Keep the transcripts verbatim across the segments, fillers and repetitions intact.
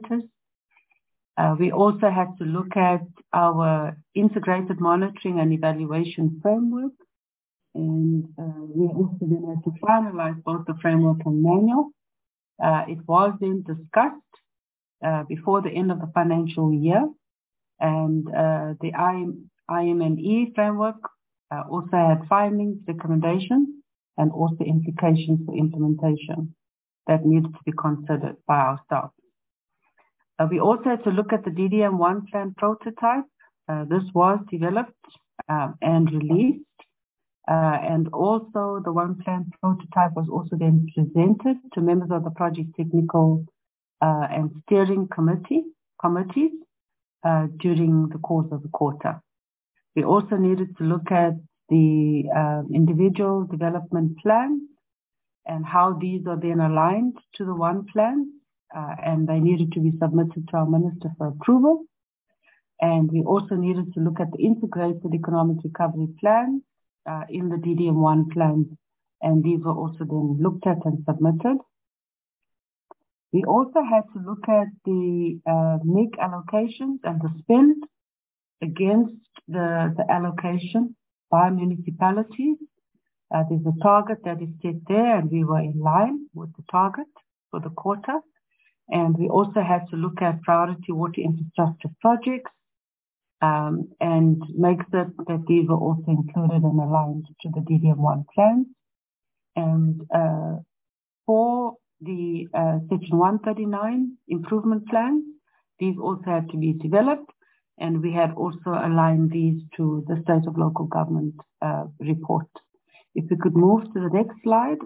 indicators. Uh, we also had to look at our integrated monitoring and evaluation framework. And uh, we also then had to finalize both the framework and manual. Uh, it was then discussed uh, before the end of the financial year. And uh, the I M N E framework uh, also had findings, recommendations, and also implications for implementation that needed to be considered by our staff. Uh, we also had to look at the D D M one plan prototype. Uh, this was developed um, and released. Uh, and also the one plan prototype was also then presented to members of the project technical uh, and steering committee committees uh, during the course of the quarter. We also needed to look at the uh, individual development plans and how these are then aligned to the one plan, uh, and they needed to be submitted to our minister for approval. And we also needed to look at the integrated economic recovery plans uh, in the D D M one plans, and these were also then looked at and submitted. We also had to look at the uh, M I C allocations and the spend against the, the allocation by municipalities. Uh, there's a target that is set there, and we were in line with the target for the quarter. And we also had to look at priority water infrastructure projects um, and make certain that these were also included and aligned to the D D M one plans. And uh, for the uh, Section one thirty-nine improvement plans, these also had to be developed, and we had also aligned these to the State of Local Government uh, report. If we could move to the next slide.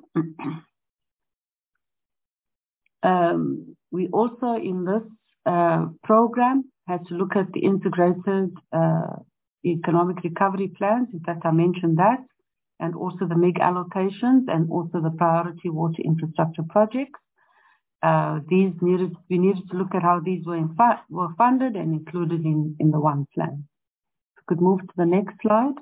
um, we also, in this uh, program, had to look at the integrated uh, economic recovery plans. In fact, I mentioned that, and also the M I G allocations, and also the priority water infrastructure projects. Uh, these needed, we needed to look at how these were, in fact, were funded and included in, in the one plan. If we could move to the next slide.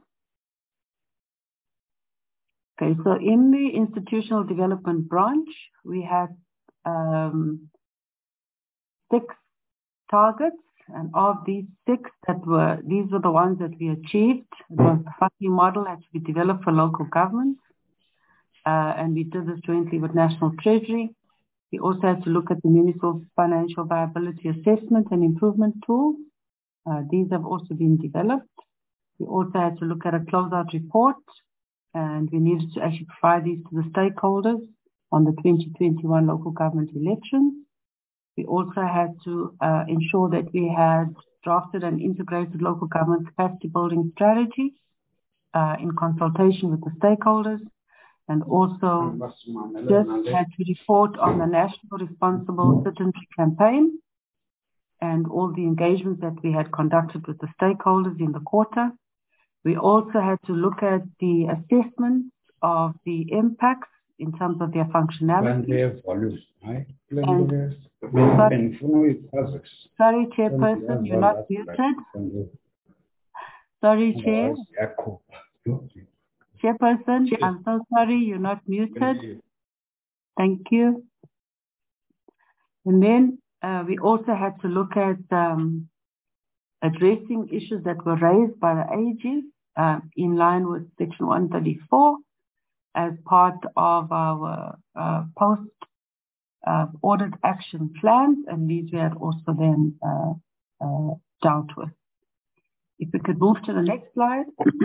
Okay, so in the institutional development branch, we had um, six targets, and of these six that were, these were the ones that we achieved. The funding model had to be developed for local governments, uh, and we did this jointly with National Treasury. We also had to look at the municipal financial viability assessment and improvement tools. Uh, these have also been developed. We also had to look at a closeout report, and we needed to actually provide these to the stakeholders on the twenty twenty-one local government elections. We also had to uh, ensure that we had drafted an integrated local government capacity building strategy uh, in consultation with the stakeholders, and also just had to report on the National Responsible Citizenry Campaign and all the engagements that we had conducted with the stakeholders in the quarter. We also had to look at the assessment of the impacts in terms of their functionality. And, sorry, sorry, Chairperson, you're not muted. Sorry, Chair. Chairperson, I'm so sorry, you're not muted. Thank you. And then uh, we also had to look at um, addressing issues that were raised by the A G uh, in line with Section one thirty-four as part of our uh, post uh, audit action plans, and these we had also then uh, uh, dealt with. If we could move to the next slide.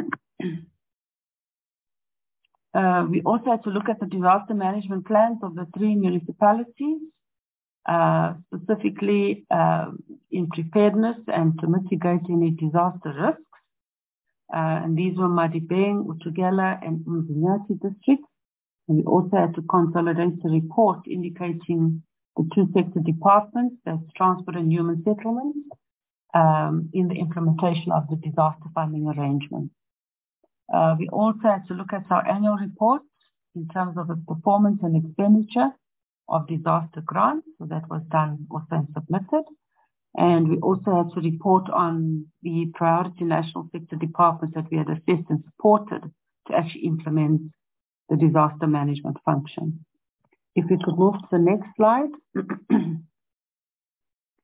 Uh, we also had to look at the disaster management plans of the three municipalities, uh, specifically uh, in preparedness and to mitigate any disaster risks. Uh, and these were Madibeng, Utugela, and Umzinyathi districts. And we also had to consolidate the report indicating the two sector departments, that's transport and human settlements, um, in the implementation of the disaster funding arrangement. Uh, we also had to look at our annual reports in terms of the performance and expenditure of disaster grants. So that was done, also and submitted. And we also had to report on the priority national sector departments that we had assessed and supported to actually implement the disaster management function. If we could move to the next slide.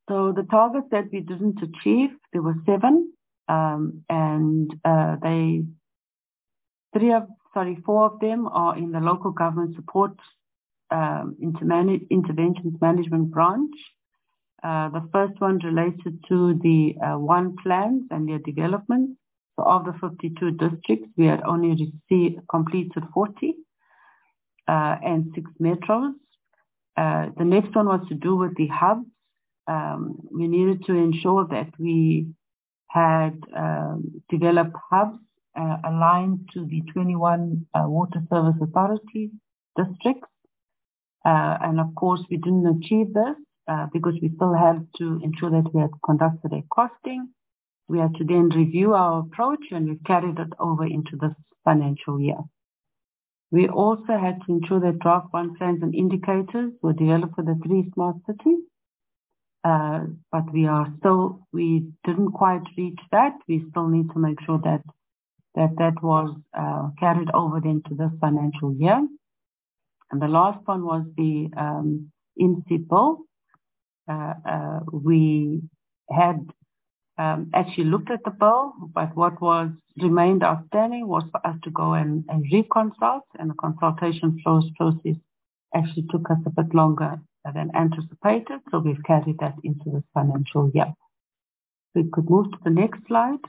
So the targets that we didn't achieve, there were seven, um, and uh, they, three of, sorry, four of them are in the local government support um, interman- interventions management branch. Uh, the first one related to the uh, one plans and their development. So of the fifty-two districts, we had only received, completed forty uh, and six metros. Uh, the next one was to do with the hubs. Um, we needed to ensure that we had um, developed hubs uh, aligned to the twenty-one uh, water service authority districts. Uh, and of course, we didn't achieve this uh, because we still had to ensure that we had conducted a costing. We had to then review our approach, and we've carried it over into this financial year. We also had to ensure that draft one plans and indicators were developed for the three smart cities. Uh, but we are still, we didn't quite reach that. We still need to make sure that that, that was uh, carried over into this financial year. And the last one was the um, I N S I P bill. Uh, uh, we had um, actually looked at the bill, but what was remained outstanding was for us to go and, and reconsult, and the consultation process actually took us a bit longer than anticipated, so we've carried that into this financial year. We could move to the next slide.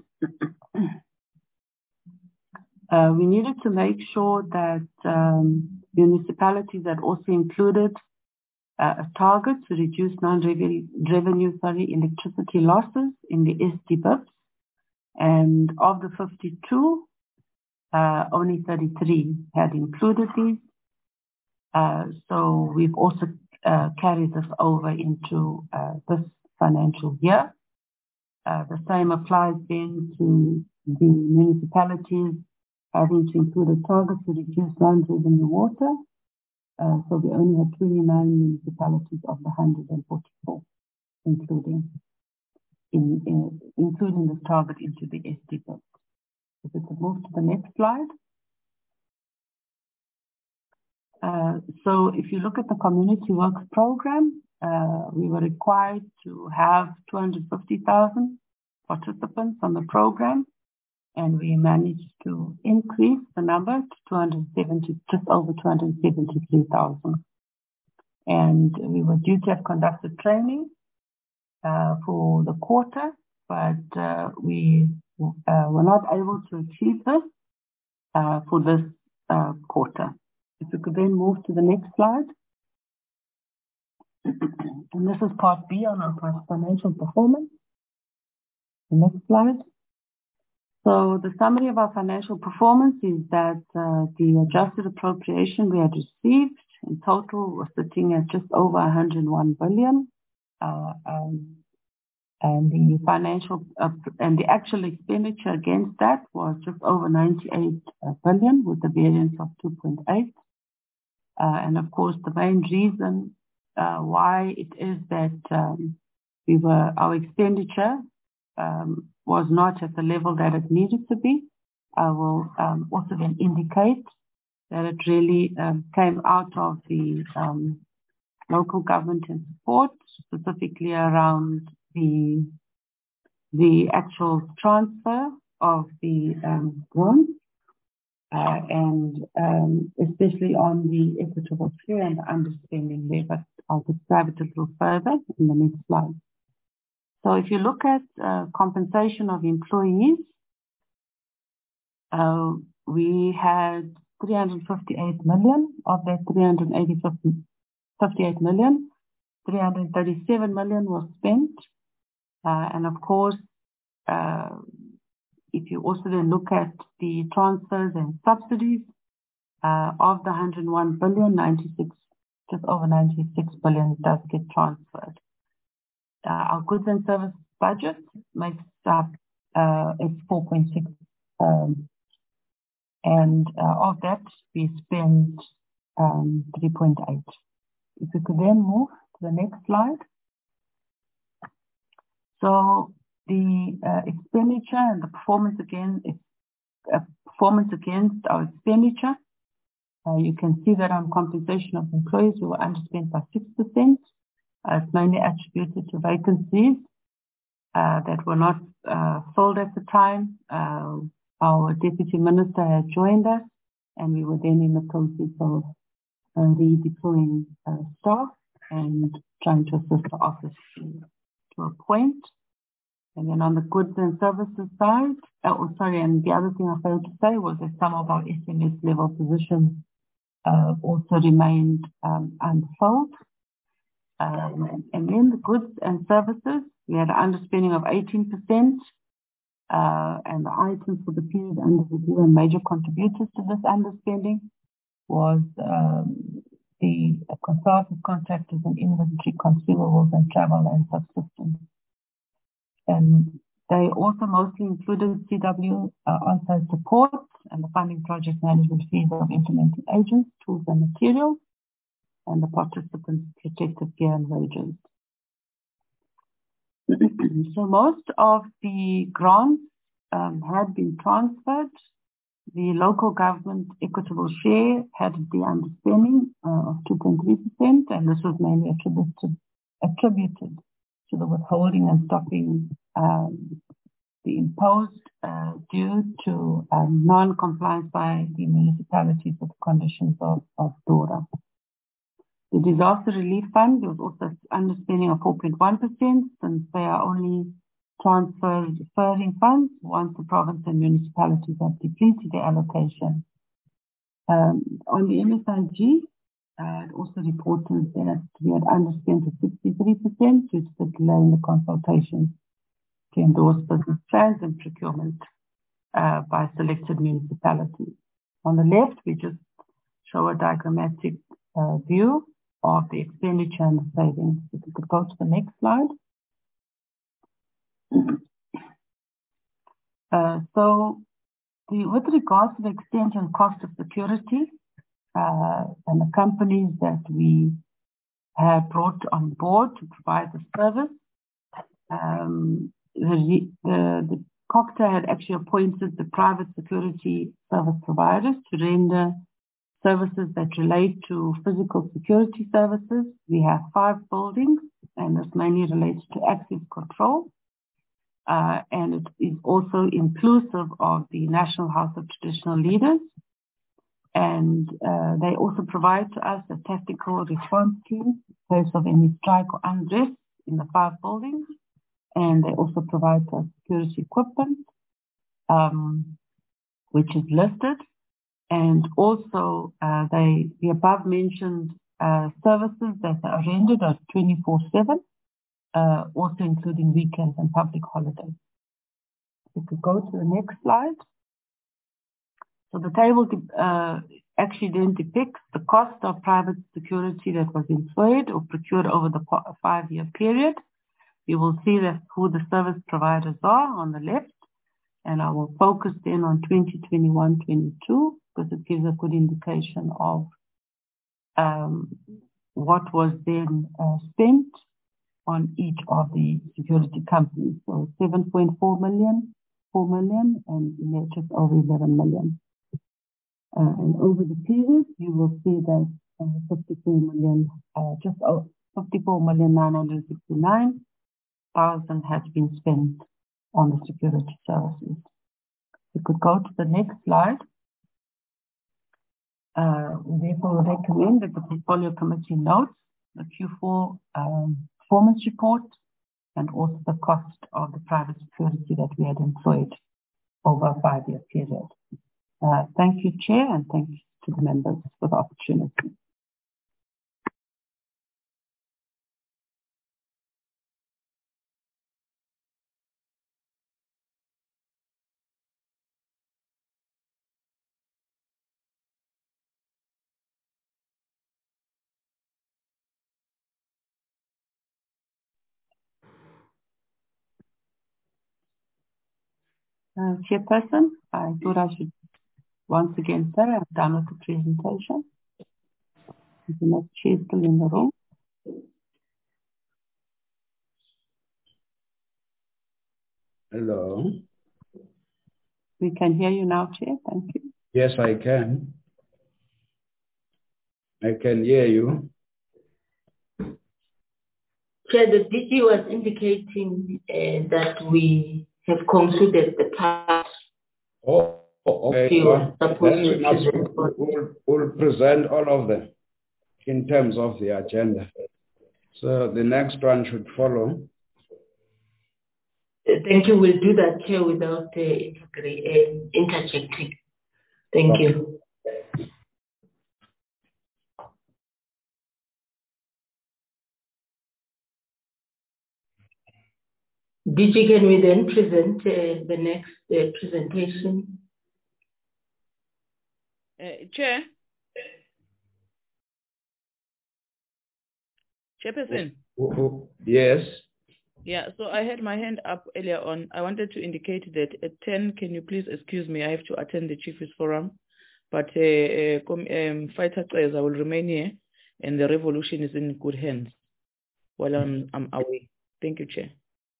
uh, we needed to make sure that um, municipalities had also included uh, a target to reduce non-revenue sorry, electricity losses in the S D B I Ps. And of the fifty-two, uh, only thirty-three had included these. Uh, so we've also uh, carried this over into uh, this financial year. Uh, the same applies then to the municipalities having to include a target to reduce non-revenue water. Uh, so we only had twenty-nine municipalities of the one hundred forty-four, including in, in including this target into the S D B I P. If we could move to the next slide. Uh, so if you look at the Community Works Program, uh, we were required to have two hundred fifty thousand participants on the program, and we managed to increase the number to two hundred seventy, just over two hundred seventy-three thousand. And we were due to have conducted training uh, for the quarter, but uh, we uh, were not able to achieve this uh, for this uh, quarter. If we could then move to the next slide. And this is part B on our financial performance. The next slide. So the summary of our financial performance is that uh, the adjusted appropriation we had received in total was sitting at just over one hundred one billion. Uh, um, and the financial uh, and the actual expenditure against that was just over ninety-eight billion, with a variance of two point eight. Uh, and of course, the main reason uh, why it is that um, we were our expenditure um, was not at the level that it needed to be. I will um, also then indicate that it really um, came out of the um, local government and support, specifically around the the actual transfer of the um, grants. Uh, and um, especially on the equitable share and the underspending there, but I'll describe it a little further in the next slide. So if you look at uh, compensation of employees, uh, we had three hundred fifty-eight million. Of that three hundred fifty-eight million, three hundred thirty-seven million was spent. Uh, and of course, uh, if you also then look at the transfers and subsidies, uh, of the one hundred one billion, ninety-six, just over ninety-six billion does get transferred. Uh, our goods and services budget makes up uh, it's four point six, um, and uh, of that we spend um, three point eight. If we could then move to the next slide. So the uh, expenditure and the performance again is uh, performance against our expenditure. Uh, you can see that on compensation of employees, we were underspent by six percent. Uh, it's mainly attributed to vacancies uh, that were not uh, filled at the time. Uh, our deputy minister had joined us, and we were then in the process of uh, redeploying uh, staff and trying to assist the office to, to a point. And then on the goods and services side, oh, sorry, and the other thing I failed to say was that some of our S M S level positions uh, also remained um, unfilled. Um, and then the goods and services, we had an underspending of eighteen percent, uh, and the items for the period under review and major contributors to this underspending was um, the consultant contractors and inventory, consumables and travel and subsistence. And they also mostly included C W uh, on-site support and the funding project management fees of implementing agents, tools and materials, and the participants' protective gear and wages. So most of the grants um, had been transferred. The local government equitable share had the underspending uh, of two point three percent, and this was mainly attributed, attributed to the withholding and stopping um, the imposed uh, due to um, non-compliance by the municipalities with the conditions of, of DORA. The disaster relief fund, there was also underspending of four point one percent, since they are only transferring funds once the province and municipalities have depleted their allocation. Um, on the M S I G, uh, it also reported that we had underspent to sixty-three percent due to the delay in the consultation to endorse business plans and procurement uh, by selected municipalities. On the left, we just show a diagrammatic uh, view of the expenditure and the savings. If we could go to the next slide. Uh, so the, with regards to the extent and cost of security uh, and the companies that we have brought on board to provide the service, um, the, the, the COGTA had actually appointed the private security service providers to render services that relate to physical security services. We have five buildings, and this mainly relates to access control. Uh, and it is also inclusive of the National House of Traditional Leaders. And uh, they also provide to us a tactical response team in case of any strike or unrest in the five buildings. And they also provide us security equipment, um, which is listed. And also uh, they, the above mentioned uh, services that are rendered are twenty-four seven, uh, also including weekends and public holidays. We could go to the next slide. So the table uh, actually then depicts the cost of private security that was employed or procured over the five-year period. You will see that who the service providers are on the left, and I will focus then on twenty twenty-one twenty-two because it gives a good indication of um, what was then uh, spent on each of the security companies. So seven point four million, four million, and just over eleven million. Uh, and over the period, you will see that uh, fifty-four million, uh, just oh, fifty-four million nine hundred sixty-nine thousand has been spent on the security services. We could go to the next slide. Uh, we therefore recommend that the Portfolio Committee notes the Q four um, performance report and also the cost of the private security that we had employed over a five-year period. Uh, thank you, Chair, and thank you to the members for the opportunity. Uh, Chairperson, I thought I should once again say I'm done with the presentation. Is the next chair still in the room? Hello. We can hear you now, Chair. Thank you. Yes, I can. I can hear you. Chair, the D G was indicating uh, that we have concluded the part. Oh, okay. Well, then we must we'll, we'll present all of them in terms of the agenda. So the next one should follow. Thank you. We'll do that, Chair, without uh, interjecting. Thank okay. you. D G, can we then present uh, the next uh, presentation? Uh, Chair? Chairperson? Yes. Yeah, so I had my hand up earlier on. I wanted to indicate that at ten, can you please excuse me? I have to attend the Chiefs Forum, but uh, uh, um, Fighter Players, I will remain here, and the revolution is in good hands while I'm, I'm away. Thank you, Chair.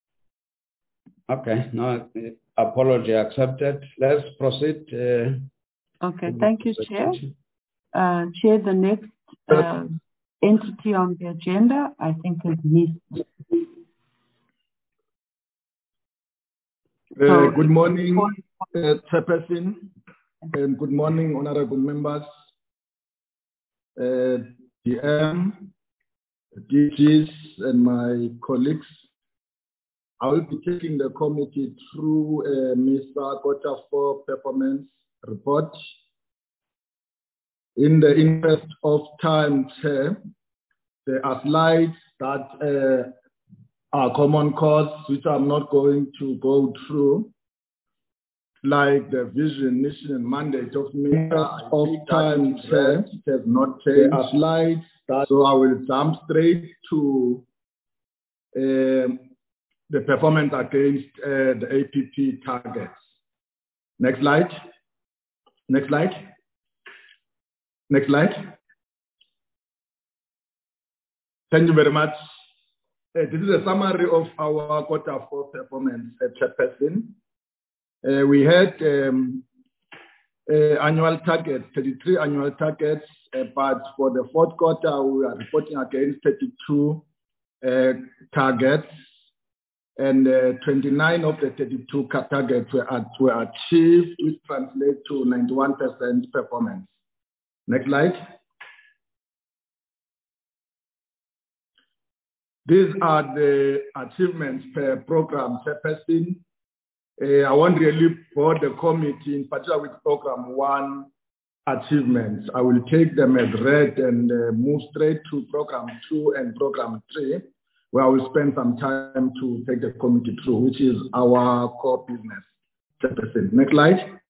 Okay, no, apology accepted. Let's proceed. Uh, okay, thank you, Chair. Uh, Chair, the next uh, entity on the agenda, I think is NISA. Uh, good morning, uh, Chairperson, and good morning, honorable members, uh, D M, D Gs, and my colleagues. I will be taking the committee through uh, MISA Quarter four Performance Report. In the interest of time, Chair, there are slides that uh, are common cause, which I'm not going to go through, like the vision, mission, and mandate of MISA of time, Chair, has not changed. There are slides, that, so I will jump straight to um, the performance against uh, the A P P targets. Next slide. Next slide. Next slide. Thank you very much. Uh, this is a summary of our quarter four performance, uh, Chairperson. Uh, we had um, uh, annual targets, thirty-three annual targets, uh, but for the fourth quarter, we are reporting against thirty-two uh, targets. And uh, twenty-nine of the thirty-two targets were, at, were achieved, which translates to ninety-one percent performance. Next slide. These are the achievements per program, Chairperson. Uh, I won't really bore the committee, in particular with program one achievements. I will take them as read and uh, move straight to program two and program three, where I will spend some time to take the committee through, which is our core business. Chairperson. Next slide.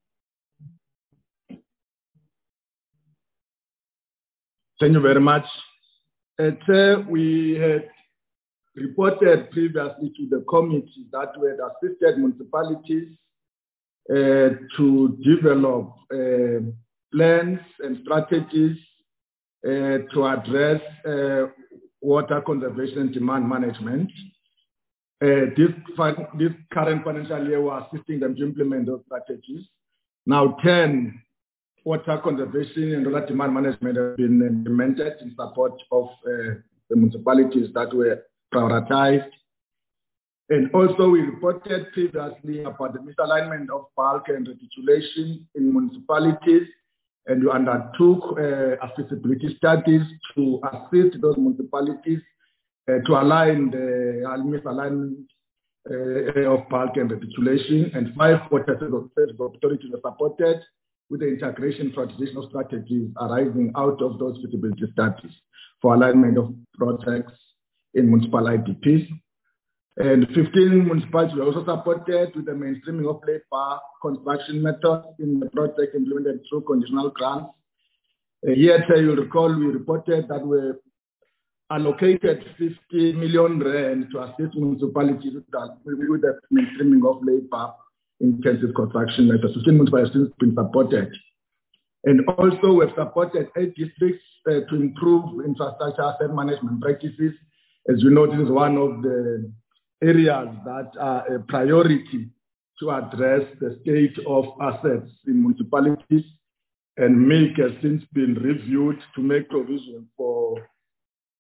Thank you very much. Uh, we had reported previously to the committee that we had assisted municipalities uh, to develop uh, plans and strategies uh, to address uh, water conservation and demand management. Uh, this, this current financial year, we're assisting them to implement those strategies. Now, ten water conservation and water demand management have been implemented in support of uh, the municipalities that were prioritized. And also, we reported previously about the misalignment of bulk and reticulation in municipalities, and we undertook uh, accessibility studies to assist those municipalities uh, to align the misalignment uh, of bulk and reticulation. And five water service authorities were supported with the integration traditional strategies arising out of those feasibility studies for alignment of projects in municipal I D Ps. And fifteen municipalities were also supported with the mainstreaming of labor construction methods in the project implemented through conditional grants. Uh, yet, uh, you'll recall we reported that we allocated fifty million rand to assist municipalities with the, with the mainstreaming of labor intensive construction methods. fifteen municipalities have been supported. And also, we've supported eight districts uh, to improve infrastructure asset management practices. As you know, this is one of the areas that are a priority to address the state of assets in municipalities, and M I C has since been reviewed to make provision for,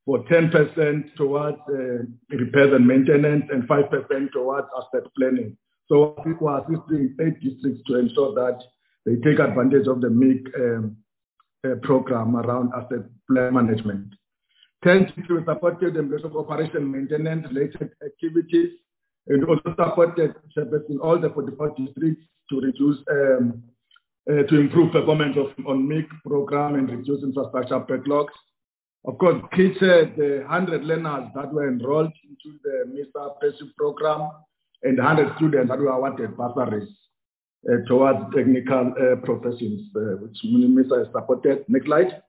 for ten percent towards uh, repairs and maintenance and five percent towards asset planning. So we are assisting eight districts to ensure that they take advantage of the M I C um, uh, program around asset plan management. ten to supported the implementation of operation maintenance related activities and also supported in all the forty-four districts to reduce, um, uh, to improve performance of on M I C program and reduce infrastructure backlogs. Of course, created the one hundred learners that were enrolled into the MISA Apprenticeship program and one hundred students that were awarded bursaries uh, towards technical uh, professions, uh, which MISA has supported. Next slide.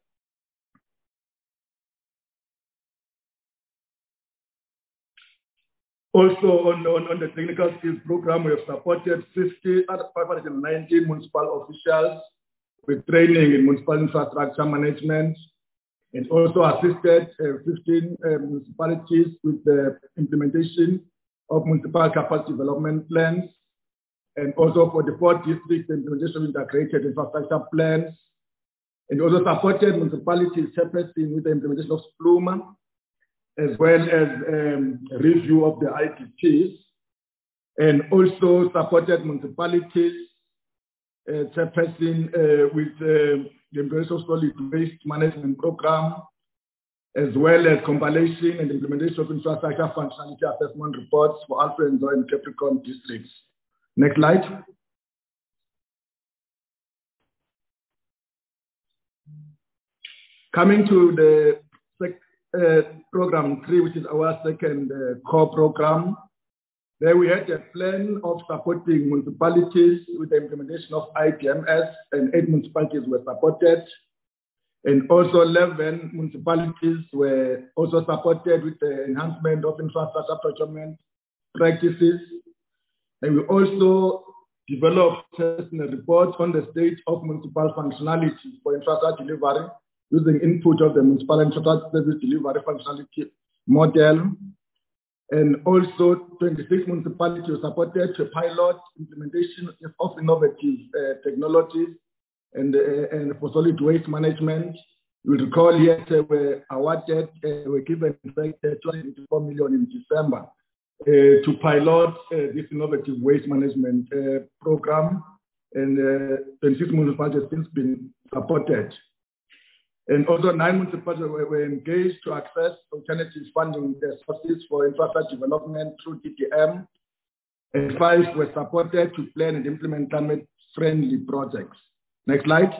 Also, on, on, on the technical skills program, we have supported fifty, five hundred ninety municipal officials with training in municipal infrastructure management, and also assisted uh, fifteen uh, municipalities with the implementation of municipal capacity development plans, and also for the four districts, the implementation of integrated infrastructure plans, and also supported municipalities separately with the implementation of SPLUMA, as well as um, review of the I T Ps, and also supported municipalities uh, separately uh, with uh, the implementation of solid waste management program, as well as compilation and implementation of infrastructure functionality assessment reports for Alpha and Zoe and Capricorn districts. Next slide. Coming to the sec uh, program three, which is our second uh, core program, there we had a plan of supporting municipalities with the implementation of I T M S, and eight municipalities were supported. And also eleven municipalities were also supported with the enhancement of infrastructure procurement practices. And we also developed a report on the state of municipal functionality for infrastructure delivery using input of the municipal infrastructure service delivery functionality model. And also twenty-six municipalities supported to pilot implementation of innovative uh, technologies and, uh, and for solid waste management. You will recall here they were awarded, uh, were given in fact two hundred eighty-four million in December uh, to pilot uh, this innovative waste management uh, program, and uh, twenty-six municipalities have since been supported. And also nine municipalities were, were engaged to access alternative funding sources for infrastructure development through T T M, and five were supported to plan and implement climate-friendly projects. Next slide.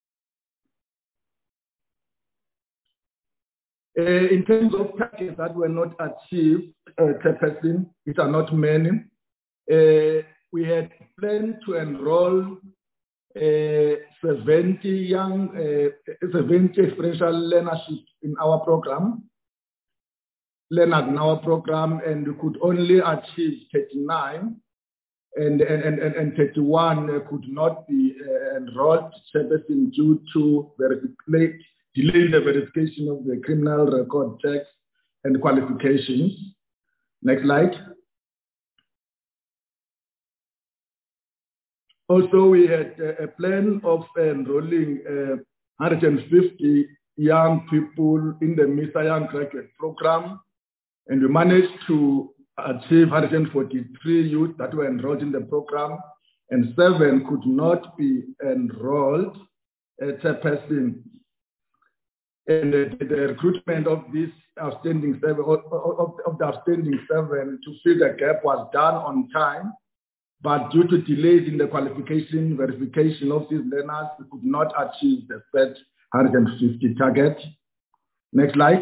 Uh, in terms of targets that were not achieved, uh, which are not many, uh, we had planned to enroll Uh, seventy young, uh, seventy experiential learnership in our program, learners in our program, and we could only achieve thirty-nine, and and and, and thirty-one could not be uh, enrolled due to late delay in the verification of the criminal record checks and qualifications. Next slide. Also, we had uh, a plan of enrolling uh, one hundred fifty young people in the MISA Young Graduate Program, and we managed to achieve one hundred forty-three youth that were enrolled in the program, and seven could not be enrolled at a person. And uh, the recruitment of these outstanding seven, of, of, of the outstanding seven to fill the gap was done on time. But due to delays in the qualification verification of these learners, we could not achieve the set one hundred fifty target. Next slide.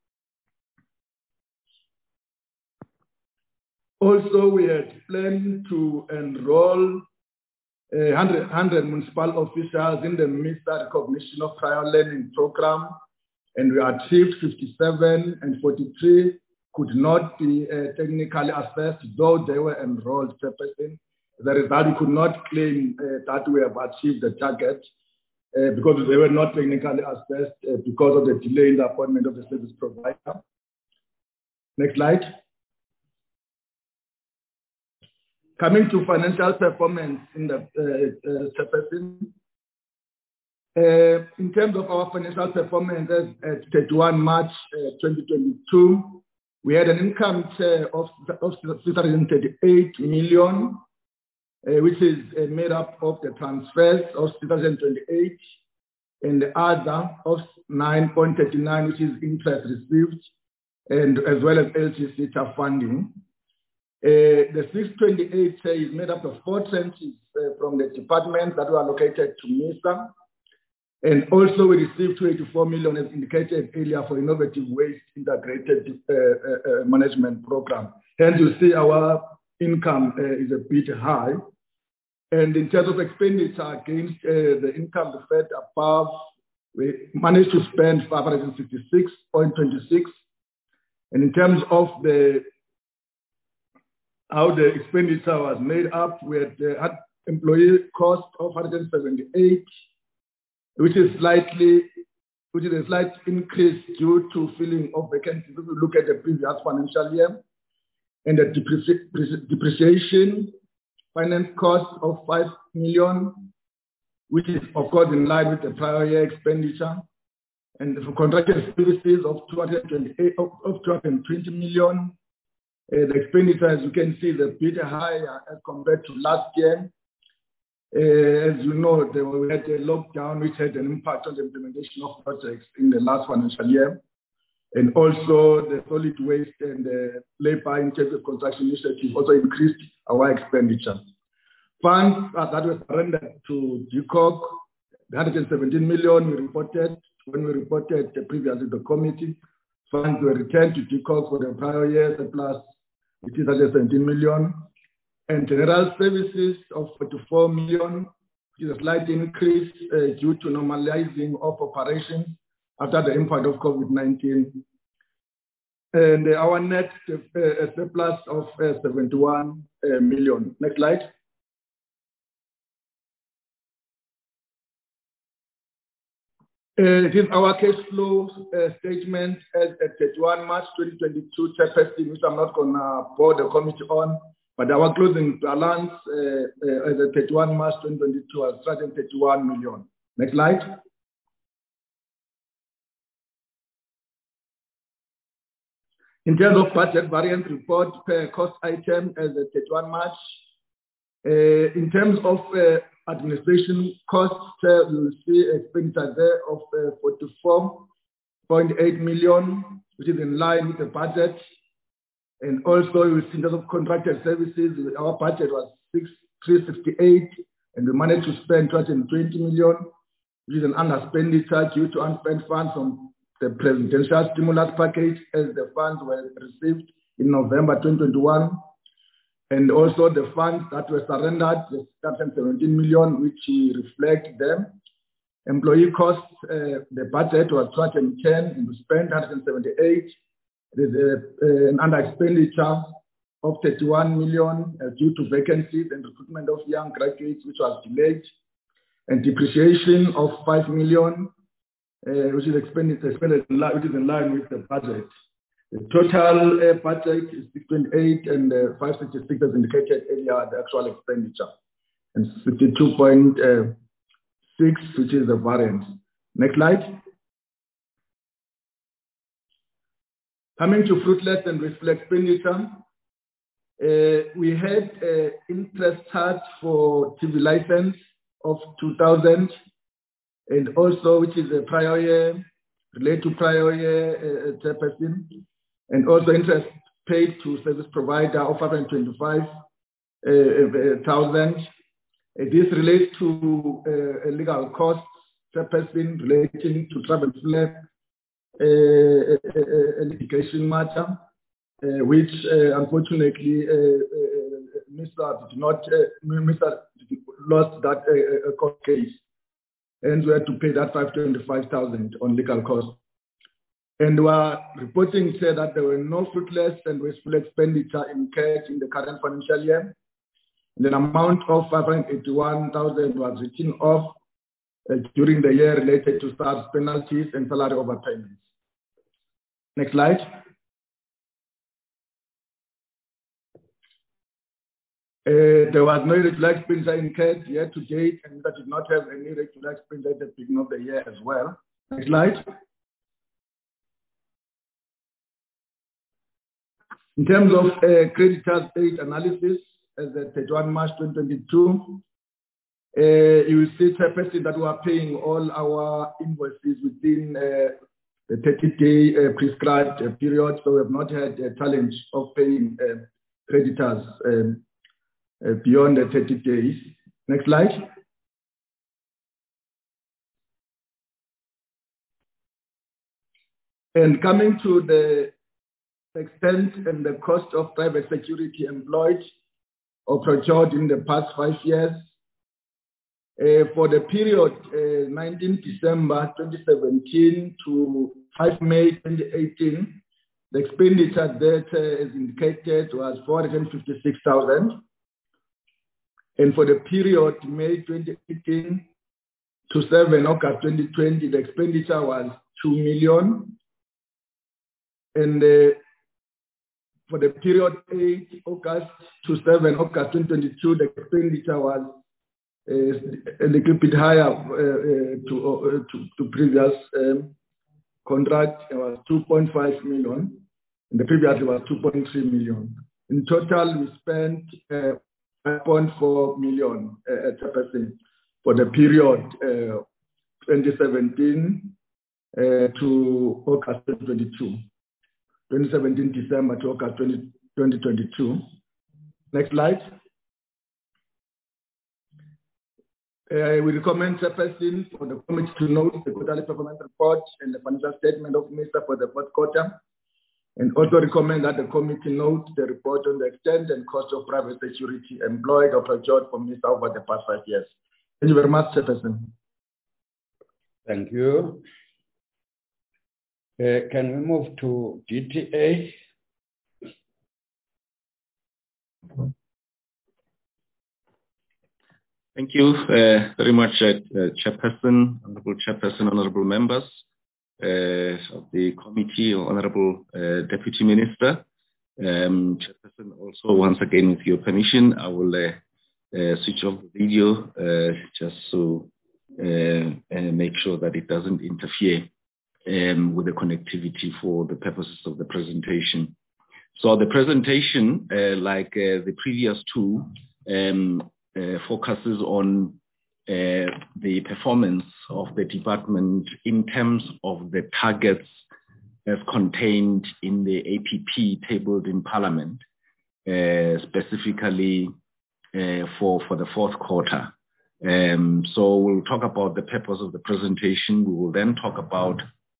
Also, we had planned to enroll one hundred, one hundred municipal officials in the MISA Recognition of Prior Learning program, and we achieved fifty-seven, and forty-three could not be uh, technically assessed, though they were enrolled separately. The result, we could not claim uh, that we have achieved the target uh, because they were not technically assessed uh, because of the delay in the appointment of the service provider. Next slide. Coming to financial performance in the uh, uh, Uh, in terms of our financial performance at thirty-first March uh, twenty twenty-two, we had an income of, of six hundred thirty-eight million, uh, which is uh, made up of the transfers of six hundred twenty-eight and the other of nine point three nine, which is interest received, and as well as L T C funding. Uh, the six hundred twenty-eight uh, is made up of four tranches uh, from the departments that were allocated to MISA. And also we received two hundred eighty-four million as indicated earlier for innovative waste integrated uh, uh, management program. Hence you see our income uh, is a bit high. And in terms of expenditure against uh, the income deferred above, we managed to spend five hundred sixty-six point two six. And in terms of the how the expenditure was made up, we had uh, had employee cost of one hundred seventy-eight, which is slightly, which is a slight increase due to filling of vacancies if we look at the previous financial year, and the depreci depreciation finance cost of five million, which is of course in line with the prior year expenditure, and for contracted services of two hundred twenty-eight of, of two hundred twenty million. Uh, the expenditure, as you can see, is a bit higher as compared to last year. Uh, as you know, there, we had a lockdown which had an impact on the implementation of projects in the last financial year. And also the solid waste and the labor intensive construction initiative also increased our expenditure. Funds uh, that were surrendered to D C O G, the one hundred seventeen million we reported, when we reported the previous the committee, funds were returned to D C O G for the prior year, the plus, which is one hundred seventeen million. And general services of forty-four million, which is a slight increase uh, due to normalizing of operations after the impact of COVID nineteen. And uh, our net uh, surplus of uh, seventy-one uh, million. Next slide. Uh, it is our cash flow uh, statement as at thirty-first March twenty twenty-two, chairperson, which I'm not going to bore the committee on. But our closing balance uh, uh, as of thirty-first March twenty twenty-two was three hundred thirty-one million. Next slide. In terms of budget variance report per cost item as of thirty-first March, uh, in terms of uh, administration costs, uh, you will see expenditure there of uh, forty-four point eight million, which is in line with the budget. And also, you will see in terms of contracted services, our budget was three hundred sixty-eight, and we managed to spend two hundred twenty million, which is an underexpenditure due to unspent funds from the presidential stimulus package as the funds were received in November twenty twenty-one. And also the funds that were surrendered, the one hundred seventeen million, which we reflect them. Employee costs, uh, the budget was two hundred ten, and we spent one hundred seventy-eight. There is a, uh, an under expenditure of thirty-one million uh, due to vacancies and recruitment of young graduates, which was delayed, and depreciation of five million, uh, which is expended, expended in line, which is in line with the budget. The total uh, budget is six twenty-eight and uh, five sixty-six as indicated earlier, the actual expenditure, and fifty-two point six, which is the variance. Next slide. Coming to fruitless and wasteful expenditure, uh, we had uh, interest charge for T V license of two thousand, and also which is a prior year, related to prior year uh, chairperson, and also interest paid to service provider of five hundred twenty-five thousand. Uh, this relates to uh, legal costs, chairperson relating to travel flag, a, a, a litigation matter, uh, which uh, unfortunately uh, uh, Mister did not, uh, Mister lost that uh, uh, court case, and we had to pay that five hundred twenty-five thousand on legal costs. And we are reporting said that there were no fruitless and wasteful expenditure incurred in the current financial year. And an amount of five hundred eighty-one thousand was written off uh, during the year related to SARS penalties and salary overpayments. Next slide. Uh, there was no regular expenditure incurred year to date, and that did not have any regular expenditure at the beginning of the year as well. Next slide. In terms of uh, creditors' aid analysis, as at thirty-first March twenty twenty-two, uh, you will see Chairperson that we are paying all our invoices within uh, the thirty-day uh, prescribed uh, period, so we have not had a challenge of paying uh, creditors um, uh, beyond the thirty days. Next slide. And coming to the extent and the cost of private security employed or procured in the past five years, uh, for the period uh, nineteenth December twenty seventeen to five May twenty eighteen, the expenditure that uh, is indicated was four hundred fifty-six thousand. And for the period May twenty eighteen to seven August twenty twenty, the expenditure was two million. And uh, for the period eight August to seven August twenty twenty-two, the expenditure was uh, a little bit higher uh, uh, to, uh, to, to previous um, contract. It was two point five million. And the previous it was two point three million. In total, we spent uh, five point four million uh, at Chairperson for the period uh, twenty seventeen uh, to August twenty twenty-two. twenty seventeen December to August twenty twenty-two. Next slide. Uh, we recommend Chairperson for the committee to note the quarterly performance report and the financial statement of MISA for the fourth quarter, and also recommend that the committee note the report on the extent and cost of private security employed or procured for MISA over the past five years. Thank you very much, Chairperson. Thank you. Uh, can we move to D T A? Thank you uh, very much, uh, uh, Chairperson, Honorable Chairperson, Honorable Members uh, of the committee, Honorable uh, Deputy Minister. Um, Chairperson, also once again, with your permission, I will uh, uh, switch off the video uh, just to uh, uh, make sure that it doesn't interfere Um, with the connectivity for the purposes of the presentation. So the presentation, uh, like uh, the previous two, um, uh, focuses on uh, the performance of the department in terms of the targets as contained in the A P P tabled in Parliament, uh, specifically uh, for, for the fourth quarter. Um, so we'll talk about the purpose of the presentation. We will then talk about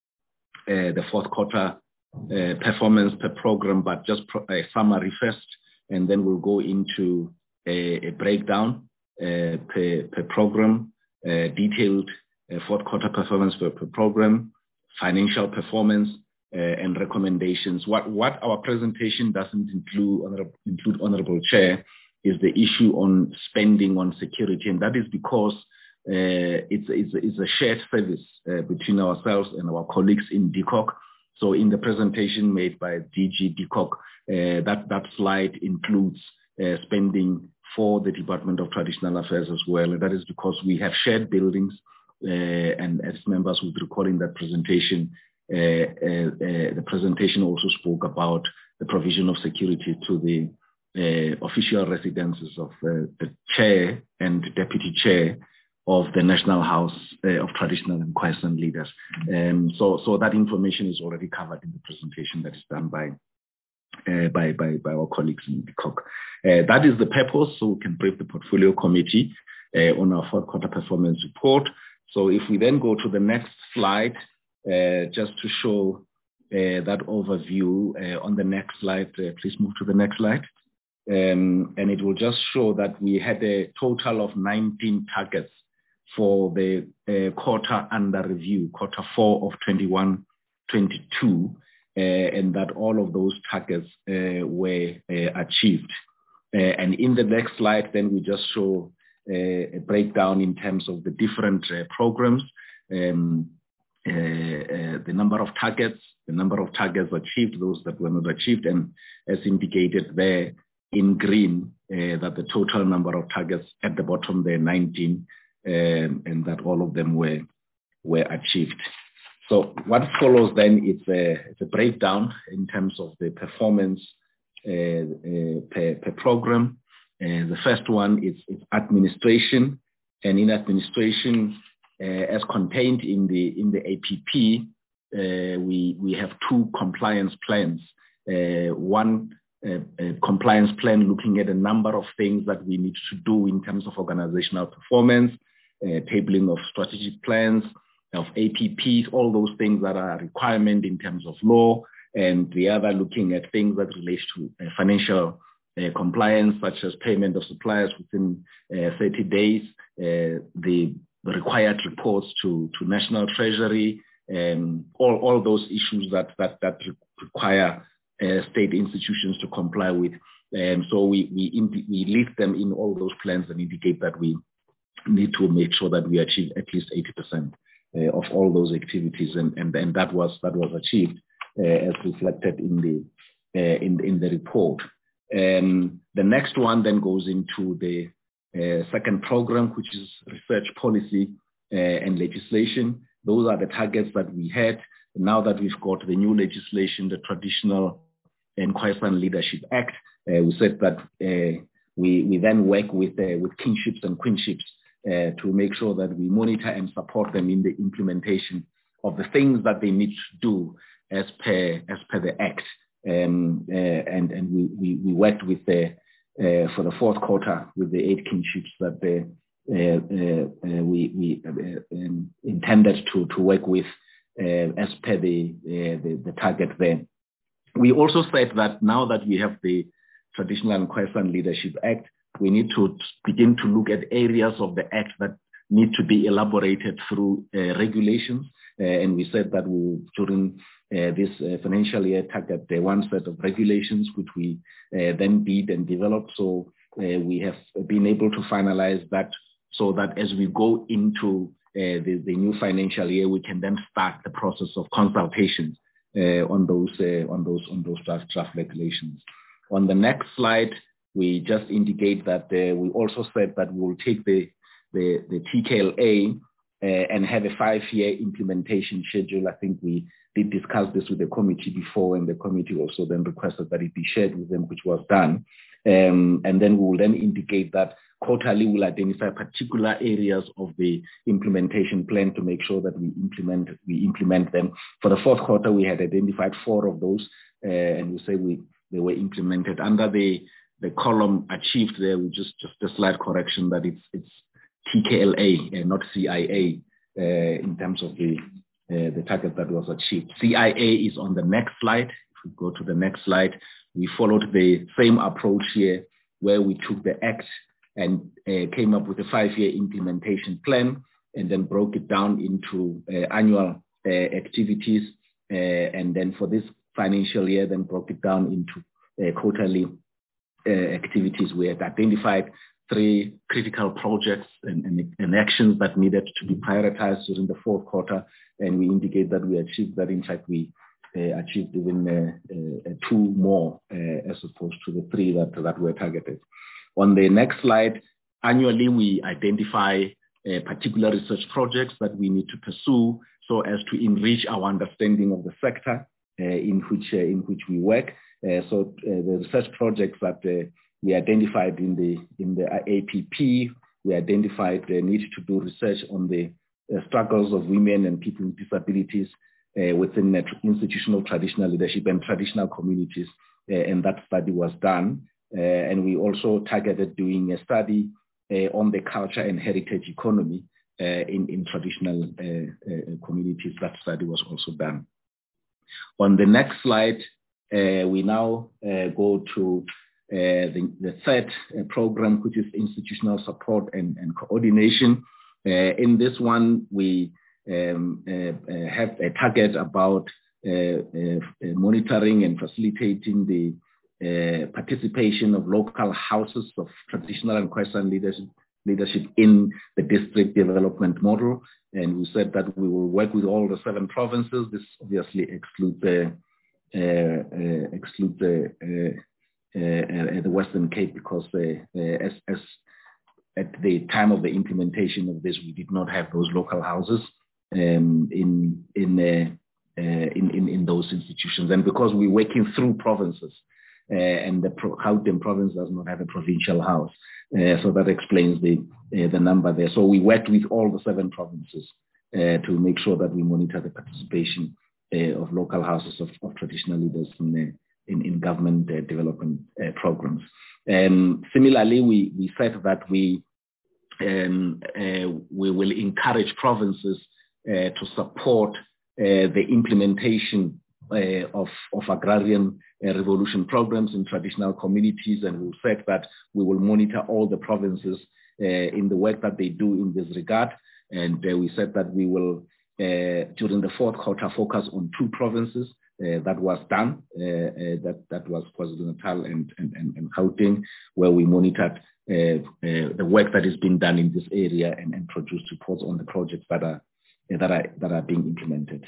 Uh, the fourth quarter uh, performance per program, but just pro a summary first, and then we'll go into a, a breakdown uh, per, per program, uh, detailed uh, fourth quarter performance per, per program, financial performance, uh, and recommendations. What what our presentation doesn't include, honorable, include, Honorable Chair, is the issue on spending on security, and that is because Uh, it's, it's, it's a shared service uh, between ourselves and our colleagues in D C O C. So in the presentation made by D G D C O C, uh, that, that slide includes uh, spending for the Department of Traditional Affairs as well. And that is because we have shared buildings, uh, and as members would recall in that presentation, uh, uh, uh, the presentation also spoke about the provision of security to the uh, official residences of uh, the chair and deputy chair of the National House uh, of Traditional and Quiescent Leaders. Um, so, so that information is already covered in the presentation that is done by uh, by, by, by our colleagues in D C O C. Uh, that is the purpose, so we can brief the Portfolio Committee uh, on our fourth quarter performance report. So if we then go to the next slide, uh, just to show uh, that overview uh, on the next slide, uh, please move to the next slide. Um, and it will just show that we had a total of nineteen targets for the uh, quarter under review, quarter four of twenty-one twenty-two, uh, and that all of those targets uh, were uh, achieved. Uh, and in the next slide, then we just show uh, a breakdown in terms of the different uh, programs, um, uh, uh, the number of targets, the number of targets achieved, those that were not achieved, and as indicated there, in green uh, that the total number of targets at the bottom there, nineteen, um, and that all of them were were achieved. So what follows then is a, it's a breakdown in terms of the performance uh, uh, per, per program. Uh, the first one is, is administration, and in administration, uh, as contained in the in the A P P, uh, we we have two compliance plans. Uh, one uh, uh, compliance plan looking at a number of things that we need to do in terms of organizational performance, uh, tabling of strategic plans, of A P Ps, all those things that are a requirement in terms of law, and the other looking at things that relate to uh, financial uh, compliance, such as payment of suppliers within uh, thirty days, uh, the required reports to, to National Treasury, um, all, all those issues that, that, that require uh, state institutions to comply with. And so we, we, we list them in all those plans and indicate that we need to make sure that we achieve at least eighty percent. Uh, of all those activities, and, and, and that was that was achieved uh, as reflected in the uh, in in the report. Um, the next one then goes into the uh, second program, which is research policy uh, and legislation. Those are the targets that we had. Now that we've got the new legislation, the Traditional and Khoisan Leadership Act, uh, we said that uh, we we then work with uh, with kinships and queenships Uh, to make sure that we monitor and support them in the implementation of the things that they need to do as per as per the Act. Um, uh, and and we, we, we worked with the, uh, for the fourth quarter with the eight kinships that the, uh, uh, uh, we, we uh, um, intended to, to work with uh, as per the, uh, the, the target there. We also said that now that we have the Traditional and Khoisan Leadership Act, we need to begin to look at areas of the Act that need to be elaborated through uh, regulations. Uh, and we said that we, during uh, this uh, financial year, target uh, one set of regulations, which we uh, then did and developed. So uh, we have been able to finalize that so that as we go into uh, the, the new financial year, we can then start the process of consultations uh, on those uh, on those on those draft, draft regulations. On the next slide, we just indicate that uh, we also said that we will take the, the, the T K L A uh, and have a five-year implementation schedule. I think we did discuss this with the committee before, and the committee also then requested that it be shared with them, which was done. Um, and then we will then indicate that quarterly we'll identify particular areas of the implementation plan to make sure that we implement we implement them. For the fourth quarter, we had identified four of those, uh, and we say we they were implemented under the the column achieved there. We just just a slight correction that it's it's T K L A and not C I A uh, in terms of the uh, the target that was achieved. C I A is on the next slide. If we go to the next slide, we followed the same approach here, where we took the Act and uh, came up with a five-year implementation plan, and then broke it down into uh, annual uh, activities, uh, and then for this financial year, then broke it down into uh, quarterly uh, activities. We had identified three critical projects and, and, and actions that needed to be prioritized during the fourth quarter, and we indicate that we achieved that. In fact, we uh, achieved even uh, uh, two more uh, as opposed to the three that, that were targeted. On the next slide, annually we identify uh, particular research projects that we need to pursue so as to enrich our understanding of the sector uh, in which uh, in which we work. Uh, so uh, the research projects that uh, we identified in the in the A P P, we identified the need to do research on the uh, struggles of women and people with disabilities uh, within uh, institutional traditional leadership and traditional communities, uh, and that study was done. Uh, and we also targeted doing a study uh, on the culture and heritage economy uh, in, in traditional uh, uh, communities. That study was also done. On the next slide, uh, we now uh, go to uh, the, the third uh, program, which is institutional support and, and coordination. Uh, in this one, we um, uh, uh, have a target about uh, uh, monitoring and facilitating the Uh, participation of local houses of traditional and Khoisan leadership, leadership in the district development model. And we said that we will work with all the seven provinces. This obviously excludes the, uh, uh, exclude the uh, uh, the Western Cape because uh, uh, as, as at the time of the implementation of this, we did not have those local houses um, in in, uh, uh, in in in those institutions, and because we're working through provinces, uh, and the Pro- Gauteng province does not have a provincial house, uh, so that explains the uh, the number there. So we worked with all the seven provinces uh, to make sure that we monitor the participation uh, of local houses of, of traditional leaders in the in, in government uh, development uh, programs. Um, similarly, we, we said that we um, uh, we will encourage provinces uh, to support uh, the implementation uh, of, of agrarian uh, revolution programs in traditional communities, and we said that we will monitor all the provinces uh, in the work that they do in this regard. And uh, we said that we will, uh, during the fourth quarter, focus on two provinces. Uh, that was done, uh, uh, that, that was KwaZulu-Natal and, and, and, and Gauteng, where we monitored uh, uh, the work that is being done in this area and, and produced reports on the projects that are, uh, that are, that are being implemented.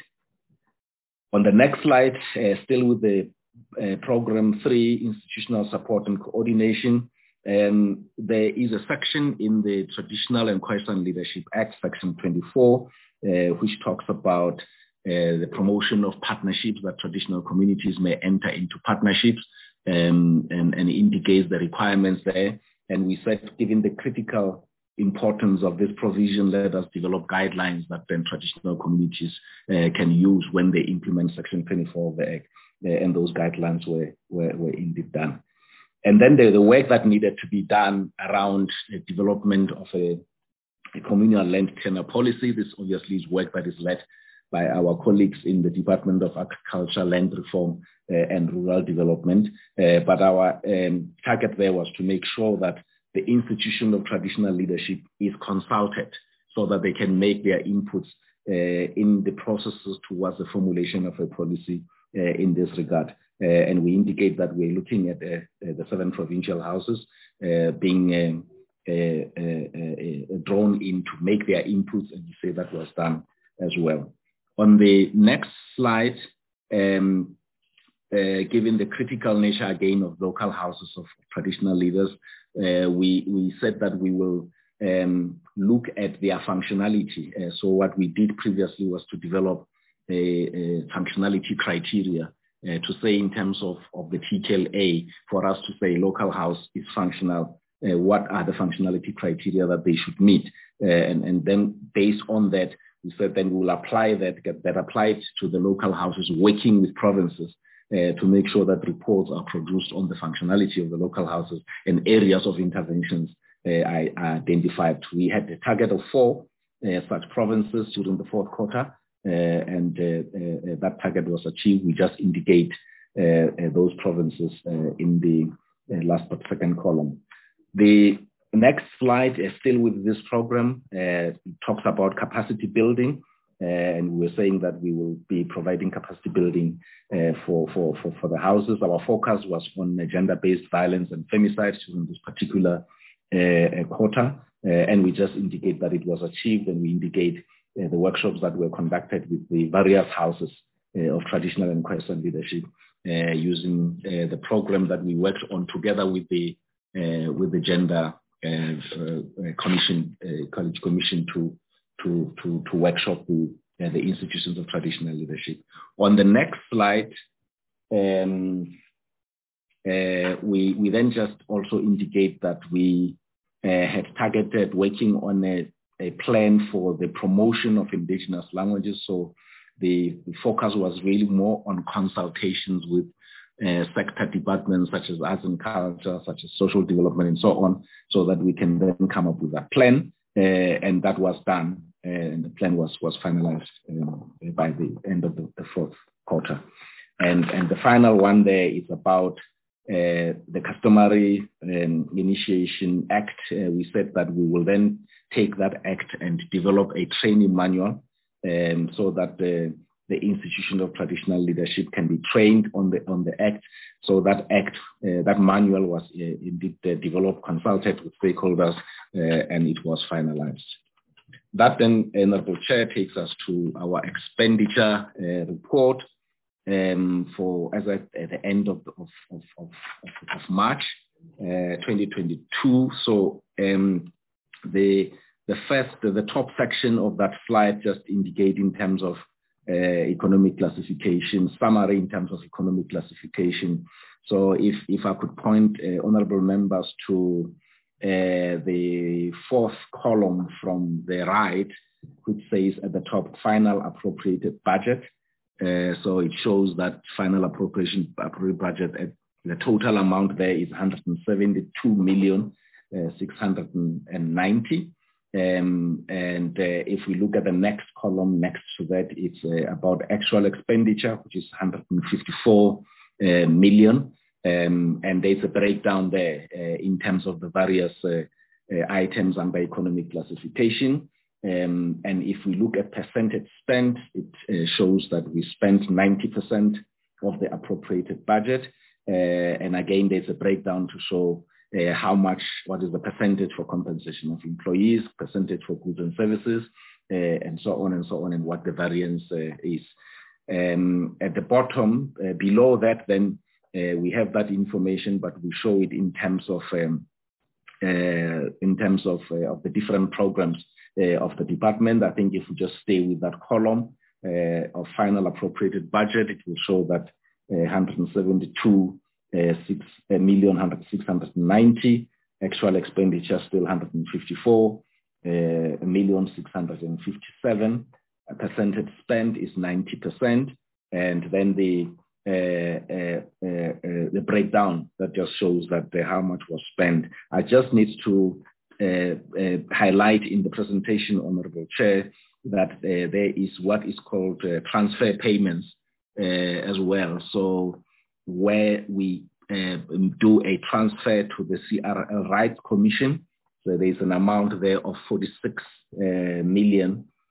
On the next slide, uh, still with the uh, program three, institutional support and coordination, um, there is a section in the Traditional and Khoisan Leadership Act, section twenty-four, uh, which talks about Uh, the promotion of partnerships, that traditional communities may enter into partnerships, um, and, and indicates the requirements there. And we said, given the critical importance of this provision, let us develop guidelines that then traditional communities uh, can use when they implement Section twenty-four of the Act, uh, and those guidelines were, were, were indeed done. And then the, the work that needed to be done around the development of a, a communal land tenure policy. This obviously is work that is led by our colleagues in the Department of Agriculture, Land Reform uh, and Rural Development. Uh, but our um, target there was to make sure that the institution of traditional leadership is consulted so that they can make their inputs uh, in the processes towards the formulation of a policy uh, in this regard. Uh, and we indicate that we're looking at uh, the seven provincial houses uh, being um, uh, uh, uh, drawn in to make their inputs, and we say that was done as well. On the next slide, um, uh, given the critical nature again of local houses of traditional leaders, uh, we, we said that we will um, look at their functionality. Uh, so what we did previously was to develop a, a functionality criteria uh, to say in terms of, of the T K L A, for us to say local house is functional, uh, what are the functionality criteria that they should meet? Uh, and, and then based on that, we said then we will apply that, get that applied to the local houses, working with provinces uh, to make sure that reports are produced on the functionality of the local houses and areas of interventions uh, are identified. We had a target of four uh, such provinces during the fourth quarter, uh, and uh, uh, that target was achieved. We just indicate uh, uh, those provinces uh, in the uh, last but second column. The next slide is still with this program. Uh, it talks about capacity building, uh, and we're saying that we will be providing capacity building uh, for, for, for, for the houses. Our focus was on gender-based violence and femicide during this particular uh, quarter, uh, and we just indicate that it was achieved, and we indicate uh, the workshops that were conducted with the various houses uh, of traditional and Khoisan leadership uh, using uh, the program that we worked on together with the uh, with the gender Uh, uh, commission, uh, college commission to to to to workshop the uh, the institutions of traditional leadership. On the next slide, um, uh, we we then just also indicate that we uh, had targeted working on a, a plan for the promotion of indigenous languages. So the, the focus was really more on consultations with Uh, sector departments such as arts and culture, such as social development and so on, so that we can then come up with a plan, uh, and that was done, uh, and the plan was was finalized uh, by the end of the, the fourth quarter. And, and the final one there is about uh, the customary um, initiation act. Uh, we said that we will then take that act and develop a training manual um, so that the the institution of traditional leadership can be trained on the on the act. So that act, uh, that manual was uh, indeed uh, developed, consulted with stakeholders, uh, and it was finalized. That then, Honorable Chair, takes us to our expenditure uh, report. um, for as at, at the end of, of, of, of, of March uh, twenty twenty-two. So um, the the first, the top section of that slide just indicate in terms of uh, economic classification, summary in terms of economic classification. So if, if I could point uh, honorable members to uh, the fourth column from the right, which says at the top, final appropriated budget. Uh, so it shows that final appropriation appropriated budget, at the total amount there is one hundred seventy-two million six hundred ninety. Um, and uh, if we look at the next column next to that, it's uh, about actual expenditure, which is one hundred fifty-four uh, million. Um, and there's a breakdown there uh, in terms of the various uh, uh, items under economic classification. Um, and if we look at percentage spent, it uh, shows that we spent ninety percent of the appropriated budget. Uh, and again, there's a breakdown to show Uh, how much, what is the percentage for compensation of employees, percentage for goods and services, uh, and so on and so on, and what the variance uh, is. Um, at the bottom, uh, below that, then uh, we have that information, but we show it in terms of um, uh, in terms of, uh, of the different programs uh, of the department. I think if we just stay with that column uh, of final appropriated budget, it will show that uh, one hundred seventy-two Uh, six uh, million six hundred ninety, actual expenditure still one hundred fifty-four uh, million six hundred fifty-seven. A percentage spent is ninety percent, and then the uh, uh, uh, uh, the breakdown that just shows that uh, how much was spent. I just need to uh, uh, highlight in the presentation, Honourable Chair, that uh, there is what is called uh, transfer payments uh, as well. So where we uh, do a transfer to the C R L Rights Commission. So there's an amount there of forty-six uh, million,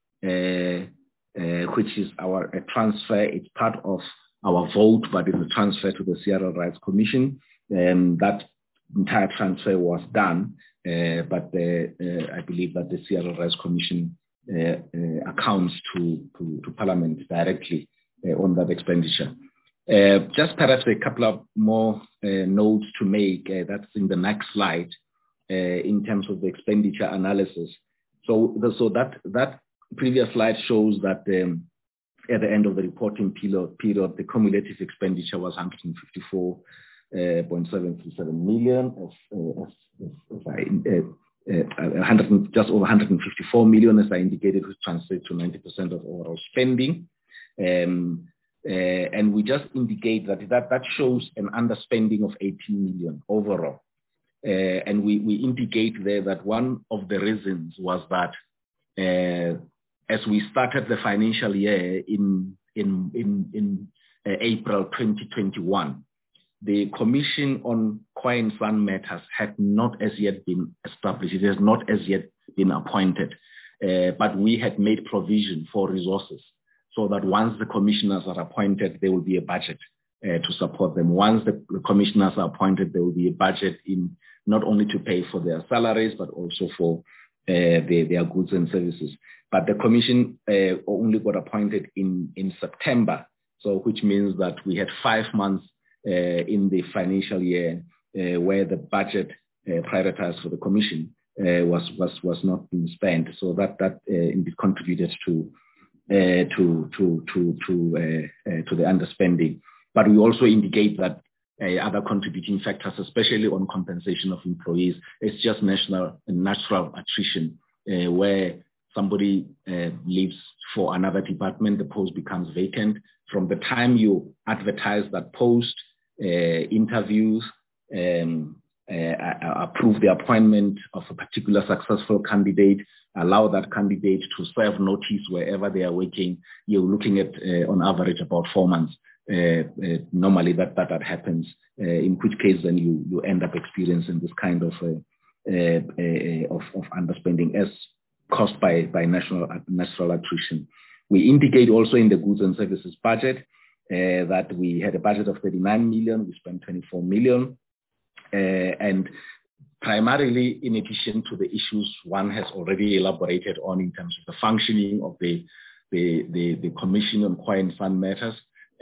uh, uh, which is our a transfer. It's part of our vote, but it's a transfer to the C R L Rights Commission. Um, that entire transfer was done, uh, but uh, uh, I believe that the C R L Rights Commission uh, uh, accounts to, to, to Parliament directly uh, on that expenditure. Uh, just perhaps a couple of more uh, notes to make. Uh, that's in the next slide uh, in terms of the expenditure analysis. So, the, so that that previous slide shows that um, at the end of the reporting period, period the cumulative expenditure was one hundred fifty-four point seven three seven million, as, uh, as, as I, uh, uh, one hundred, just over one hundred fifty-four million, as I indicated, which translates to ninety percent of overall spending. Um, Uh, and we just indicate that, that that shows an underspending of eighteen million overall. Uh, and we, we indicate there that one of the reasons was that uh, as we started the financial year in, in, in, in uh, April twenty twenty-one, the Commission on Coin Fund Matters had not as yet been established. It has not as yet been appointed, uh, but we had made provision for resources, so that once the commissioners are appointed, there will be a budget uh, to support them. Once the, the commissioners are appointed, there will be a budget in not only to pay for their salaries, but also for uh, their, their goods and services. But the commission uh, only got appointed in, in September, so which means that we had five months uh, in the financial year uh, where the budget uh, prioritized for the commission uh, was, was, was not being spent. So that, that uh, indeed contributed to Uh, to to to to uh, uh, to the underspending, but we also indicate that uh, other contributing factors, especially on compensation of employees, it's just national natural attrition, uh, where somebody uh, leaves for another department, the post becomes vacant. From the time you advertise that post, uh, interviews, um, uh, approve the appointment of a particular successful candidate, allow that candidate to serve notice wherever they are working, you're looking at, uh, on average, about four months. Uh, uh, normally that, that, that happens, uh, in which case then you, you end up experiencing this kind of, uh, uh, uh, of, of underspending as caused by, by national, natural attrition. We indicate also in the goods and services budget uh, that we had a budget of thirty-nine million, we spent twenty-four million. Uh, and primarily in addition to the issues one has already elaborated on in terms of the functioning of the, the, the, the Commission on Coin Fund Matters,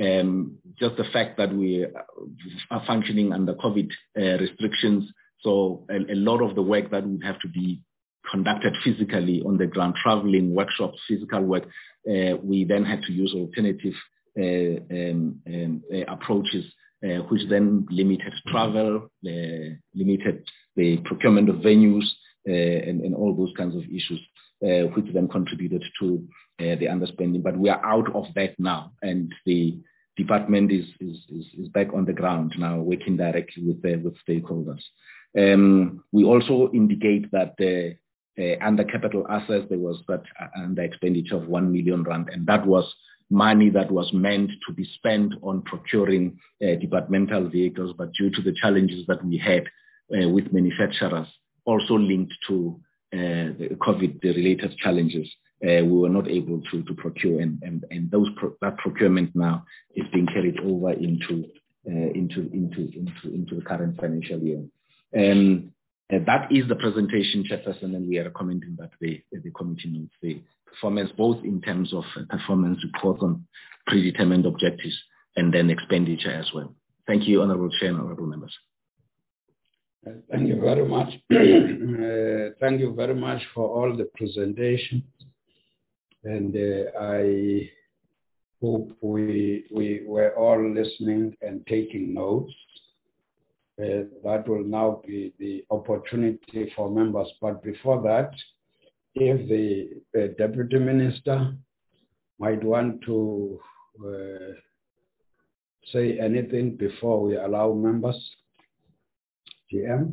Um, just the fact that we are functioning under COVID uh, restrictions, so a, a lot of the work that would have to be conducted physically on the ground, traveling, workshops, physical work, uh, we then had to use alternative uh, um, um, uh, approaches, uh, which then limited travel, uh, limited the procurement of venues, uh, and, and all those kinds of issues, uh, which then contributed to uh, the underspending. But we are out of that now, and the department is, is, is, is back on the ground now, working directly with, uh, with stakeholders. Um, we also indicate that the Uh, under capital assets, there was that uh, under expenditure of one million rand, and that was money that was meant to be spent on procuring uh, departmental vehicles, but due to the challenges that we had uh, with manufacturers, also linked to uh, the COVID-related challenges, uh, we were not able to, to procure, and, and, and those pro that procurement now is being carried over into uh, into into into into the current financial year. Um, Uh, that is the presentation, Chairperson, and we are recommending that the, the committee notes the performance, both in terms of uh, performance report on predetermined objectives and then expenditure as well. Thank you, Honourable Chair and Honourable Members. Uh, thank you very much. uh, thank you very much for all the presentations. And uh, I hope we, we were all listening and taking notes. Uh, that will now be the opportunity for members. But before that, if the uh, Deputy Minister might want to uh, say anything before we allow members. G M?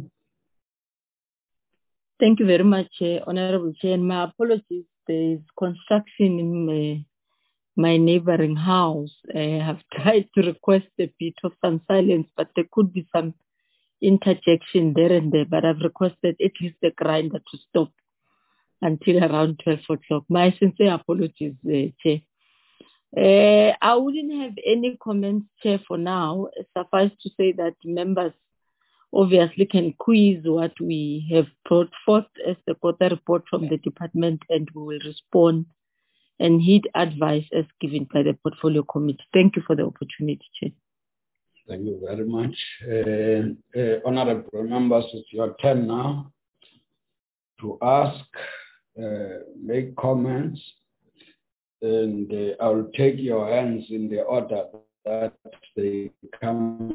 Thank you very much, uh, Honorable Chair. And my apologies, there is construction in my, my neighboring house. I have tried to request a bit of some silence, but there could be some interjection there and there, but I've requested at least the grinder to stop until around twelve o'clock. My sincere apologies, uh, Chair. Uh, I wouldn't have any comments, Chair, for now. Suffice to say that members obviously can quiz what we have brought forth as the quarter report from the department, and we will respond and heed advice as given by the Portfolio Committee. Thank you for the opportunity, Chair. Thank you very much. Uh, uh, honorable members, it's your turn now to ask, uh, make comments, and uh, I'll take your hands in the order that they come.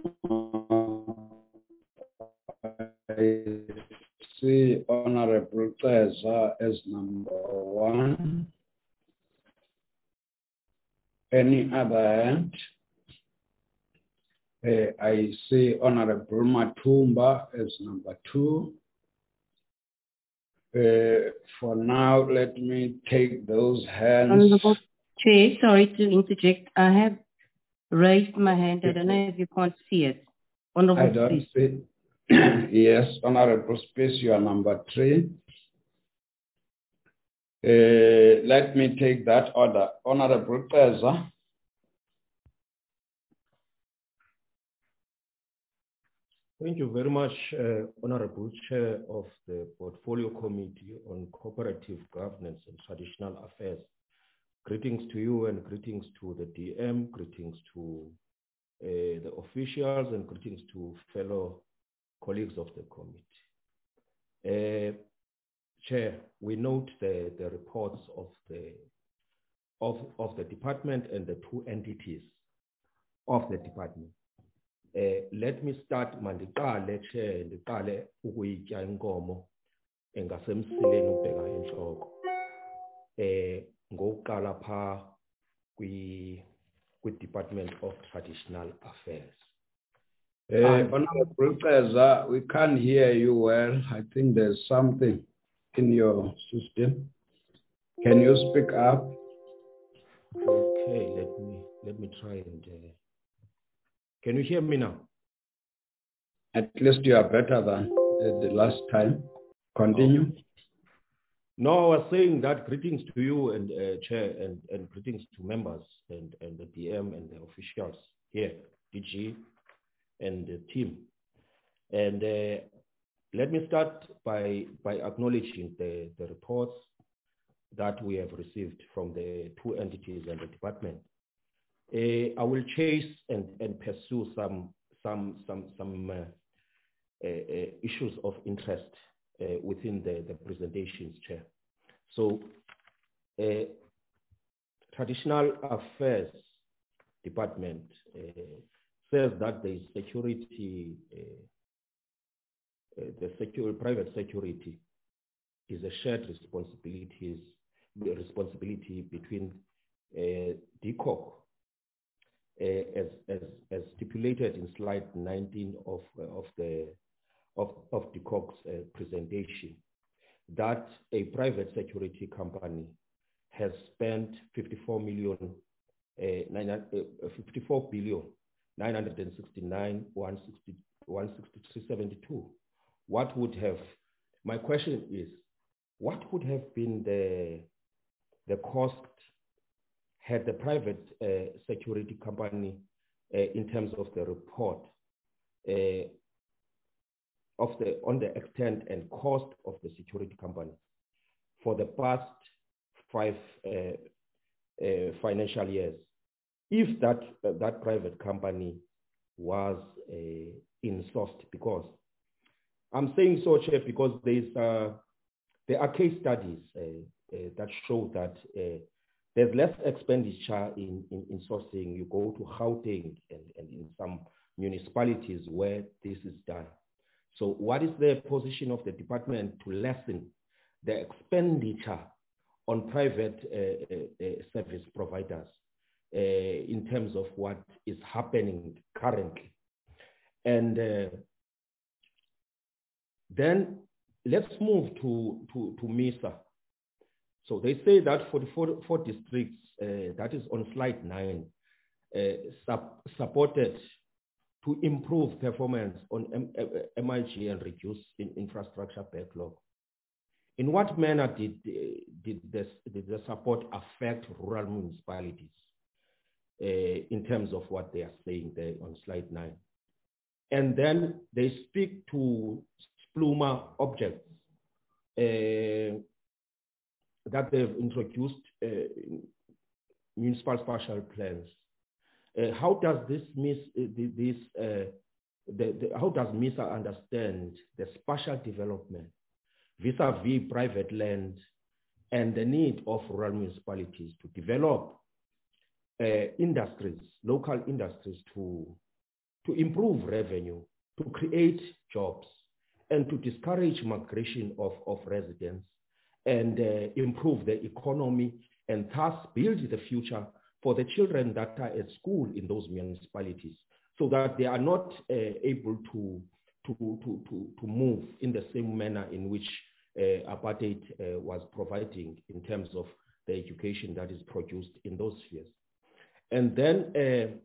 I see Honorable Teza as number one. Any other hand? Uh, I see Honorable Matumba as number two. Uh, for now, let me take those hands. Honorable Chair, sorry to interject. I have raised my hand. I don't know if you can't see it. Honorable I don't Spies. see. Yes, Honorable Spies, you are number three. Uh, let me take that order. Honorable Teza. Thank you very much, uh, Honorable Chair of the Portfolio Committee on Cooperative Governance and Traditional Affairs. Greetings to you and greetings to the D M, greetings to uh, the officials, and greetings to fellow colleagues of the committee. Uh, Chair, we note the, the reports of the, of, of the department and the two entities of the department. Uh, let me start mandiqale Chair ndiqale ukuyitya inkomo engasemsileni ubheka enhloko eh ngokuqala pha kwi kwi Department of Traditional Affairs. Uh, Honorable Teza, we can't hear you well. I think there's something in your system. Can you speak up? Okay, let me let me try and uh, can you hear me now? At least you are better than uh, the last time. Continue. Oh. No, I was saying that greetings to you and uh, Chair, and, and greetings to members and, and the D M and the officials here, D G and the team. And uh, let me start by, by acknowledging the, the reports that we have received from the two entities and the department. Uh, I will chase and, and pursue some some some some uh, uh, uh, issues of interest uh, within the, the presentations, Chair. So, uh, Traditional Affairs Department uh, says that the security, uh, uh, the secure, private security is a shared responsibilities, responsibility between uh, D C O C, uh, as, as, as stipulated in slide nineteen of, uh, of the of, of D C O C's uh, presentation, that a private security company has spent fifty-four million, uh, nine, uh, fifty-four billion, nine hundred sixty-nine, one sixty-three, seventy-two. What would have, my question is, what would have been the, the cost had the private uh, security company uh, in terms of the report uh, of the, on the extent and cost of the security company for the past five uh, uh, financial years, if that uh, that private company was uh, insourced? Because I'm saying so, Chair, because there's uh, there are case studies uh, uh, that show that uh, there's less expenditure in, in, in sourcing. You go to Gauteng and, and in some municipalities where this is done. So what is the position of the department to lessen the expenditure on private uh, uh, uh, service providers uh, in terms of what is happening currently? And uh, then let's move to, to, to MISA. So they say that for the four, four districts, uh, that is on slide nine, uh, sub, supported to improve performance on M, M I G and reduce in infrastructure backlog. In what manner did, did, this, did the support affect rural municipalities uh, in terms of what they are saying there on slide nine? And then they speak to SPLUMA objects uh, that they've introduced uh, in municipal spatial plans. Uh, how does this miss uh, this uh, the, the, how does MISA understand the spatial development vis-a-vis private land and the need of rural municipalities to develop uh, industries, local industries to, to improve revenue, to create jobs, and to discourage migration of, of residents and uh, improve the economy and thus build the future for the children that are at school in those municipalities, so that they are not uh, able to, to, to, to, to move in the same manner in which uh, apartheid uh, was providing in terms of the education that is produced in those spheres. And then uh,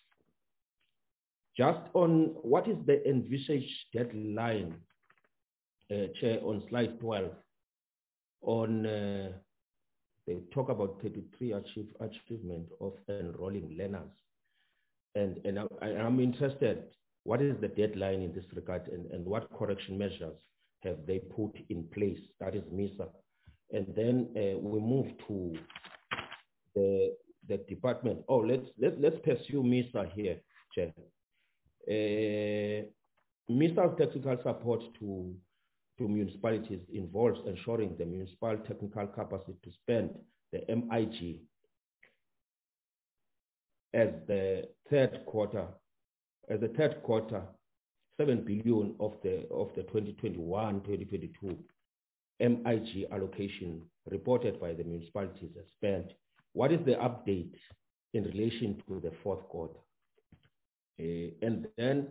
just on what is the envisaged deadline, uh, Chair, on slide twelve, on uh, they talk about thirty-three achieve, achievement of enrolling learners. And, and I, I'm interested, what is the deadline in this regard, and, and what correction measures have they put in place? That is MISA. And then uh, we move to the, the department. Oh, let's, let, let's pursue MISA here, Chair. Uh, MISA's technical support to to municipalities involves ensuring the municipal technical capacity to spend the M I G as the third quarter, as the third quarter, seven billion of the of the twenty twenty-one twenty twenty-two M I G allocation reported by the municipalities as spent. What is the update in relation to the fourth quarter? Uh, and then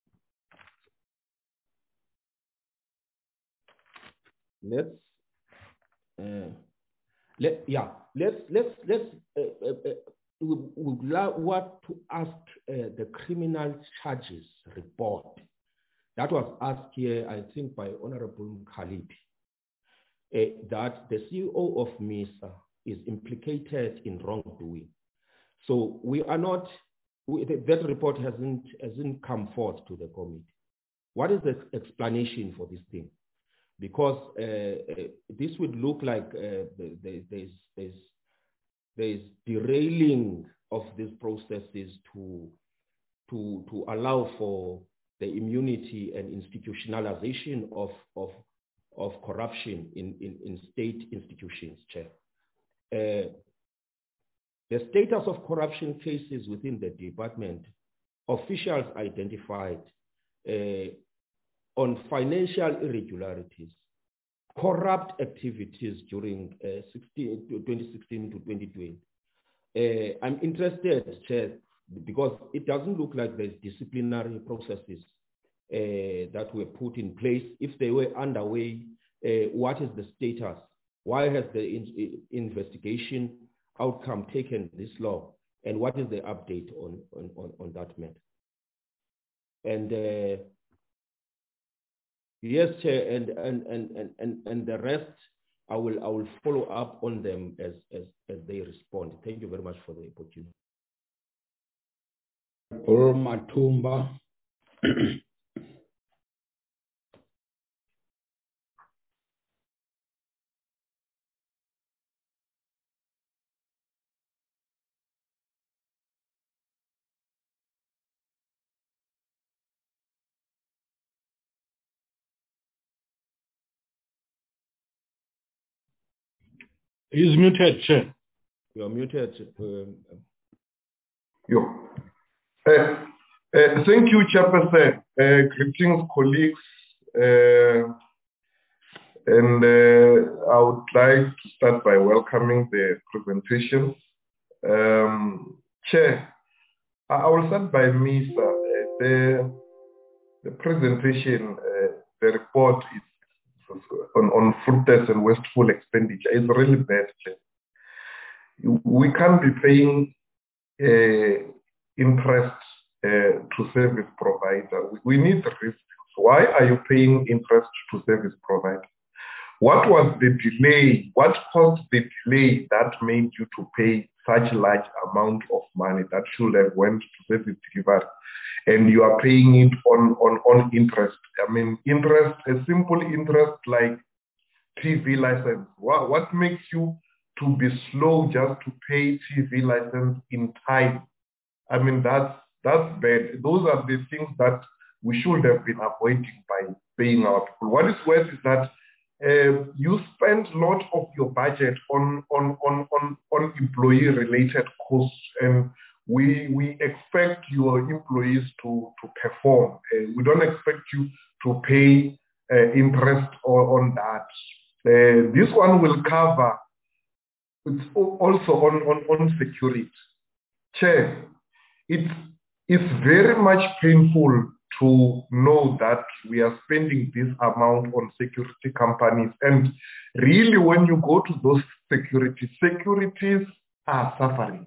let's uh, let yeah let's let's let's uh, uh, uh, we would want to ask uh, the criminal charges report that was asked here, I think, by Honorable Khalid, uh, that the C E O of MISA is implicated in wrongdoing. So we are not we, that report hasn't hasn't come forth to the committee. What is the explanation for this thing? Because uh, uh, this would look like uh, there's, there's, there's derailing of these processes to, to, to allow for the immunity and institutionalization of, of, of corruption in, in, in state institutions, Chair. Uh, the status of corruption cases within the department, officials identified uh, on financial irregularities, corrupt activities during uh, twenty sixteen to twenty twenty. Uh, I'm interested, Chair, because it doesn't look like there's disciplinary processes uh, that were put in place. If they were underway, uh, what is the status? Why has the in investigation outcome taken this long? And what is the update on, on, on, on that matter? And uh, yes, Chair, and, and, and, and, and the rest, I will, I will follow up on them as, as, as they respond. Thank you very much for the opportunity. Paul Matumba. He's muted, Chair. You are muted. Um, Yo. Uh, uh, thank you, Chairperson. Uh, greetings, colleagues. Uh, and uh, I would like to start by welcoming the presentation. Um, Chair, I, I will start by me, sir. Uh, the, the presentation, uh, the report is on, on fruitless and wasteful expenditure is really bad, Chair. We can't be paying uh, interest uh, to service provider. We, we need risk. Why are you paying interest to service provider? What was the delay? What caused the delay that made you to pay such large amount of money that should have went to service delivery? And you are paying it on, on, on interest. I mean, interest, a simple interest like T V license. What, what makes you to be slow just to pay T V license in time? I mean, that's, that's bad. Those are the things that we should have been avoiding by paying our people. What is worse is that uh, you spend a lot of your budget on, on, on, on, on employee-related costs, and we, we expect your employees to, to perform. Uh, we don't expect you to pay uh, interest on, on that. Uh, this one will cover, it's also on, on, on security. Chair, it's, it's very much painful to know that we are spending this amount on security companies. And really, when you go to those security, securities are suffering.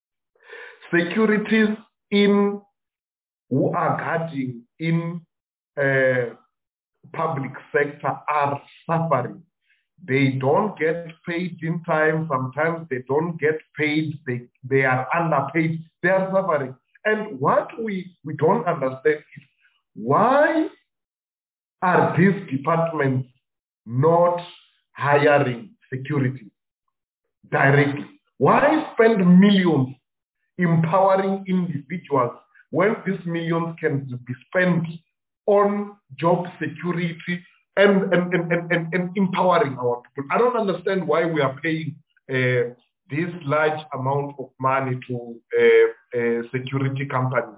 Securities in who are guarding in uh, public sector are suffering. They don't get paid in time. Sometimes they don't get paid. They, they are underpaid. They are suffering. And what we, we don't understand is why are these departments not hiring security directly? Why spend millions empowering individuals when these millions can be spent on job security and, and, and, and, and empowering our people? I don't understand why we are paying uh, this large amount of money to uh, uh, security companies.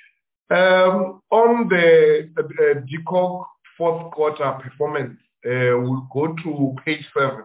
Um, on the uh, D C O G fourth quarter performance, uh, we'll go to page seven.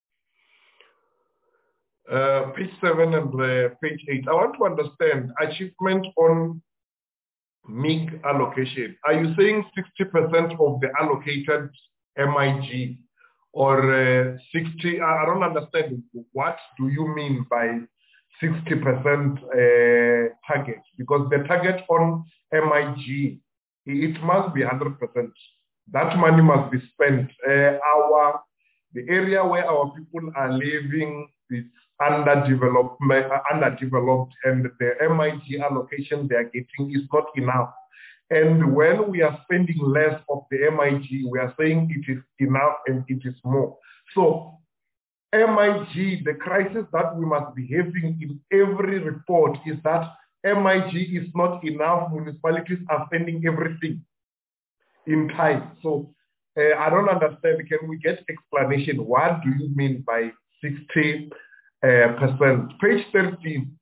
Uh, page seven and uh, page eight. I want to understand achievement on M I G allocation. Are you saying sixty percent of the allocated M I G or uh, sixty? I don't understand. What do you mean by sixty percent uh, target? Because the target on M I G, it must be one hundred percent. That money must be spent. Uh, our the area where our people are living is underdeveloped, underdeveloped, and the M I G allocation they are getting is not enough. And when we are spending less of the M I G, we are saying it is enough and it is more. So M I G, the crisis that we must be having in every report is that M I G is not enough. Municipalities are spending everything in time. So uh, I don't understand. Can we get explanation? What do you mean by sixty percent? Page thirteen.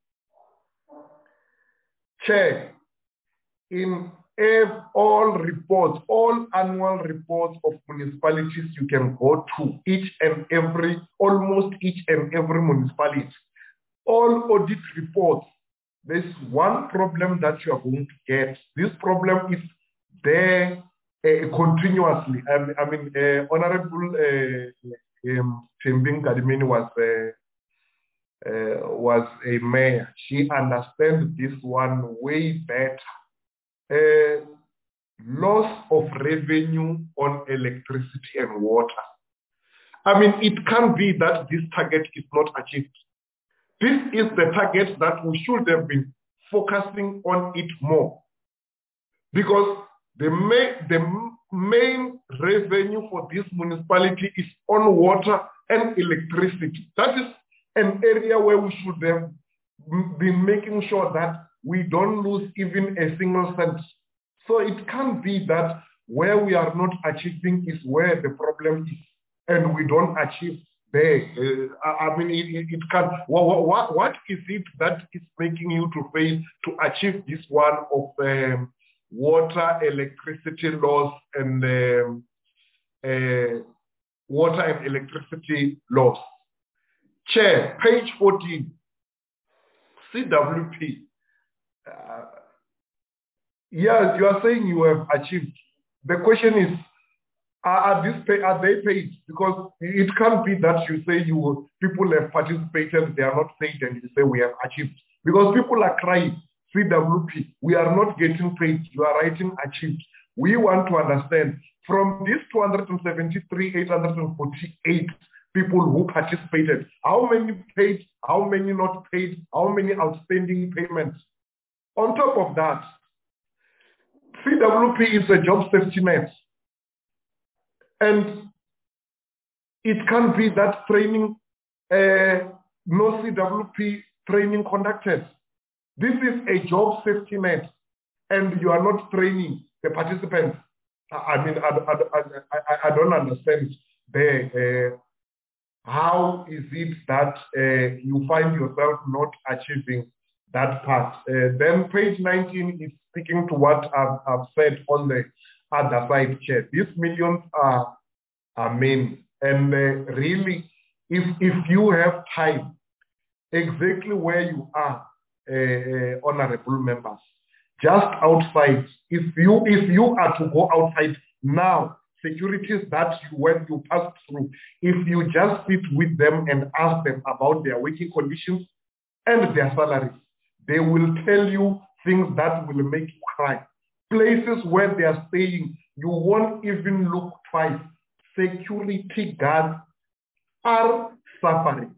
Chair, in all reports, all annual reports of municipalities, you can go to each and every, almost each and every municipality. All audit reports, there's one problem that you are going to get. This problem is there uh, continuously. I, I mean, uh, Honorable uh, um, Tembing Kadimini was, uh, uh, was a mayor. She understands this one way better. Uh, loss of revenue on electricity and water. I mean, it can't be that this target is not achieved. This is the target that we should have been focusing on it more. Because the main, the main revenue for this municipality is on water and electricity. That is an area where we should have been making sure that we don't lose even a single cent. So it can't be that where we are not achieving is where the problem is, and we don't achieve there. Uh, I mean, it, it can. What, what, what is it that is making you to fail to achieve this one of um, water, electricity loss, and um, uh, water and electricity loss? Chair, page fourteen, C W P. Uh, yes, you are saying you have achieved. The question is, are, are, this pay, are they paid? Because it can't be that you say you people have participated, they are not paid, and you say we have achieved. Because people are crying, C W P, we are not getting paid. You are writing achieved. We want to understand from these two hundred seventy-three, eight hundred forty-eight people who participated, how many paid, how many not paid, how many outstanding payments? On top of that, C W P is a job safety net. And it can't be that training, uh, no C W P training conducted. This is a job safety net, and you are not training the participants. I mean, I, I, I, I don't understand the, uh, how is it that uh, you find yourself not achieving that part. Uh, then page nineteen is speaking to what I've, I've said on the other side, Chair. These millions are, are mean. And uh, really, if, if you have time, exactly where you are, uh, uh, honorable members, just outside, if you, if you are to go outside now, securities that you, when you pass through, if you just sit with them and ask them about their working conditions and their salaries, they will tell you things that will make you cry. Places where they are staying, you won't even look twice. Security guards are suffering.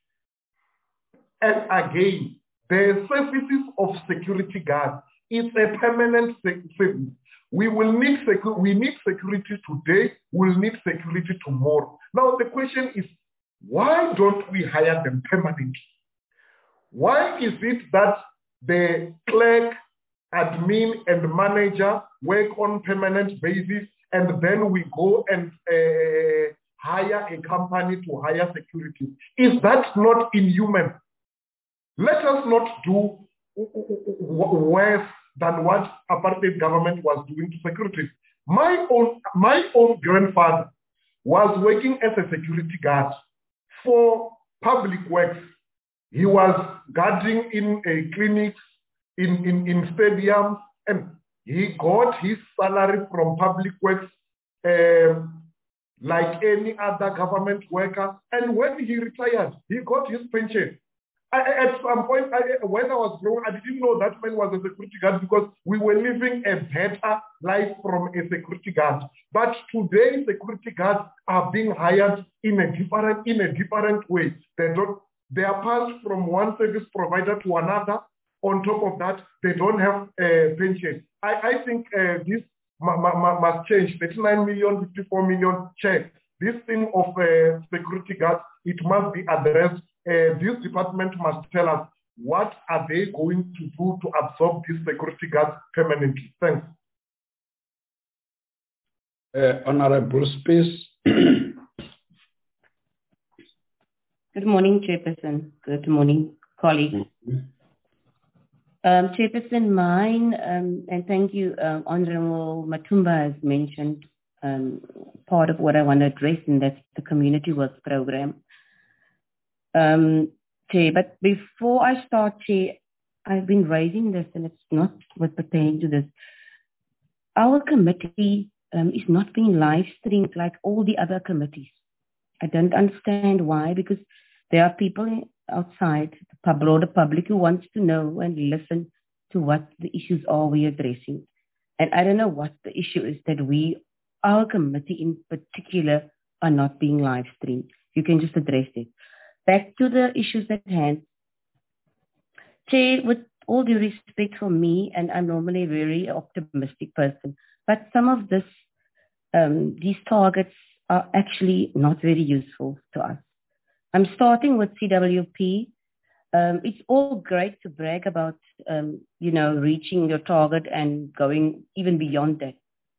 And again, the services of security guards is a permanent service. We will need secu- we need security today, we'll need security tomorrow. Now the question is, why don't we hire them permanently? Why is it that the clerk, admin, and manager work on permanent basis, and then we go and uh, hire a company to hire security? Is that not inhuman? Let us not do worse than what apartheid government was doing to security. My own, my own grandfather was working as a security guard for public works. He was guarding in a clinics, in, in, in stadiums, and he got his salary from public works um, like any other government worker. And when he retired, he got his pension. I, at some point, I, when I was growing, I didn't know that man was a security guard because we were living a better life from a security guard. But today, security guards are being hired in a different, in a different way. They don't. They are passed from one service provider to another. On top of that, they don't have a pension. I, I think uh, this ma ma must change. thirty-nine million, fifty-four million check. this thing of uh, security guards, it must be addressed. Uh, this department must tell us what are they going to do to absorb these security guards permanently. Thanks. Uh, Honorable Space. Good morning, Chairperson. Good morning, colleagues. Mm-hmm. um, Chairperson, mine, um, and thank you, uh, Honorable Matumba has mentioned um, part of what I want to address, and that's the community work program. Um, Chair, but before I start, Chair, I've been raising this, and it's not what pertains to this. Our committee um, is not being live streamed like all the other committees. I don't understand why, because there are people outside, the broader public, who wants to know and listen to what the issues are we're addressing. And I don't know what the issue is that we, our committee in particular, are not being live streamed. You can just address it. Back to the issues at hand. Chair, with all due respect for me, and I'm normally a very optimistic person, but some of this, um, these targets are actually not very useful to us. I'm starting with C W P. Um, it's all great to brag about, um, you know, reaching your target and going even beyond that.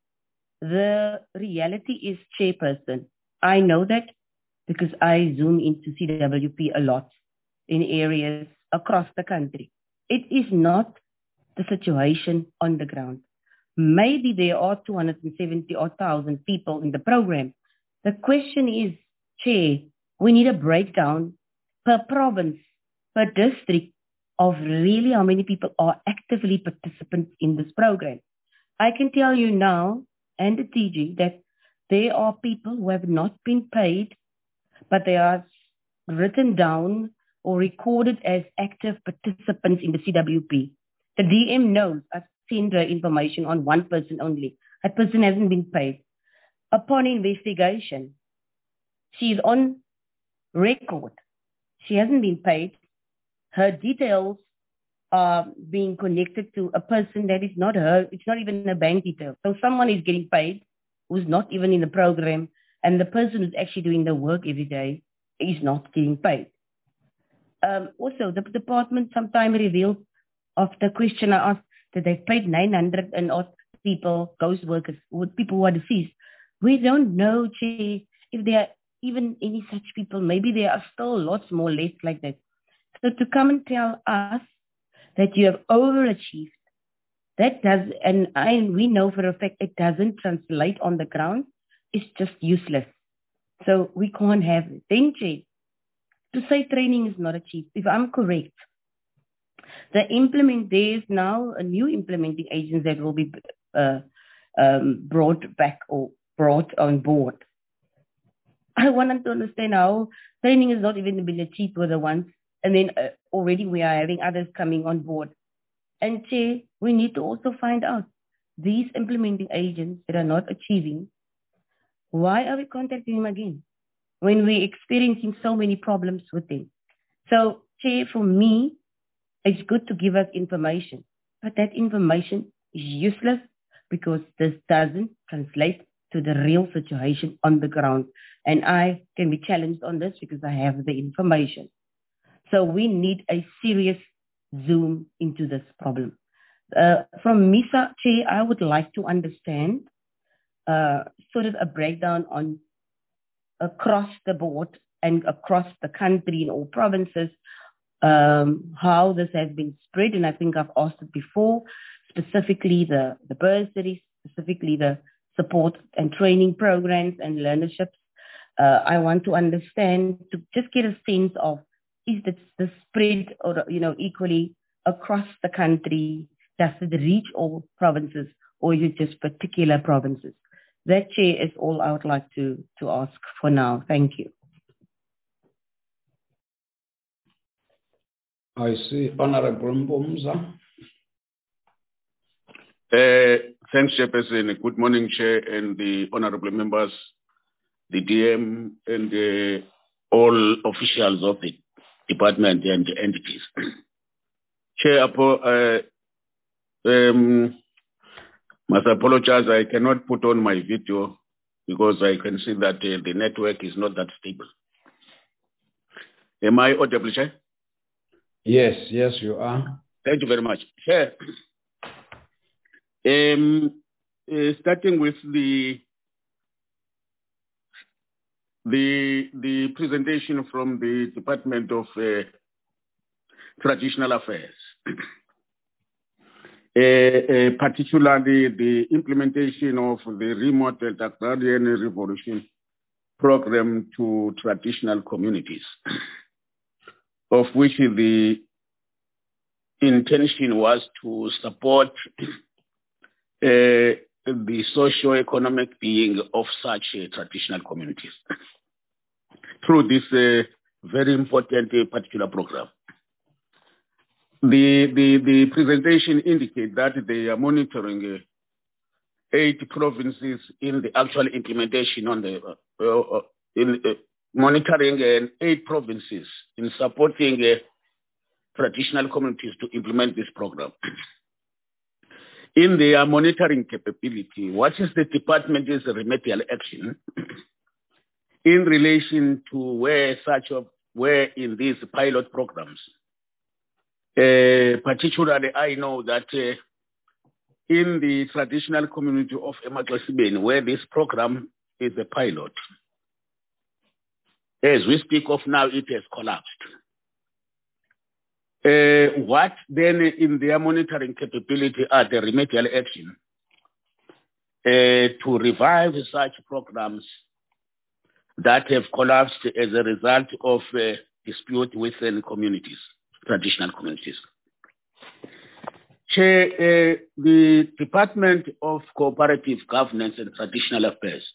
The reality is, Chairperson, I know that because I zoom into C W P a lot in areas across the country. It is not the situation on the ground. Maybe there are two hundred seventy or one thousand people in the program. The question is, Chair, we need a breakdown per province, per district of really how many people are actively participants in this program. I can tell you now, and the T G, that there are people who have not been paid, but they are written down or recorded as active participants in the C W P. The D M knows. I've seen the information on one person only. That person hasn't been paid. Upon investigation, she is on record. She hasn't been paid. Her details are being connected to a person that is not her. It's not even a bank detail. So someone is getting paid who's not even in the program, and the person who's actually doing the work every day is not getting paid. Um, also, the department sometime revealed of the question I asked that they've paid nine hundred and odd people, ghost workers, people who are deceased. We don't know, Chair, if there are even any such people. Maybe there are still lots more left like that. So to come and tell us that you have overachieved, that does, and I, we know for a fact it doesn't translate on the ground, it's just useless. So we can't have it. Then, Chair, to say training is not achieved, if I'm correct, the implement, there is now a new implementing agents that will be uh, um, brought back or brought on board. I wanted to understand how training has not even been achieved with the ones, and then uh, already we are having others coming on board. And Chair, we need to also find out these implementing agents that are not achieving, why are we contacting them again when we're experiencing so many problems with them? So, Chair, for me, it's good to give us information, but that information is useless because this doesn't translate to the real situation on the ground. And I can be challenged on this because I have the information. So we need a serious zoom into this problem. Uh, from MISA, Chair, I would like to understand uh, sort of a breakdown on across the board and across the country in all provinces, um, how this has been spread. And I think I've asked it before, specifically the, the bursaries, specifically the support and training programs and learnerships. Uh, I want to understand, to just get a sense of, is this the spread or, you know, equally across the country? Does it reach all provinces, or is it just particular provinces? That, Chair, is all I would like to, to ask for now. Thank you. I see Honorable Mbomza. Uh, thanks, Chairperson. Good morning, Chair, and the honorable members, the D M, and uh, all officials of the department and the entities. Chair, uh, um, must apologize, I cannot put on my video because I can see that uh, the network is not that stable. Am I audible, Chair? Yes, yes, you are. Thank you very much. Chair, um, uh, starting with the, the, the presentation from the Department of uh, Traditional Affairs, uh, uh, particularly the implementation of the Remote Agrarian Revolution program to traditional communities, of which the intention was to support uh, the socio-economic being of such uh, traditional communities through this uh, very important uh, particular program. The, the, the presentation indicates that they are monitoring uh, eight provinces in the actual implementation on the, uh, uh, in uh, monitoring uh, eight provinces in supporting uh, traditional communities to implement this program. In their monitoring capability, what is the department's remedial action in relation to where such of, where in these pilot programs? Uh, particularly, I know that uh, in the traditional community of Emaklesibeni, where this program is a pilot, as we speak of now, it has collapsed. Uh, what then in their monitoring capability are the remedial action uh, to revive such programs that have collapsed as a result of uh, dispute within communities, traditional communities? Chair, uh, the Department of Cooperative Governance and Traditional Affairs,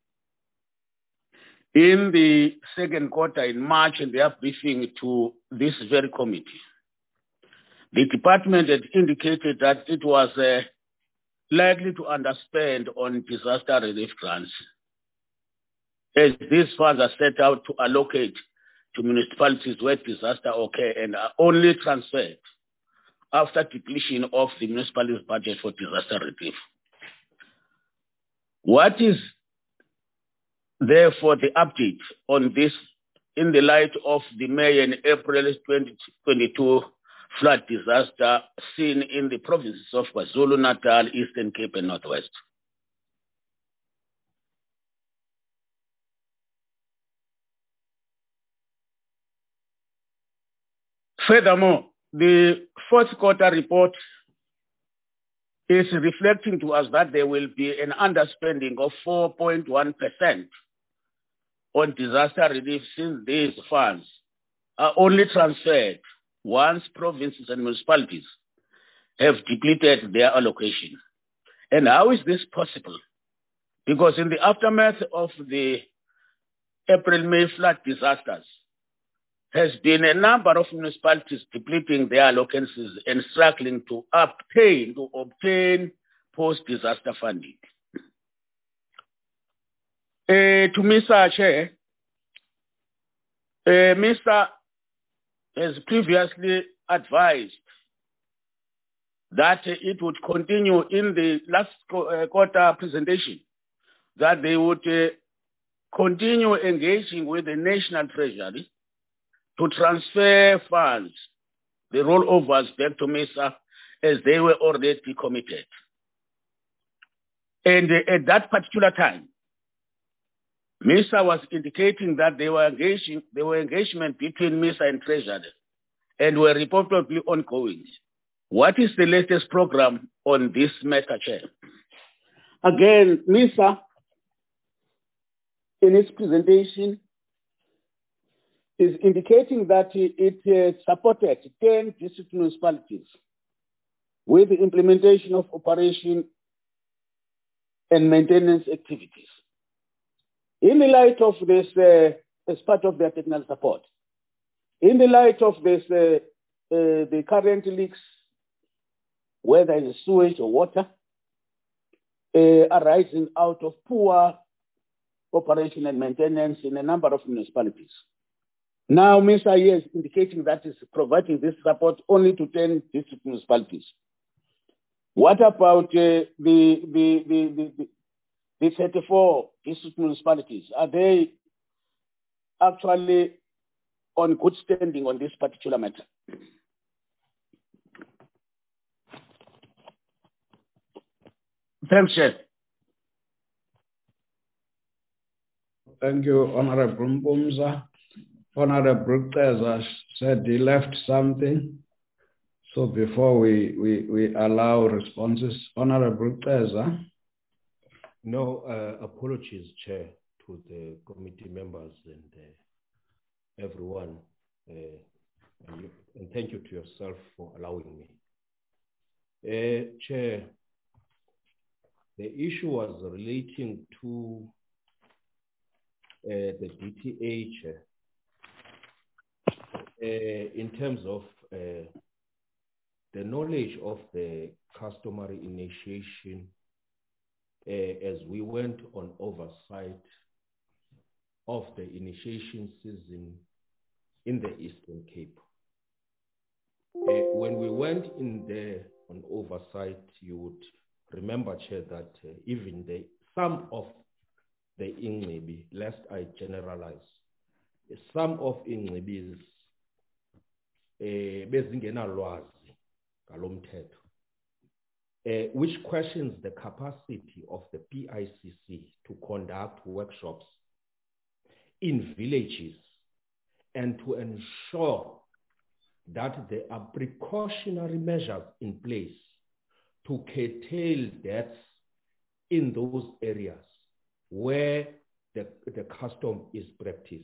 in the second quarter in March, in their briefing to this very committee, the department had indicated that it was uh, likely to underspend on disaster relief grants, as these funds are set out to allocate to municipalities where disaster occur and are only transferred after depletion of the municipality's budget for disaster relief. What is therefore the update on this in the light of the May and April twenty twenty-two flood disaster seen in the provinces of KwaZulu-Natal, Eastern Cape and Northwest? Furthermore, the fourth quarter report is reflecting to us that there will be an underspending of four point one percent on disaster relief, since these funds are only transferred once provinces and municipalities have depleted their allocation. And how is this possible? Because in the aftermath of the April-May flood disasters, has been a number of municipalities depleting their allocances and struggling to obtain, to obtain post-disaster funding. Uh, to Mister Chair, uh, Mister has previously advised that uh, it would continue in the last uh, quarter presentation, that they would uh, continue engaging with the National Treasury to transfer funds, the rollovers back to MISA, as they were already committed. And uh, at that particular time, MISA was indicating that they were engaging, there were engagement between MISA and Treasury and were reportedly ongoing. What is the latest program on this matter, Chair? Again, MISA, in its presentation, is indicating that it uh, supported ten district municipalities with the implementation of operation and maintenance activities. In the light of this, uh, as part of their technical support, in the light of this, uh, uh, the current leaks, whether it's sewage or water, uh, arising out of poor operation and maintenance in a number of municipalities. Now, Mister Ayer is indicating that it's providing this support only to ten district municipalities. What about uh, the, the, the, the, the thirty-four district municipalities, are they actually on good standing on this particular matter? Thanks, Chair. Thank you, Honorable Mbumza. Honorable Teza said he left something. So before we, we, we allow responses, Honorable Teza. No, uh, apologies, Chair, to the committee members and uh, everyone. Uh, and, you, and thank you to yourself for allowing me. Uh, Chair, the issue was relating to uh, the D T A, Chair, uh, in terms of uh, the knowledge of the customary initiation uh, as we went on oversight of the initiation season in the Eastern Cape. Uh, when we went in there on oversight, you would remember, Chair, that uh, even the, some of the Ingcibi, lest I generalize, some of Ingcibis uh, bezingenalwazi ngalo mthetho, Uh, which questions the capacity of the P I C C to conduct workshops in villages and to ensure that there are precautionary measures in place to curtail deaths in those areas where the, the custom is practiced.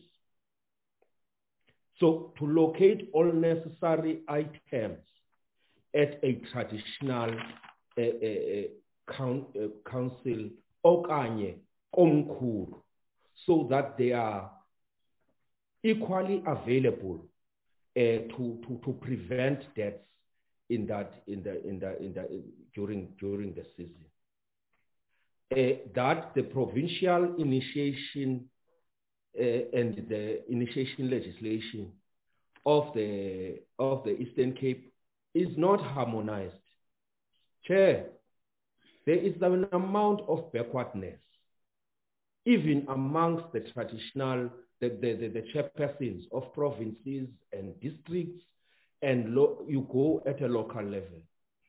So to locate all necessary items at a traditional uh, uh, count, uh, council okanye komkhulu, so that they are equally available uh, to, to, to prevent deaths in that in the in the in the during during the season. Uh, that the provincial initiation uh, and the initiation legislation of the of the Eastern Cape is not harmonized. Chair, there is an amount of backwardness, even amongst the traditional, the, the, the, the chairpersons of provinces and districts, and lo you go at a local level.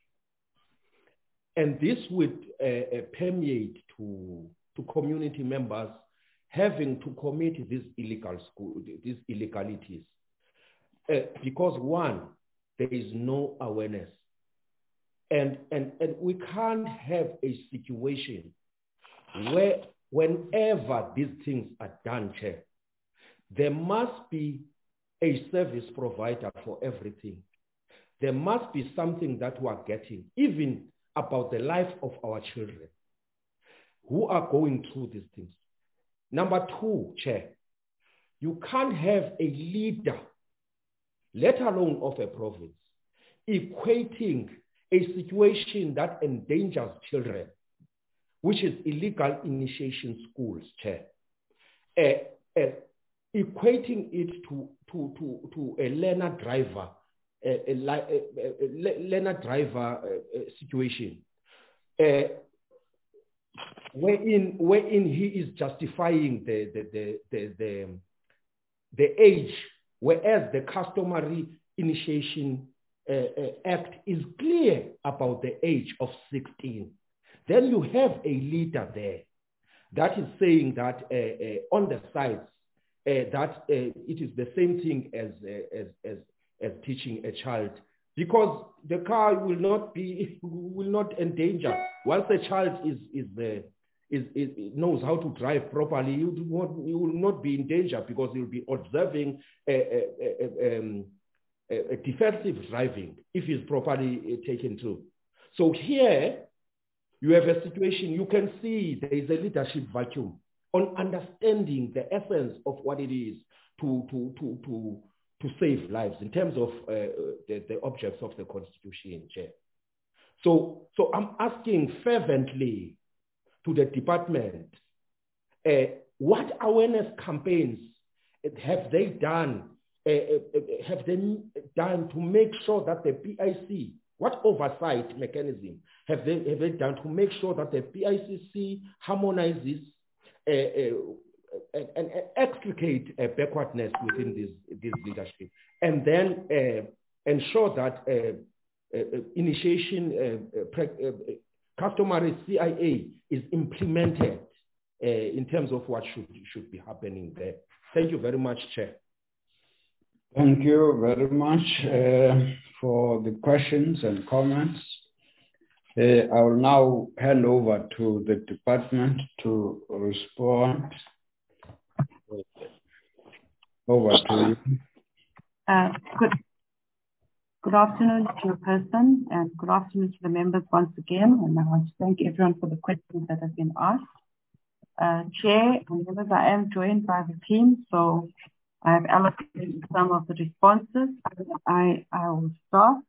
And this would uh, uh, permeate to, to community members having to commit these illegal school, these illegalities. Uh, because one, there is no awareness. And, and, and we can't have a situation where whenever these things are done, Chair, there must be a service provider for everything. There must be something that we are getting, even about the life of our children who are going through these things. Number two, Chair, you can't have a leader, let alone of a province, equating a situation that endangers children, which is illegal initiation schools, Chair, uh, uh, equating it to, to, to, to a learner driver, a, a, a, a learner driver uh, situation, uh, wherein, wherein he is justifying the, the, the, the, the, the age, whereas the customary initiation uh, uh, act is clear about the age of sixteen. Then you have a leader there that is saying that uh, uh, on the sides, uh, that uh, it is the same thing as, uh, as, as, as teaching a child, because the car will not be, will not endanger. Once the child is, is, uh, is, is knows how to drive properly, you, do not, you will not be in danger, because you will be observing a, a, a, um, a, a defensive driving if it's properly uh, taken through. So here, you have a situation, you can see there is a leadership vacuum on understanding the essence of what it is to, to, to, to, to save lives in terms of uh, the, the objects of the Constitution, Chair. So, so I'm asking fervently to the department, uh, what awareness campaigns have they done, uh, uh, have they done to make sure that the P I C, what oversight mechanism have they, have they done to make sure that the P I C C harmonizes uh, uh, and, and extricate uh, backwardness within this, this leadership, and then uh, ensure that uh, uh, initiation, uh, uh, uh, customary C I A is implemented uh, in terms of what should, should be happening there. Thank you very much, Chair. Thank you very much uh, for the questions and comments. Uh, I will now hand over to the department to respond. Over to you. Uh, good, good afternoon, Chairperson, and good afternoon to the members once again. And I want to thank everyone for the questions that have been asked. Uh, Chair and members, I am joined by the team, so I have allocated some of the responses. I, I will start.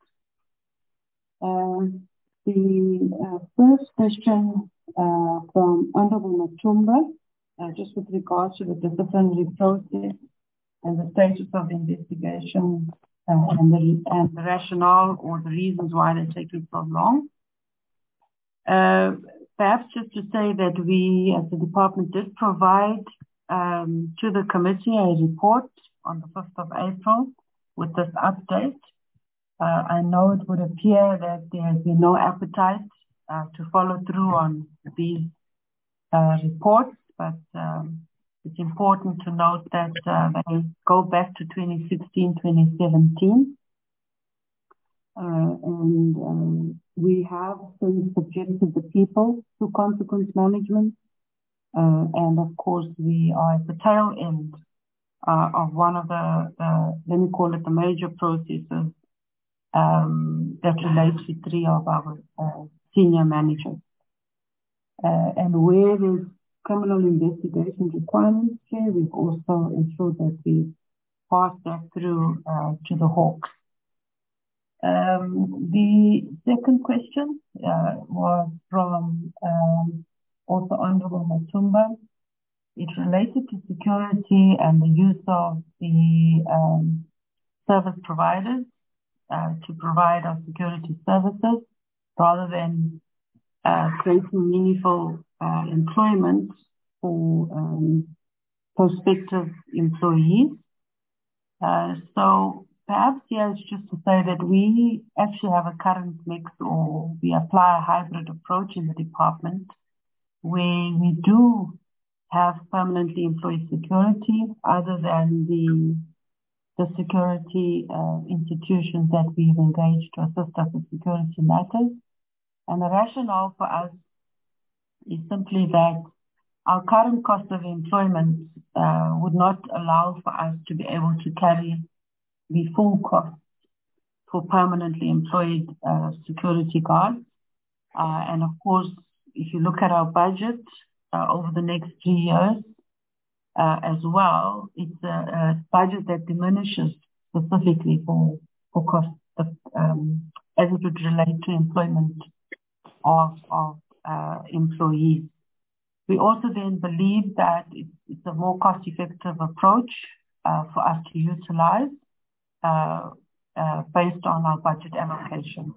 Um, the uh, first question uh, from Honorable Matumba, uh, just with regards to the disciplinary process and the status of the investigation uh, and, the, and the rationale or the reasons why they're taking so long. Uh, perhaps just to say that we, as the department, did provide um, to the committee a report on the fifth of April with this update. Uh, I know it would appear that there has been no appetite uh, to follow through on these uh, reports, but um, it's important to note that uh, they go back to twenty sixteen, twenty seventeen. Uh, and um, we have since subjected the people to consequence management. Uh, and of course, we are at the tail end uh, of one of the, uh, let me call it the major processes um, that relates to three of our uh, senior managers. Uh, and where there's criminal investigation requirements here, we've also ensured that we pass that through uh, to the Hawks. Um, the second question uh, was from um, also Honorable Matumba. It related to security and the use of the um, service providers uh, to provide our security services rather than uh, creating meaningful uh, employment for um, prospective employees. Uh, so perhaps here it's just to say that we actually have a current mix, or we apply a hybrid approach in the department where we do have permanently employed security other than the, the security uh, institutions that we've engaged to assist us with security matters. And the rationale for us is simply that our current cost of employment uh, would not allow for us to be able to carry the full cost for permanently employed uh, security guards. Uh, and of course, if you look at our budget uh, over the next three years uh, as well, it's a, a budget that diminishes specifically for, for cost of, um, as it would relate to employment of, of uh, employees. We also then believe that it's, it's a more cost-effective approach uh, for us to utilize uh, uh, based on our budget allocation.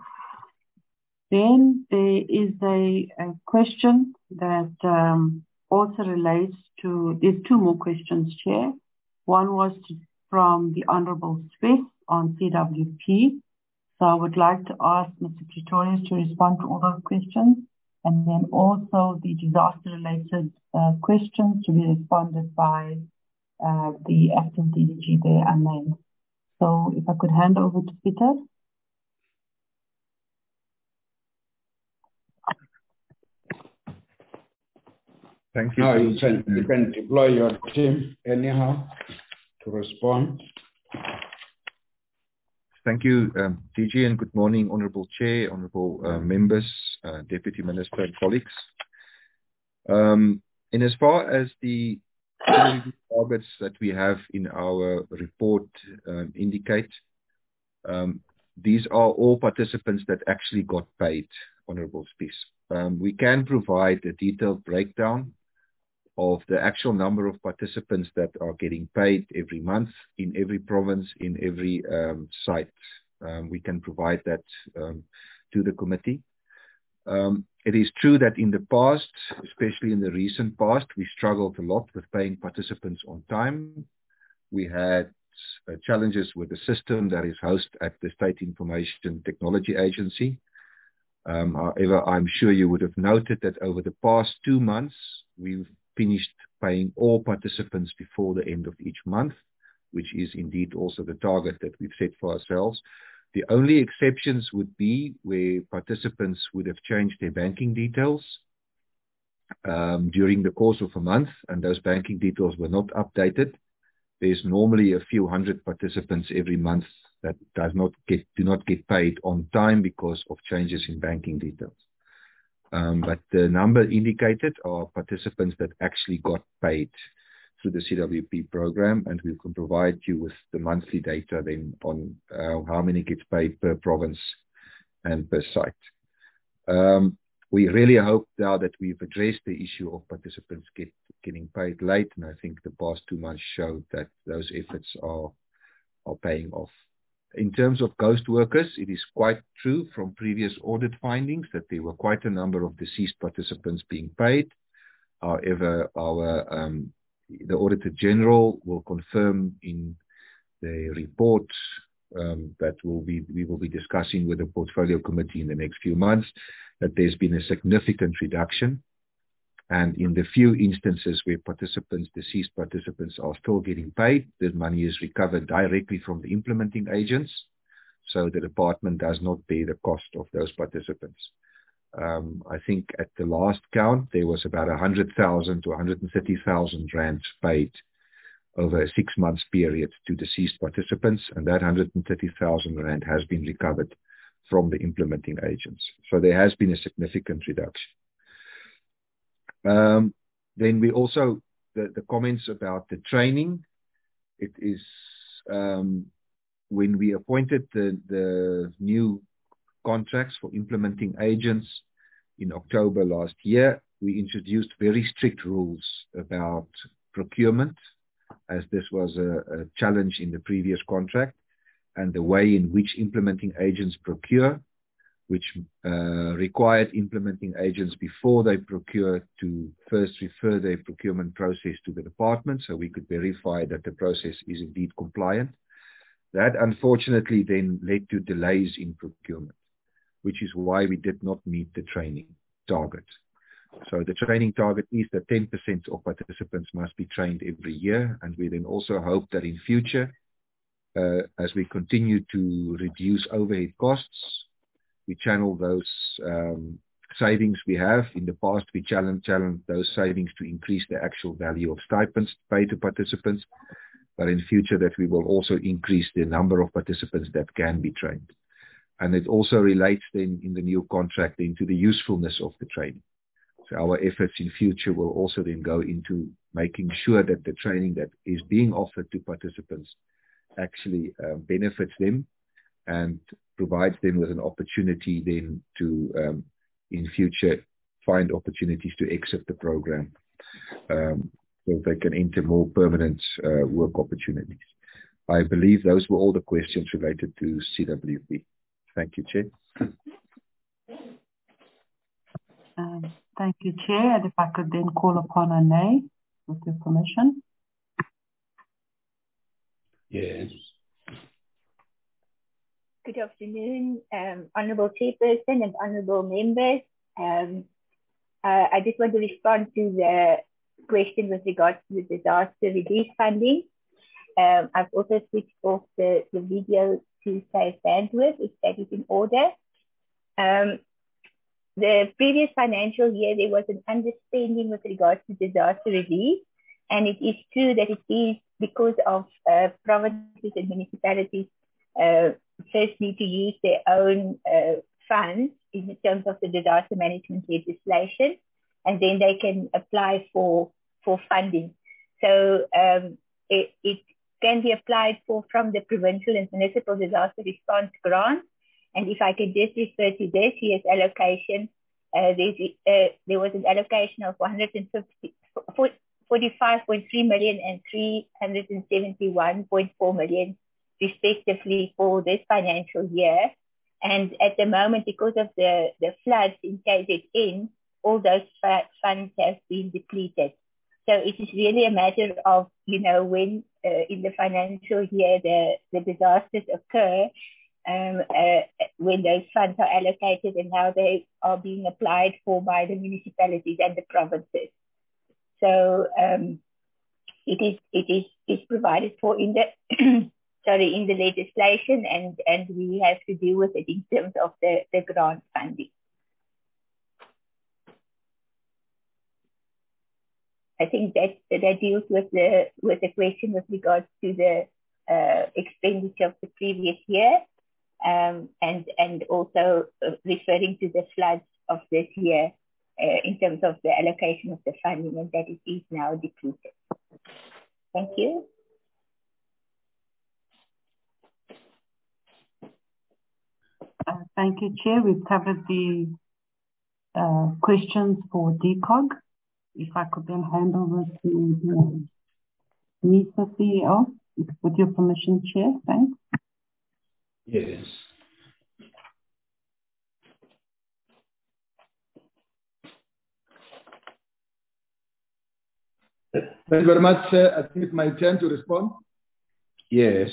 Then there is a, a question that um, also relates to, there's two more questions, Chair. One was to, from the Honourable Smith on C W P. So I would like to ask Mister Pretorius to respond to all those questions, and then also the disaster-related uh, questions to be responded by uh, the acting D D G there, unnamed. So if I could hand over to Peter. Thank you. Now you can, you can deploy your team anyhow to respond. Thank you, um, D G, and good morning, Honourable Chair, Honourable uh, members, uh, Deputy Minister and colleagues. Um, in as far as the targets that we have in our report um, indicate, um, these are all participants that actually got paid, Honourable Speaker. Um, we can provide a detailed breakdown of the actual number of participants that are getting paid every month in every province, in every um, site. Um, we can provide that um, to the committee. Um, it is true that in the past, especially in the recent past, we struggled a lot with paying participants on time. We had uh, challenges with the system that is hosted at the State Information Technology Agency. Um, however, I'm sure you would have noted that over the past two months, we've finished paying all participants before the end of each month, which is indeed also the target that we've set for ourselves. The only exceptions would be where participants would have changed their banking details um, during the course of a month, and those banking details were not updated. There's normally a few hundred participants every month that does not get do not get paid on time because of changes in banking details. Um, but the number indicated are participants that actually got paid through the C W P program, and we can provide you with the monthly data then on uh, how many gets paid per province and per site. Um, we really hope now that we've addressed the issue of participants get, getting paid late, and I think the past two months showed that those efforts are, are paying off. In terms of ghost workers, it is quite true from previous audit findings that there were quite a number of deceased participants being paid. However, our um, the Auditor General will confirm in the report um, that we'll be, we will be discussing with the Portfolio Committee in the next few months that there's been a significant reduction. And in the few instances where participants, deceased participants are still getting paid, the money is recovered directly from the implementing agents, so the department does not bear the cost of those participants. Um, I think at the last count, there was about one hundred thousand to one hundred thirty thousand rand paid over a six months period to deceased participants, and that one hundred thirty thousand rand has been recovered from the implementing agents. So there has been a significant reduction. Um, then we also, the, the comments about the training, it is um, when we appointed the, the new contracts for implementing agents in October last year, we introduced very strict rules about procurement, as this was a, a challenge in the previous contract, and the way in which implementing agents procure, which uh, required implementing agents before they procure to first refer their procurement process to the department so we could verify that the process is indeed compliant. That unfortunately then led to delays in procurement, which is why we did not meet the training target. So the training target is that ten percent of participants must be trained every year, and we then also hope that in future, uh, as we continue to reduce overhead costs, we channel those um, savings we have. In the past, we challenged challenge those savings to increase the actual value of stipends paid to participants, but in future that we will also increase the number of participants that can be trained. And it also relates then in the new contract into the usefulness of the training. So our efforts in future will also then go into making sure that the training that is being offered to participants actually uh, benefits them and provides them with an opportunity then to, um, in future, find opportunities to exit the program um, so they can enter more permanent uh, work opportunities. I believe those were all the questions related to C W P. Thank you, Chair. Um, thank you, Chair. And if I could then call upon Ane, with your permission. Yes. Good afternoon, um, Honourable Chairperson and Honourable Members. Um, uh, I just want to respond to the question with regards to the disaster relief funding. Um, I've also switched off the, the video to save bandwidth, if that is in order. Um, the previous financial year, there was an understanding with regards to disaster relief, and it is true that it is because of uh, provinces and municipalities uh, first need to use their own uh, funds in terms of the disaster management legislation, and then they can apply for, for funding. So um, it, it can be applied for from the provincial and municipal disaster response grants. And if I could just refer to this year's allocation, uh, uh, there was an allocation of one hundred fifty, forty-five point three million and three hundred seventy-one point four million respectively for this financial year. And at the moment, because of the, the floods in K Z N, all those funds have been depleted. So it is really a matter of, you know, when uh, in the financial year the, the disasters occur, um, uh, when those funds are allocated and how they are being applied for by the municipalities and the provinces. So um, it is it is it's provided for in the sorry in the legislation, and and we have to deal with it in terms of the, the grant funding. I think that that deals with the with the question with regards to the uh, expenditure of the previous year, um, and and also referring to the floods of this year uh, in terms of the allocation of the funding, and that it is now depleted. Thank you. Uh, thank you, Chair. We've covered the uh, questions for D C O G. If I could then hand over to Mister C E O, with your permission, Chair. Thanks. Yes. Thank you very much, Chair. I think it's my turn to respond. Yes.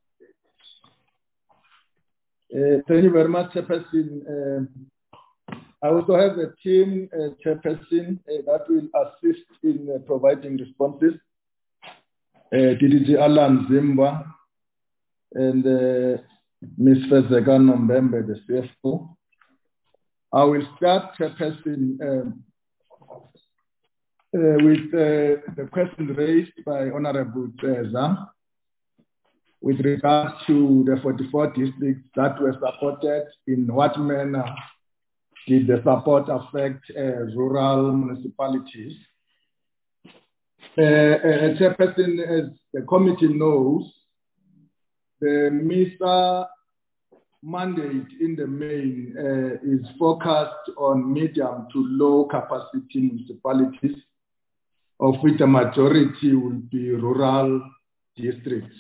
Uh, thank you very much, Chairperson. Uh, I also have a team, uh, Chairperson, uh, that will assist in uh, providing responses. Uh, D D G Alan Zimba and uh, Miz Fezeka Nombembe, the C F O. I will start, Chairperson, um, uh, with uh, the question raised by Honorable Zam with regards to the forty-four districts that were supported. In what manner did the support affect uh, rural municipalities? Uh, uh, Chairperson, as the committee knows, the MISA mandate in the main uh, is focused on medium to low capacity municipalities, of which the majority will be rural districts.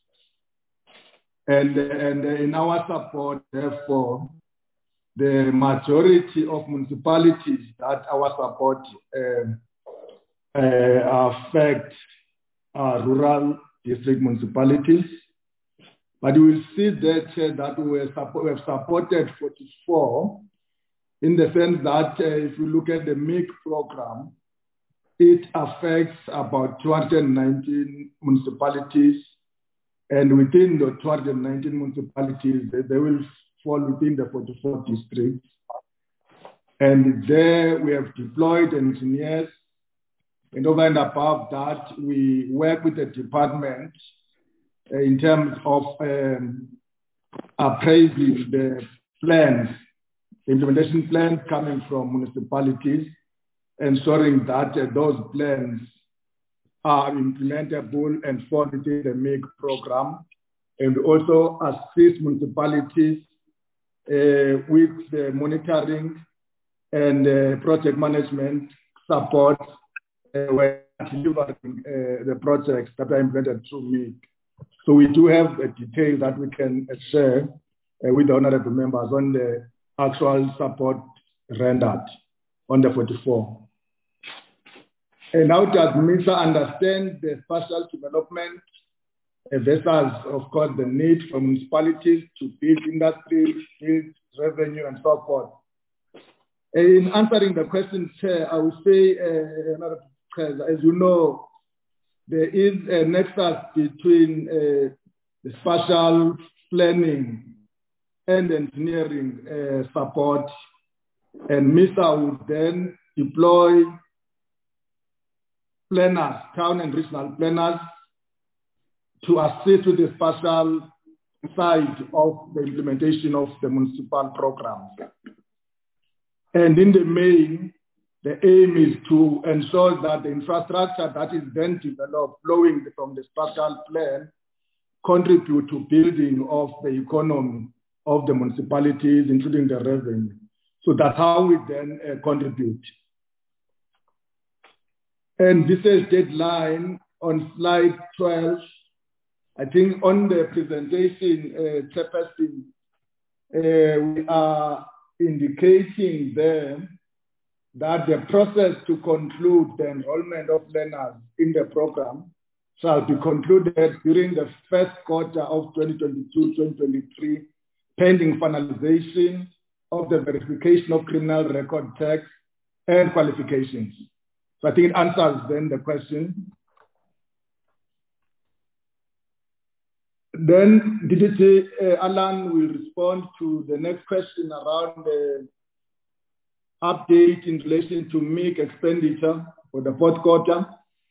And, and in our support, therefore, the majority of municipalities that our support uh, uh, affect are rural district municipalities. But you will see that, uh, that we, support, we have supported forty-four in the sense that uh, if you look at the M I C program, it affects about two hundred nineteen municipalities. And within the two hundred nineteen municipalities, they, they will fall within the forty-four districts. And there we have deployed engineers. And over and above that, we work with the department uh, in terms of um, appraising the plans, the implementation plans coming from municipalities, ensuring that uh, those plans are implementable and fall within the M I C program, and also assist municipalities uh, with the monitoring and uh, project management support uh, when delivering uh, the projects that are implemented through M I C. So we do have a detail that we can uh, share uh, with the honorable members on the actual support rendered on the forty-four. And how does MISA understand the spatial development uh, versus, of course, the need for municipalities to build industry, build revenue, and so forth? In answering the question, Chair, I would say, uh, as you know, there is a nexus between uh, the spatial planning and engineering uh, support, and MISA would then deploy planners, town and regional planners, to assist with the spatial side of the implementation of the municipal programs. And in the main, the aim is to ensure that the infrastructure that is then developed flowing from the spatial plan contribute to building of the economy of the municipalities, including the revenue. So that's how we then uh, contribute. And this is deadline on slide twelve. I think on the presentation, uh, Chairperson, uh, we are indicating there that the process to conclude the enrollment of learners in the program shall be concluded during the first quarter of twenty twenty-two twenty twenty-three, pending finalization of the verification of criminal record checks and qualifications. So I think it answers then the question. Then D D T uh, Alan will respond to the next question around the update in relation to M I C expenditure for the fourth quarter.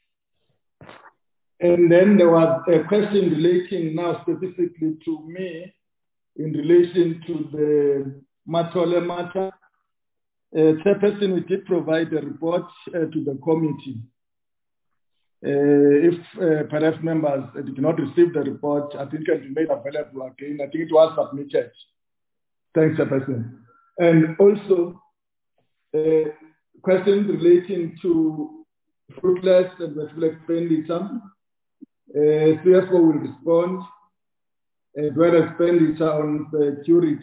And then there was a question relating now specifically to me in relation to the Matole matter. Uh, Chairperson, we did provide a report uh, to the committee. Uh, if uh, perhaps members uh, did not receive the report, I think it can be made available again. I think it was submitted. Thanks, Chairperson. And also, uh, questions relating to fruitless and wasteful expenditure. Uh, C F O will respond, as well as expenditure on security.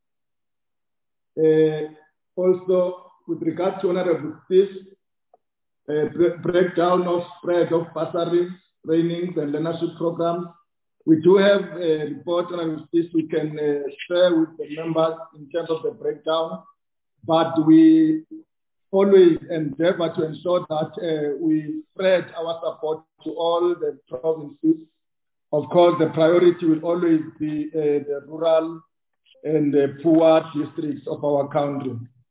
Uh, also, with regard to Honorable Steve, uh, breakdown of spread of bursaries, trainings, and learnership programs. We do have a report on this we can uh, share with the members in terms of the breakdown, but we always endeavor to ensure that uh, we spread our support to all the provinces. Of course, the priority will always be uh, the rural and the poor districts of our country.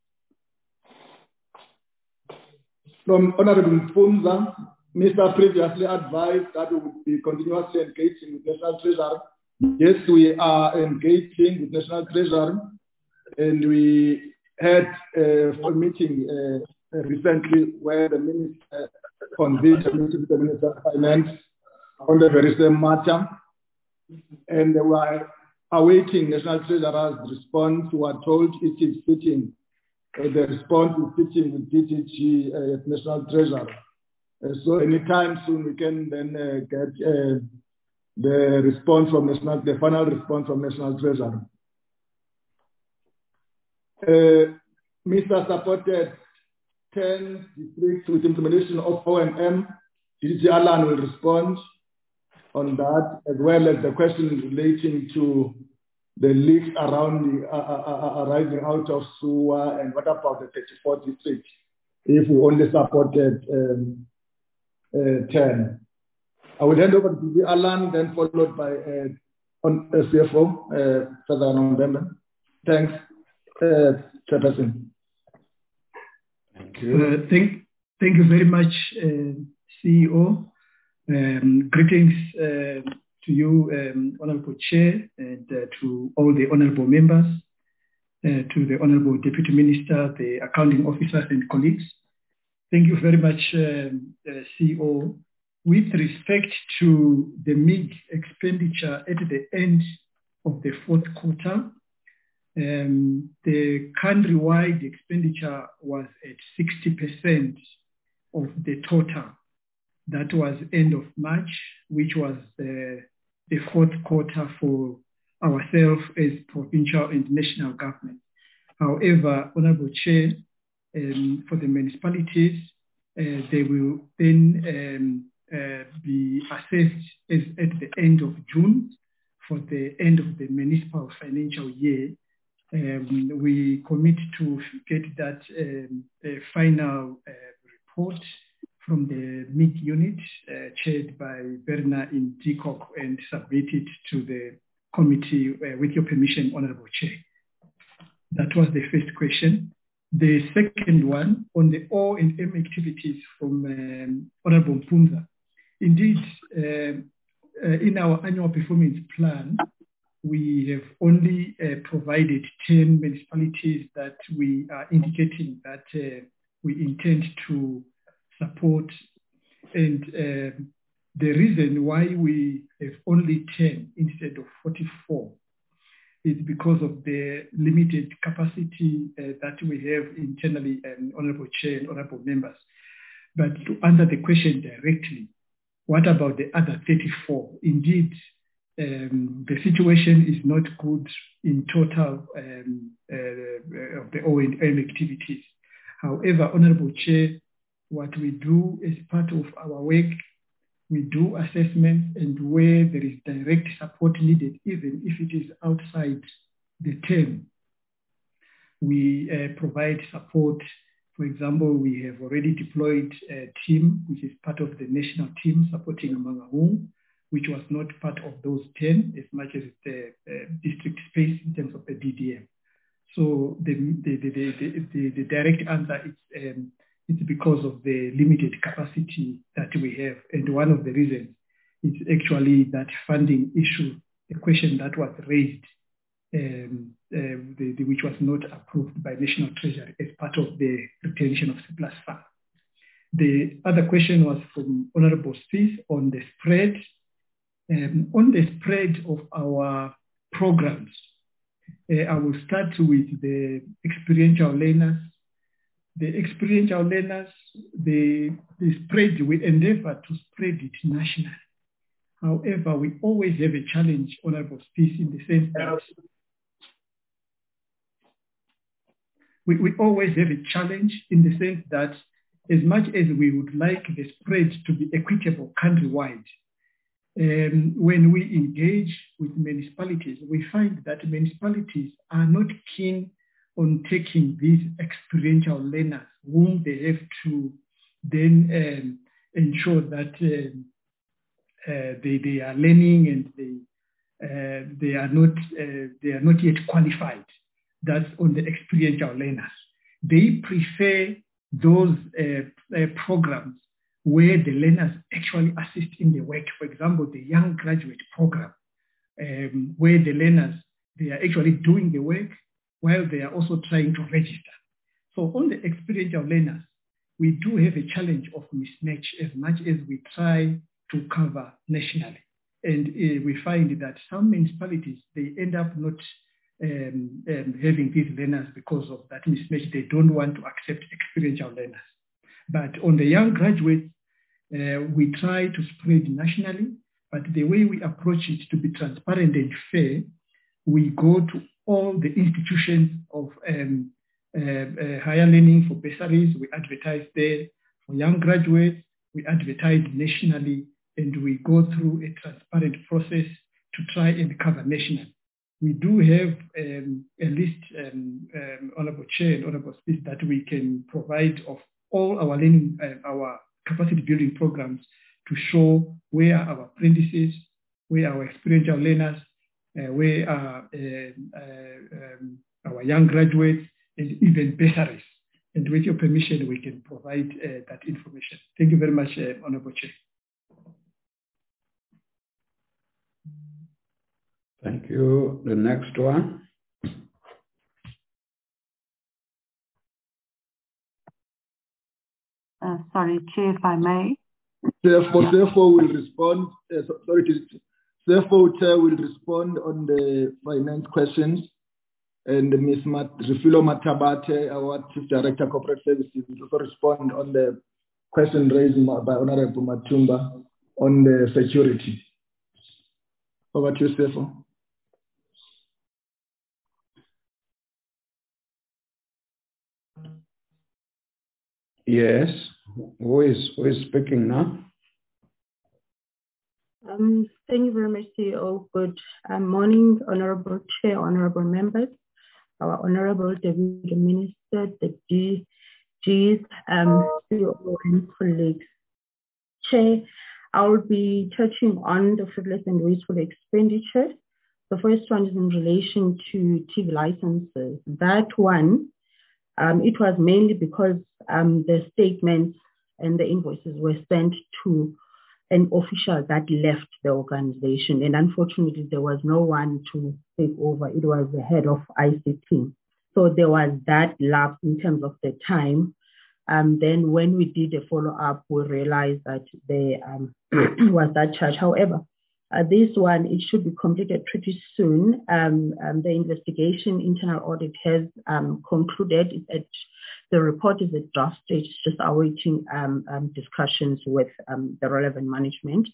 From Honorable Mfunza, Mister previously advised that we would be continuously engaging with National Treasury. Yes, we are engaging with National Treasury, and we had a meeting uh, recently where the Minister convened a meeting with the Minister of Finance on the very same matter, and we are awaiting National Treasurer's response. We are told it is sitting, uh, the response is sitting with D T G uh, at National Treasurer. Uh, so anytime soon we can then uh, get uh, the response from National, the final response from National Treasurer. Uh, Mister supported ten districts with implementation of O M M. D D T Alan will respond on that, as well as the question relating to the leaks around the uh, uh, arising out of sewer, and what about the thirty-four districts if we only supported um, uh, ten. I will hand over to D D T Alan, then followed by uh, on uh, C F O, uh, further on November. Thanks, uh, Chairperson. Thank you. Uh, thank, thank you very much, uh, C E O. Um, greetings uh, to you, um, Honorable Chair, and uh, to all the honorable members, uh, to the Honorable Deputy Minister, the accounting officers and colleagues. Thank you very much, um, uh, C E O. With respect to the M I G expenditure at the end of the fourth quarter, um, the countrywide expenditure was at sixty percent of the total. That was end of March, which was uh, the fourth quarter for ourselves as provincial and national government. However, Honorable Chair, um, for the municipalities, uh, they will then um, uh, be assessed as at the end of June for the end of the municipal financial year. Um, we commit to get that um, final uh, report from the M I G unit, uh, chaired by Berna in D C O C, and submit it to the committee uh, with your permission, Honorable Chair. That was the first question. The second one on the O and M activities from um, Honorable Mfunza. Indeed, uh, uh, in our annual performance plan, we have only uh, provided ten municipalities that we are indicating that uh, we intend to support. And uh, the reason why we have only ten instead of forty-four is because of the limited capacity uh, that we have internally, and Honorable Chair and Honorable Members. But to answer the question directly, what about the other thirty-four? Indeed, um, the situation is not good in total um, uh, of the O and M activities. However, Honorable Chair, what we do as part of our work, we do assessments, and where there is direct support needed, even if it is outside the term, we uh, provide support. For example, we have already deployed a team, which is part of the national team supporting Mangaung, which was not part of those ten as much as the uh, district space in terms of the D D M. So the, the, the, the, the, the direct answer is um, it's because of the limited capacity that we have. And one of the reasons is actually that funding issue, a question that was raised, um, uh, the, the, which was not approved by National Treasury as part of the retention of surplus fund. The other question was from Honorable Spies on the spread. Um, on the spread of our programs, uh, I will start with the experiential learners. The experiential learners, the, the spread, we endeavor to spread it nationally. However, we always have a challenge, Honorable Spies, in the sense that we, we always have a challenge in the sense that as much as we would like the spread to be equitable countrywide, Um, when we engage with municipalities, we find that municipalities are not keen on taking these experiential learners whom they have to then um, ensure that um, uh, they, they are learning and they, uh, they, are not, uh, they are not yet qualified. That's on the experiential learners. They prefer those uh, uh, programs where the learners actually assist in the work. For example, the young graduate program, um, where the learners, they are actually doing the work while they are also trying to register. So on the experiential learners, we do have a challenge of mismatch as much as we try to cover nationally. And uh, we find that some municipalities, they end up not um, um, having these learners because of that mismatch. They don't want to accept experiential learners. But on the young graduates, uh, we try to spread nationally, but the way we approach it to be transparent and fair, we go to all the institutions of um, uh, uh, higher learning for bursaries, we advertise there. For young graduates, we advertise nationally, and we go through a transparent process to try and cover nationally. We do have um, a list, um, um, Honorable Chair and Honorable Speaker, that we can provide of all our learning, uh, our capacity building programs to show where our apprentices, where our experiential learners, uh, where are uh, uh, um, our young graduates, and even bursaries. And with your permission, we can provide uh, that information. Thank you very much, uh, Honorable Chair. Thank you. The next one. Uh, sorry, Chair, if I may. Therefore, therefore will respond. Uh, sorry, to, therefore, Chair will respond on the finance questions, and Miz Mat Refilo Matabate, our Chief Director, Corporate Services, will also respond on the question raised by Honorable Matumba on the security. Over to you, therefore. Yes. Who is, who is speaking now? Um, thank you very much, C E O. Good um, morning, Honorable Chair, Honorable members, our Honorable Deputy Minister, the G Gs, um, C E O and colleagues. Chair, I will be touching on the frivolous and wasteful expenditure. The first one is in relation to T V licenses. That one, um, it was mainly because um, the statements and the invoices were sent to an official that left the organization. And unfortunately, there was no one to take over. It was the head of I C T. So there was that lapse in terms of the time. Um, then when we did a follow-up, we realized that there um, was that charge. However, uh, this one, it should be completed pretty soon. Um, um, the investigation, internal audit has um, concluded. It, the report is at draft stage, just awaiting um, um, discussions with um, the relevant management.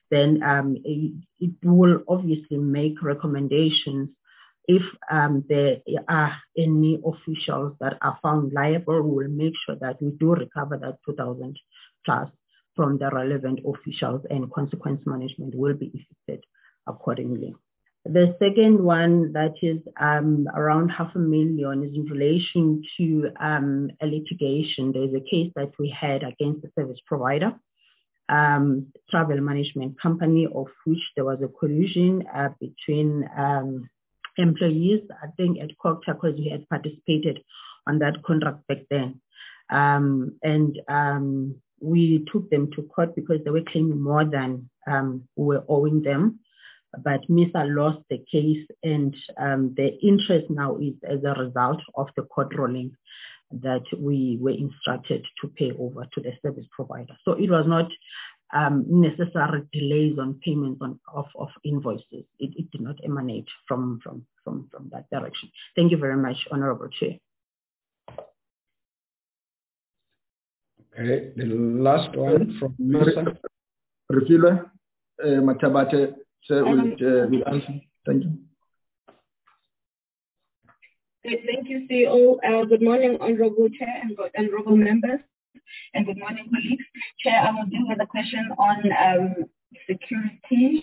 then um, it, it will obviously make recommendations. If um, there are any officials that are found liable, we will make sure that we do recover that two thousand plus from the relevant officials, and consequence management will be effected accordingly. The second one, that is um, around half a million, is in relation to um, a litigation. There's a case that we had against the service provider, um, travel management company, of which there was a collusion uh, between um, employees. I think at Cocta, because we had participated on that contract back then. Um, and um, we took them to court because they were claiming more than um, we were owing them. But MISA lost the case, and um, the interest now is as a result of the court ruling that we were instructed to pay over to the service provider. So it was not um, necessary delays on payments on, of, of invoices. It, it did not emanate from, from, from, from that direction. Thank you very much, Honorable Chair. Okay, the last one from MISA. Refila, uh, Matabate, sir, will, uh, will answer. Thank you. Okay, thank you, C E O. Uh, good morning, Honorable Chair and good honorable members, and good morning, colleagues. Chair, I will deal with a question on um, security.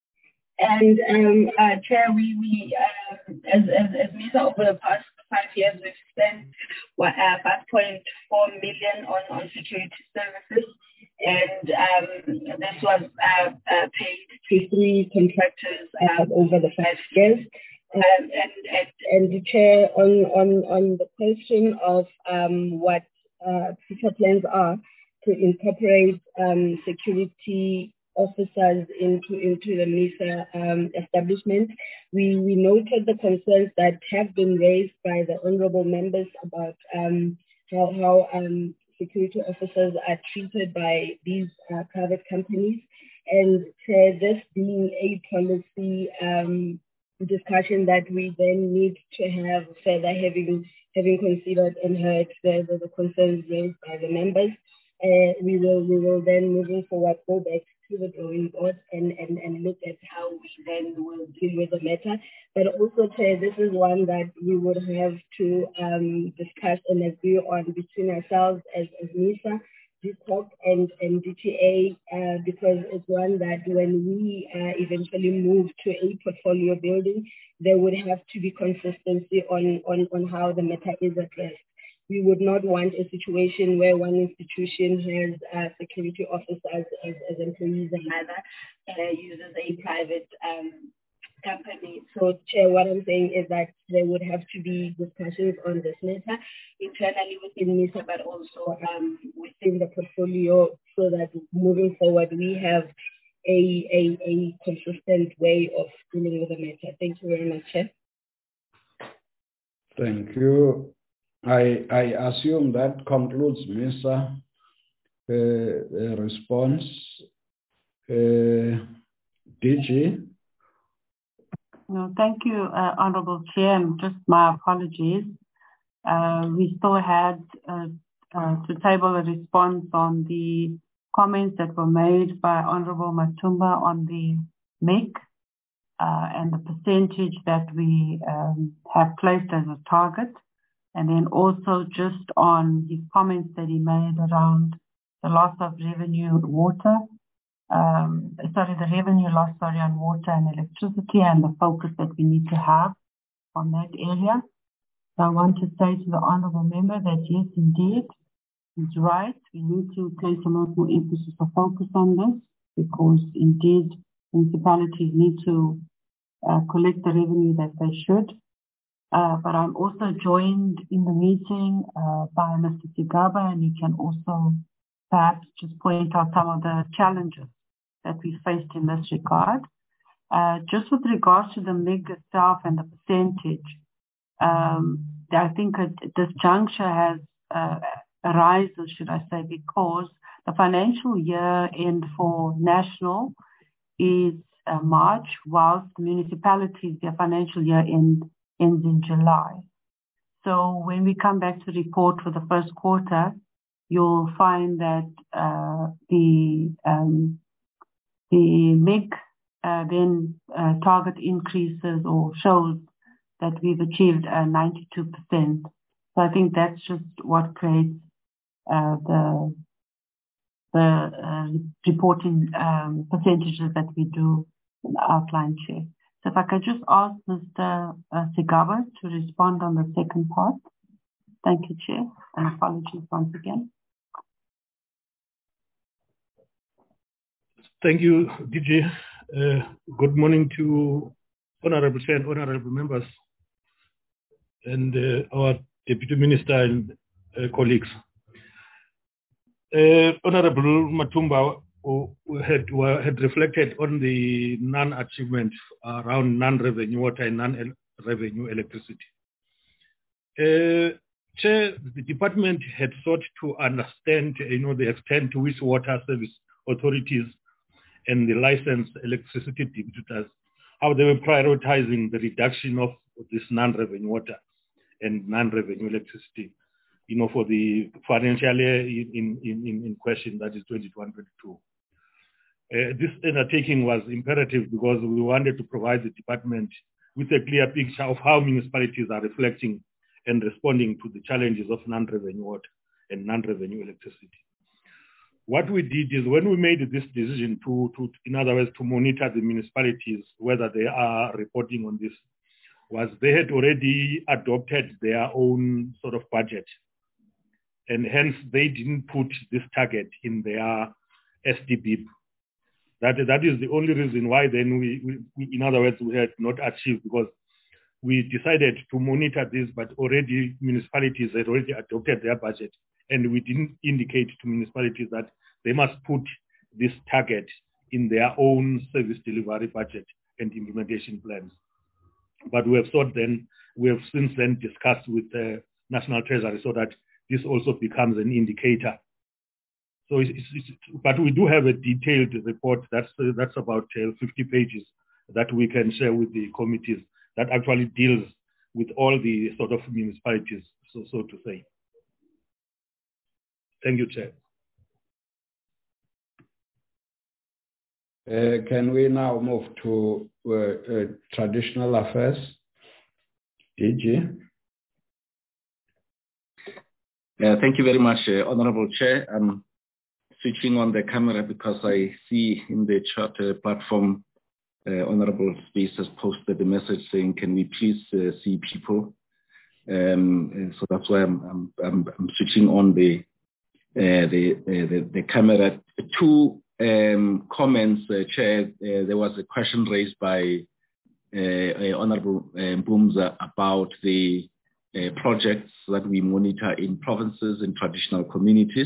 And um, uh, Chair, we, we uh, as, as, as MISA over the past five years, we've spent what, uh, five point four million on, on security services. And um, this was uh, uh, paid to three contractors uh, over the five years. Um, and, and, and the Chair, on, on, on the question of um, what uh, future plans are to incorporate um, security officers into, into the MISA um, establishment, we, we noted the concerns that have been raised by the honorable members about um, how, how um, security officers are treated by these uh, private companies. And uh, this being a policy um, discussion that we then need to have further, having having considered and heard the, the, the concerns raised by the members. Uh, we will we will then, moving forward, go back to the drawing board and, and, and look at how we then will deal with the matter. But also, Chair, this is one that we would have to um, discuss and agree on between ourselves as, as MISA, D COG and, and D T A, uh, because it's one that when we uh, eventually move to a portfolio building, there would have to be consistency on, on, on how the matter is addressed. We would not want a situation where one institution has uh, security officers as, as employees and another uh, uses a private um, company. So, Chair, what I'm saying is that there would have to be discussions on this matter internally within MISA, but also um, within the portfolio, so that moving forward we have a, a, a consistent way of dealing with the matter. Thank you very much, Chair. Thank you. I, I assume that concludes MISA uh, uh, response. Uh, D G. No, thank you, uh, Honorable Chair, and just my apologies. Uh, we still had uh, uh, to table a response on the comments that were made by Honorable Matumba on the M I C uh, and the percentage that we um, have placed as a target. And then also just on his comments that he made around the loss of revenue water, um, sorry, the revenue loss, sorry, on water and electricity, and the focus that we need to have on that area. So I want to say to the honourable member that yes, indeed, he's right. We need to place a lot more emphasis or focus on this, because indeed municipalities need to uh, collect the revenue that they should. Uh, but I'm also joined in the meeting uh, by Mister Sigaba, and you can also perhaps just point out some of the challenges that we faced in this regard. Uh, just with regards to the M I G itself and the percentage, um, I think at this juncture has uh, arises, should I say, because the financial year end for national is uh, March, whilst municipalities, their financial year end ends in July. So when we come back to report for the first quarter, you'll find that uh, the um, the M I G uh, then uh, target increases or shows that we've achieved uh, ninety-two percent. So I think that's just what creates uh, the the uh, reporting um, percentages that we do outline, Chair. So if I could just ask Mister Uh, Sigaba to respond on the second part. Thank you, Chair, and apologies once again. Thank you, D G. Uh, good morning to Honorable Chair and Honorable members and uh, our Deputy Minister and uh, colleagues. Uh, Honorable Matumba uh, had, uh, had reflected on the non-achievement around non-revenue water and non-revenue electricity. Uh, Chair, the department had sought to understand, you know, the extent to which water service authorities and the licensed electricity distributors, how they were prioritizing the reduction of this non-revenue water and non-revenue electricity, you know, for the financial year in, in, in, in question, that is twenty-one twenty-two. Uh, this undertaking was imperative because we wanted to provide the department with a clear picture of how municipalities are reflecting and responding to the challenges of non-revenue water and non-revenue electricity. What we did is when we made this decision to, to, in other words, to monitor the municipalities, whether they are reporting on this, was they had already adopted their own sort of budget. And hence they didn't put this target in their S D B P. That, that is the only reason why then we, we, in other words, we had not achieved, because we decided to monitor this, but already municipalities had already adopted their budget. And we didn't indicate to municipalities that they must put this target in their own service delivery budget and implementation plans. But we have thought then, we have since then discussed with the National Treasury so that this also becomes an indicator. So, it's, it's, but we do have a detailed report that's uh, that's about uh, fifty pages that we can share with the committees that actually deals with all the sort of municipalities, so so to say. Thank you, Chair. Uh, can we now move to uh, uh, traditional affairs? D G. Uh, thank you very much, uh, Honorable Chair. I'm switching on the camera because I see in the chat uh, platform, uh, Honorable Space has posted a message saying, can we please uh, see people? Um, so that's why I'm, I'm, I'm, I'm switching on the Uh, the, uh, the the camera. Two um, comments, uh, Chair. Uh, there was a question raised by uh, uh, Honorable uh, Bumza about the uh, projects that we monitor in provinces and traditional communities.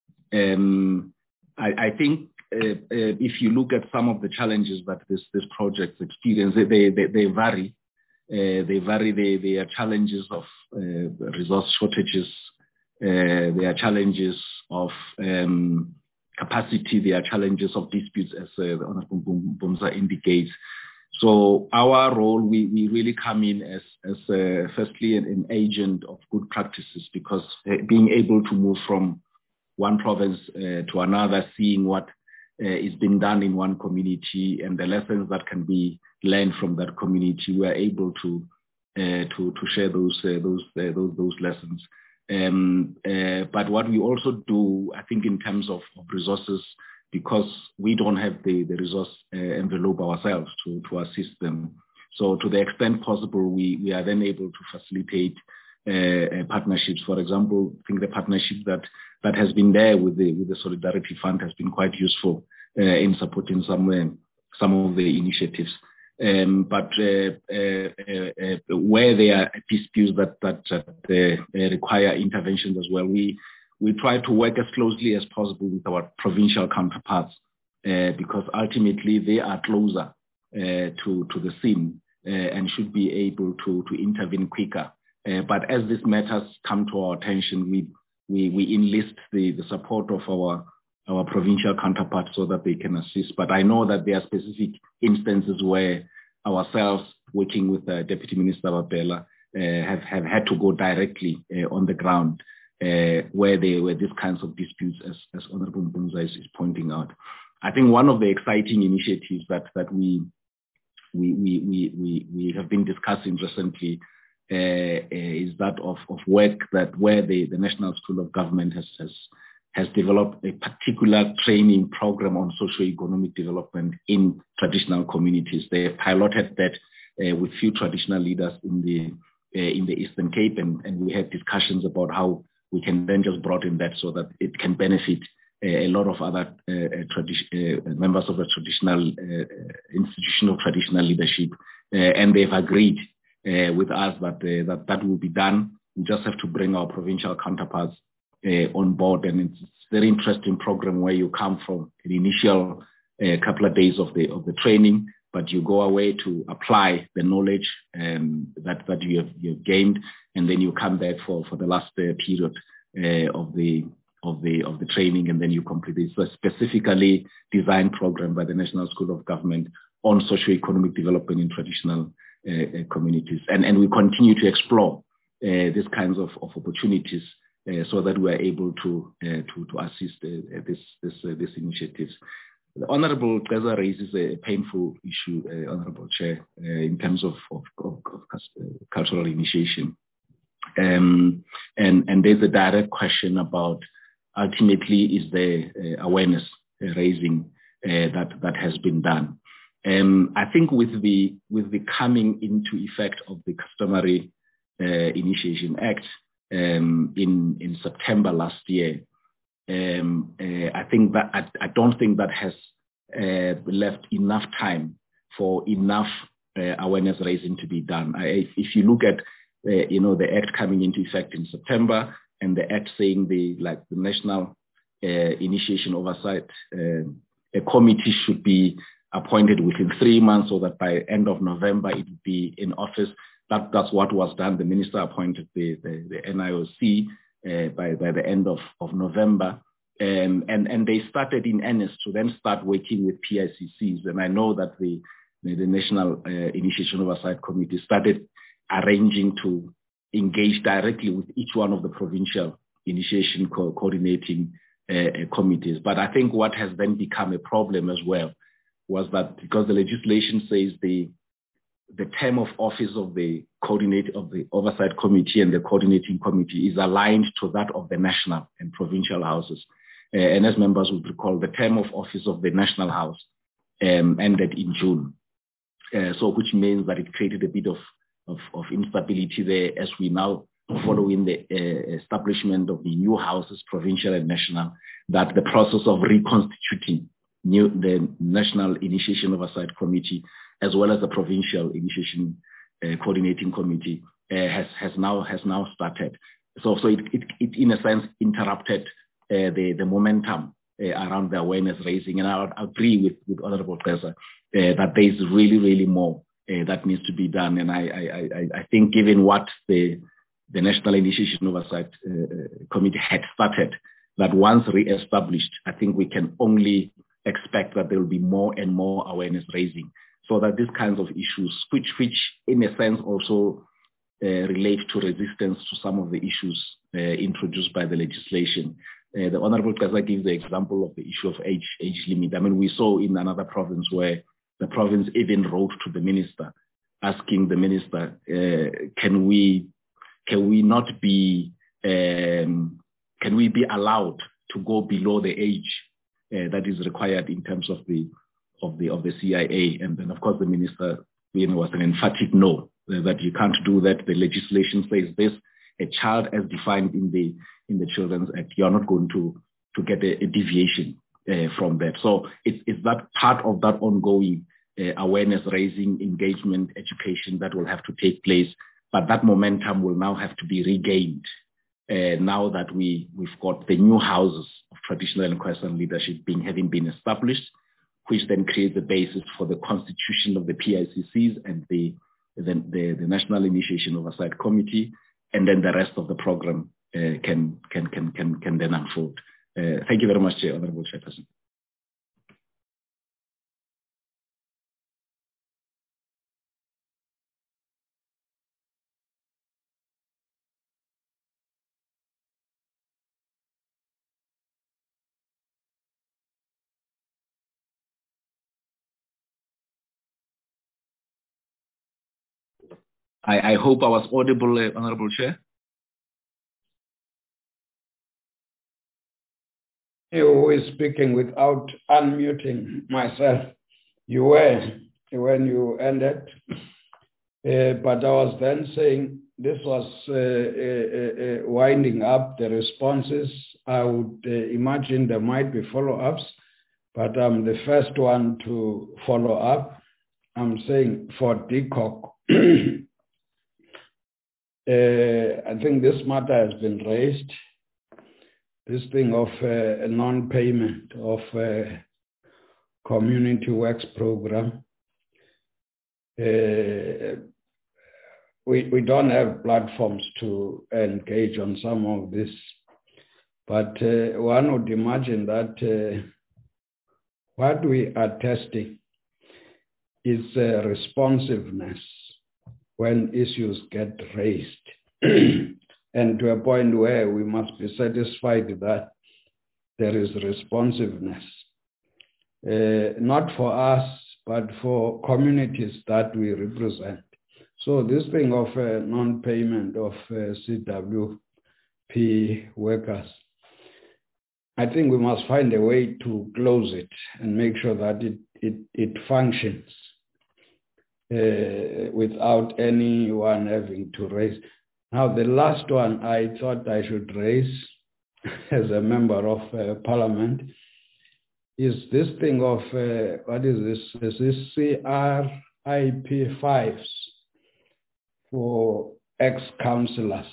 Um, I, I think uh, uh, if you look at some of the challenges that this this project experience, they they, they vary. Uh, they vary. They they are challenges of uh, resource shortages. Uh, there are challenges of um, capacity, there are challenges of disputes, as uh, the Honorable Bumza indicates. So our role, we, we really come in as, as uh, firstly an, an agent of good practices, because uh, being able to move from one province uh, to another, seeing what uh, is being done in one community and the lessons that can be learned from that community, we are able to uh, to, to share those, uh, those, uh, those, those lessons. Um, uh, but what we also do, I think, in terms of, of resources, because we don't have the, the resource uh, envelope ourselves to, to assist them. So to the extent possible, we, we are then able to facilitate uh, uh, partnerships. For example, I think the partnership that, that has been there with the, with the Solidarity Fund has been quite useful uh, in supporting some, uh, some of the initiatives. Um, but uh, uh, uh, where there are disputes that, that uh, require interventions as well, we, we try to work as closely as possible with our provincial counterparts, uh, because ultimately they are closer uh, to, to the scene uh, and should be able to, to intervene quicker. Uh, but as these matters come to our attention, we, we, we enlist the, the support of our our provincial counterparts so that they can assist. But I know that there are specific instances where ourselves, working with uh, Deputy Minister Babela, uh, have, have had to go directly uh, on the ground uh, where there were these kinds of disputes, as, as Honorable Bumza is, is pointing out. I think one of the exciting initiatives that that we we we we we, we have been discussing recently uh, is that of, of work that where the, the National School of Government has has has developed a particular training program on socio-economic development in traditional communities. They piloted that uh, with few traditional leaders in the uh, in the Eastern Cape, and, and we had discussions about how we can then just broaden that so that it can benefit uh, a lot of other uh, tradi- uh, members of the traditional uh, institutional traditional leadership, uh, and they've agreed uh, with us that, uh, that that will be done. We just have to bring our provincial counterparts Uh, on board, and it's a very interesting program where you come from an initial uh, couple of days of the of the training, but you go away to apply the knowledge um, that that you have you have gained, and then you come back for for the last uh, period uh, of the of the of the training, and then you complete it. So a specifically designed program by the National School of Government on socio-economic development in traditional uh, communities, and and we continue to explore uh, these kinds of, of opportunities. Uh, so that we are able to uh, to to assist uh, this this uh, this initiatives. The Honourable Geza raises a painful issue, uh, Honourable Chair, uh, in terms of of, of, of cultural initiation, um, and and there's a direct question about ultimately is there uh, awareness raising uh, that that has been done. Um, I think with the with the coming into effect of the Customary uh, Initiation Act. Um, in in September last year, um, uh, I think that I, I don't think that has uh, left enough time for enough uh, awareness raising to be done. I, if, if you look at uh, you know the act coming into effect in September and the act saying the like the National uh, Initiation Oversight uh, a committee should be appointed within three months, so that by end of November it would be in office. That, that's what was done. The minister appointed the, the, the N I O C uh, by, by the end of, of November. Um, and, and they started in earnest to then start working with P I C Cs. And I know that the, the, the National uh, Initiation Oversight Committee started arranging to engage directly with each one of the provincial initiation co- coordinating uh, committees. But I think what has then become a problem as well was that because the legislation says the the term of office of the coordinate of the oversight committee and the coordinating committee is aligned to that of the national and provincial houses. Uh, and as members would recall, the term of office of the national house um, ended in June. Uh, so which means that it created a bit of, of, of instability there as we now, following the uh, establishment of the new houses, provincial and national, that the process of reconstituting new, the National Initiation Oversight Committee as well as the Provincial Initiation uh, Coordinating Committee uh, has has now has now started. So so it it, it in a sense interrupted uh, the the momentum uh, around the awareness raising, and I would agree with with Honourable Geza uh, that there is really really more uh, that needs to be done. And I I I, I think given what the the National Initiation Oversight uh, Committee had started, that once re-established, I think we can only expect that there will be more and more awareness raising, so that these kinds of issues, which, which in a sense also uh, relate to resistance to some of the issues uh, introduced by the legislation. Uh, the Honourable Geza gives the example of the issue of age age limit. I mean, we saw in another province where the province even wrote to the minister, asking the minister, uh, can we can we not be um, can we be allowed to go below the age uh, that is required in terms of the of the of the C I A? And then of course the minister, you know, was an emphatic no, uh, that you can't do that. The legislation says this. A child as defined in the in the Children's Act, you're not going to to get a, a deviation uh, from that. So it's it's that part of that ongoing uh, awareness raising, engagement, education that will have to take place. But that momentum will now have to be regained uh, now that we we've got the new houses of traditional and Khoisan leadership being having been established, which then creates the basis for the constitution of the P I C Cs and the the, the, the National Initiation Oversight Committee, and then the rest of the program uh, can, can can can can then unfold. Uh, thank you very much, Chair, Honourable Chairperson. I, I hope I was audible, uh, Honorable Chair. You were speaking without unmuting myself. You were when you ended, uh, but I was then saying this was uh, uh, uh, winding up the responses. I would uh, imagine there might be follow-ups, but I'm the first one to follow up. I'm saying for D C O C, uh, I think this matter has been raised. This thing of uh, a non-payment of uh, community works program. Uh, we, we don't have platforms to engage on some of this, but uh, one would imagine that uh, what we are testing is uh, responsiveness when issues get raised. And to a point where we must be satisfied that there is responsiveness, uh, not for us, but for communities that we represent. So this thing of uh, non-payment of uh, C W P workers, I think we must find a way to close it and make sure that it, it, it functions uh, without anyone having to raise. Now, the last one I thought I should raise as a member of uh, parliament is this thing of, uh, what is this, is this C R I P fives for ex-councillors.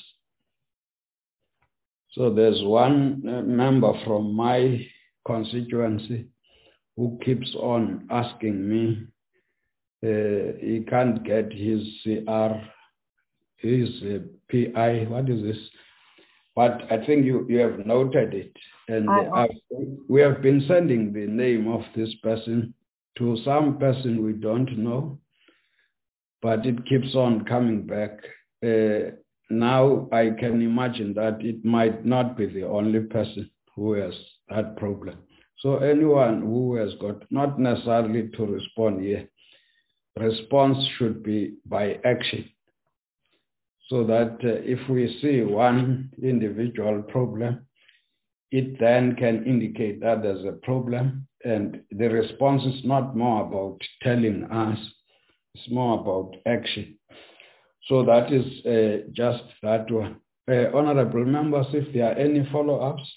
So there's one uh, member from my constituency who keeps on asking me, uh, he can't get his C R is uh, P I, what is this? But I think you, you have noted it. And I, I, we have been sending the name of this person to some person we don't know, but it keeps on coming back. Uh, now I can imagine that it might not be the only person who has that problem. So anyone who has got, not necessarily to respond here, response should be by action. So that uh, if we see one individual problem, it then can indicate that there's a problem, and the response is not more about telling us, it's more about action. So that is uh, just that one. Uh, honorable members, if there are any follow-ups.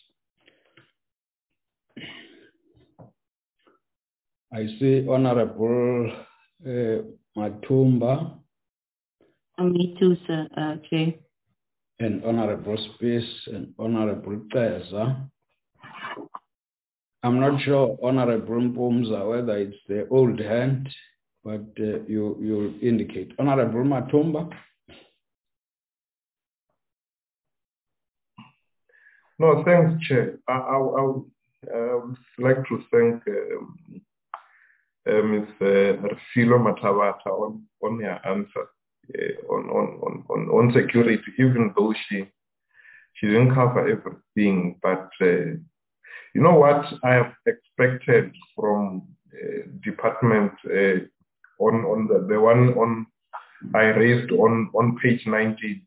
I see Honorable uh, Matumba. Me too, sir, uh, Chair. And Honorable Space and Honorable Teza. I'm not sure, Honorable Mpumza, whether it's the old hand, but uh, you you indicate. Honorable Matumba. No, thanks, Chair. I, I, I, would, I would like to thank um, uh, Miz Uh, Refilwe Mathabatha on, on her answer. Uh, on, on, on, on security, even though she she didn't cover everything. But uh, you know what I have expected from uh, department uh, on, on the, the one on I raised on, on page nineteen.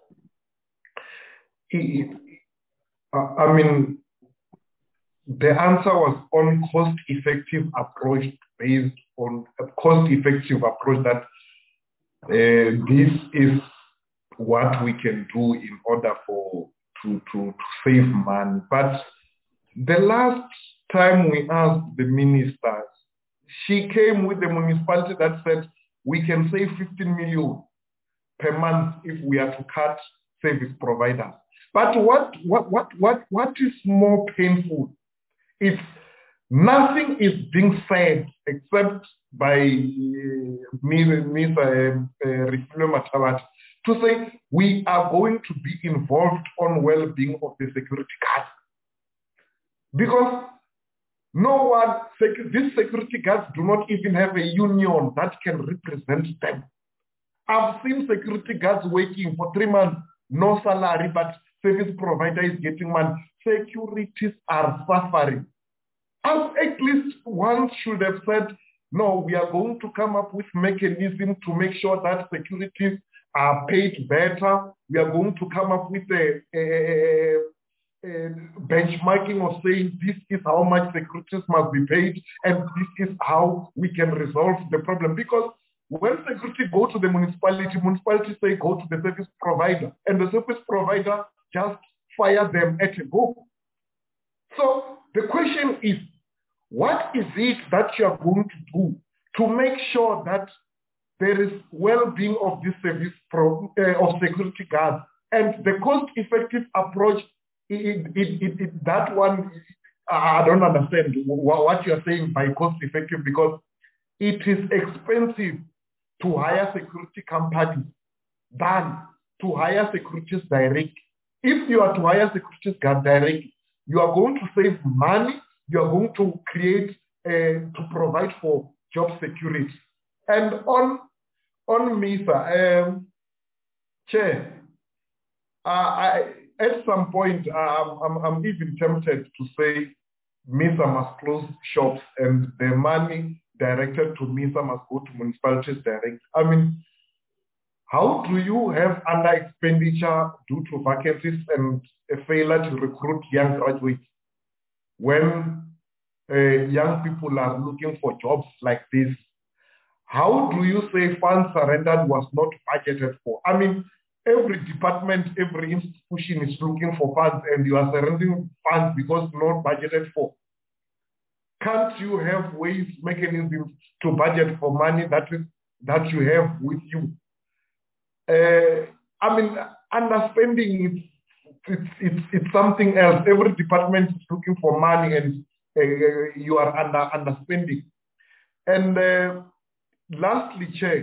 It, I mean, the answer was on cost-effective approach, based on a cost-effective approach that Uh, this is what we can do in order for to, to, to save money. But the last time we asked the ministers, she came with the municipality that said we can save fifteen million per month if we are to cut service providers. But what what what what what is more painful is nothing is being said except by uh, Miz Refilwe Mathabatha to say we are going to be involved on well-being of the security guards. Because no one, sec- these security guards do not even have a union that can represent them. I've seen security guards working for three months, no salary, but service provider is getting money. Securities are suffering. As at least one should have said, no, we are going to come up with mechanism to make sure that securities are paid better. We are going to come up with a, a, a benchmarking of saying this is how much securities must be paid and this is how we can resolve the problem. Because when security go to the municipality, municipality say go to the service provider, and the service provider just fire them at a go. So the question is, what is it that you are going to do to make sure that there is well-being of this service pro, uh, of security guards? And the cost-effective approach, it, it, it, it, that one, I don't understand what you are saying by cost-effective, because it is expensive to hire security companies than to hire securities direct. If you are to hire securities guard direct, you are going to save money, you are going to create, uh, to provide for job security. And on, on MISA, um, Chair, uh, I, at some point, uh, I'm, I'm even tempted to say MISA must close shops and the money directed to MISA must go to municipalities direct. I mean, how do you have under expenditure due to vacancies and a failure to recruit young graduates when uh, young people are looking for jobs like this? How do you say funds surrendered was not budgeted for? I mean, every department, every institution is looking for funds and you are surrendering funds because not budgeted for. Can't you have ways, mechanisms to budget for money that, is, that you have with you? Uh, I mean, underspending, it's, it's, it's, it's something else. Every department is looking for money and uh, you are under underspending. And uh, lastly, Chair,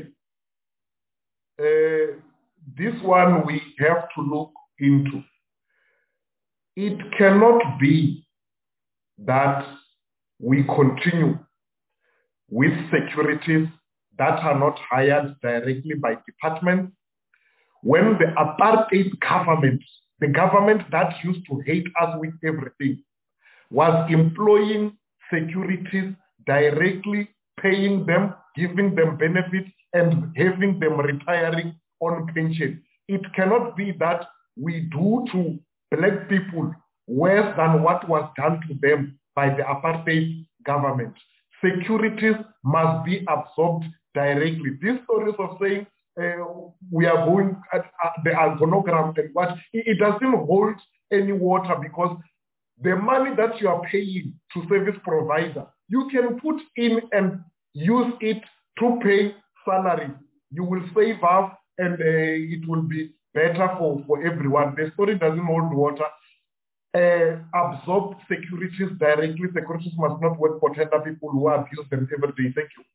uh, this one we have to look into. It cannot be that we continue with securities that are not hired directly by departments when the apartheid government, the government that used to hate us with everything, was employing securities directly, paying them, giving them benefits, and having them retiring on pension. It cannot be that we do to black people worse than what was done to them by the apartheid government. Securities must be absorbed directly. These stories of saying uh, we are going at, at the algonogram and what, it, it doesn't hold any water, because the money that you are paying to service provider, you can put in and use it to pay salary. You will save up and uh, it will be better for, for everyone. The story doesn't hold water. Uh, absorb securities directly. Securities must not work for tender people who abuse them every day. Thank you.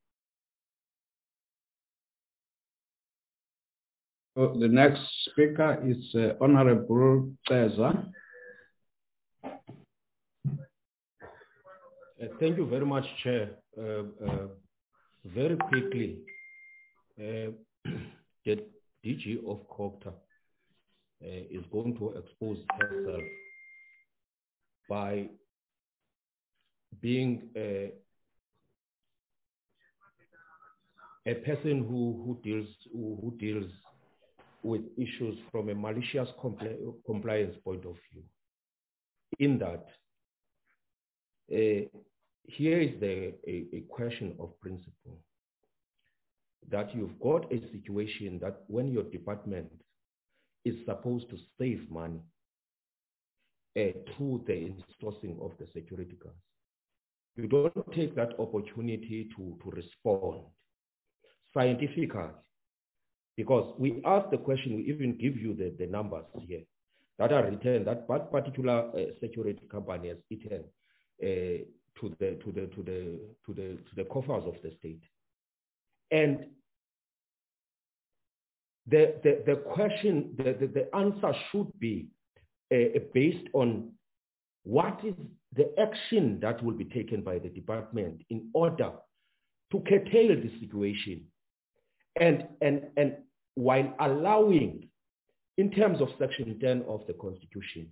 So the next speaker is uh, Honorable Cesar. Uh, thank you very much, Chair. Uh, uh, very quickly, uh, the D G of COGTA uh, is going to expose herself by being a, a person who, who deals who, who deals with issues from a malicious compli compliance point of view. In that, uh, here is the, a, a question of principle, that you've got a situation that when your department is supposed to save money uh, through the insourcing of the security guards, you don't take that opportunity to, to respond scientifically. Because we ask the question, we even give you the, the numbers here that are written, that particular uh, security company has eaten uh, to the to the to the to the to the coffers of the state. And the the, the question, the, the, the answer should be uh, based on what is the action that will be taken by the department in order to curtail the situation, and and and while allowing, in terms of Section ten of the Constitution,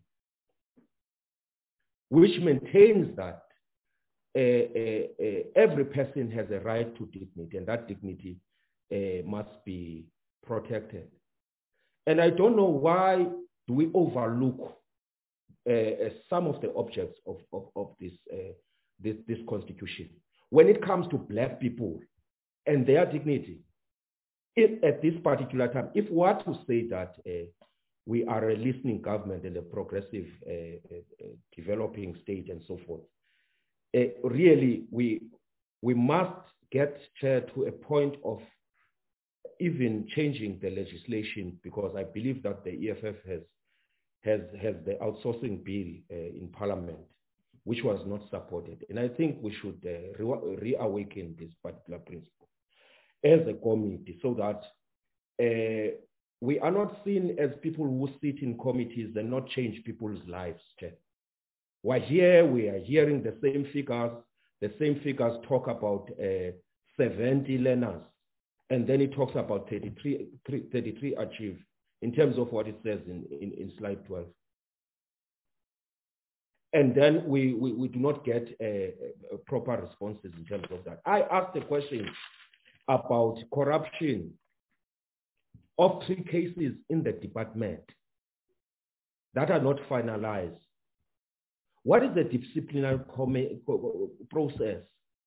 which maintains that uh, uh, uh, every person has a right to dignity, and that dignity uh, must be protected. And I don't know why do we overlook uh, some of the objects of, of, of this, uh, this, this constitution. When it comes to black people and their dignity, if at this particular time, if we are to say that uh, we are a listening government and a progressive uh, uh, developing state and so forth, uh, really we, we must get Chair, to a point of even changing the legislation, because I believe that the E F F has has, has the outsourcing bill uh, in Parliament, which was not supported. And I think we should uh, re reawaken this particular principle as a committee, so that uh, we are not seen as people who sit in committees and not change people's lives. Chair. While here we are hearing the same figures, the same figures talk about uh, seventy learners, and then it talks about thirty-three, thirty-three achieved in terms of what it says in, in, in slide twelve. And then we, we, we do not get uh, uh, proper responses in terms of that. I asked a question about corruption of three cases in the department that are not finalized. What is the disciplinary process?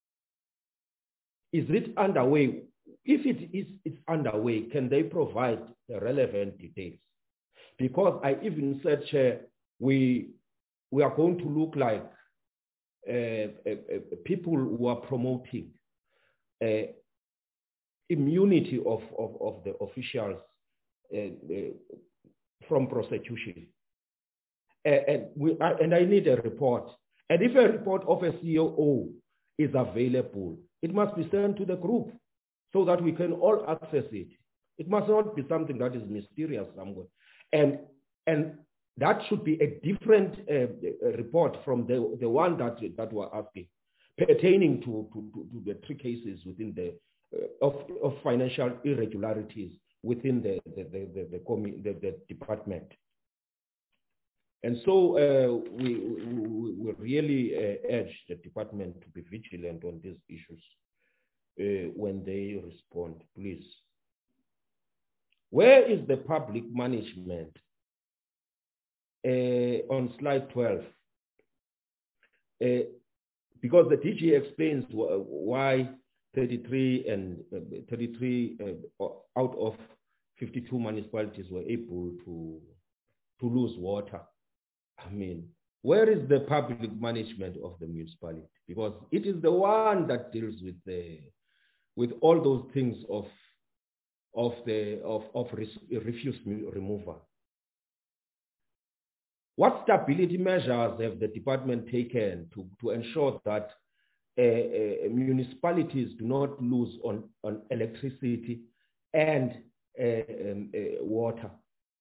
Is it underway? If it is it's underway, can they provide the relevant details? Because I even said, Chair, we, we are going to look like uh, uh, uh, people who are promoting uh, immunity of, of, of the officials uh, uh, from prosecution. Uh, and, we, uh, and I need a report. And if a report of a C O O is available, it must be sent to the group so that we can all access it. It must not be something that is mysterious somewhere. And, and that should be a different uh, report from the, the one that, that we're asking, pertaining to, to, to the three cases within the, uh, of, of financial irregularities within the, the, the, the, the, the, the department. And so uh, we, we, we really uh, urge the department to be vigilant on these issues uh, when they respond, please. Where is the public management? Uh, on slide twelve. Uh, because the D G explains why thirty-three and uh, thirty-three uh, out of fifty-two municipalities were able to, to lose water. I mean, where is the public management of the municipality? Because it is the one that deals with the, with all those things of, of the of, of refuse removal. What stability measures have the department taken to, to ensure that uh, uh, municipalities do not lose on, on electricity and uh, um, uh, water?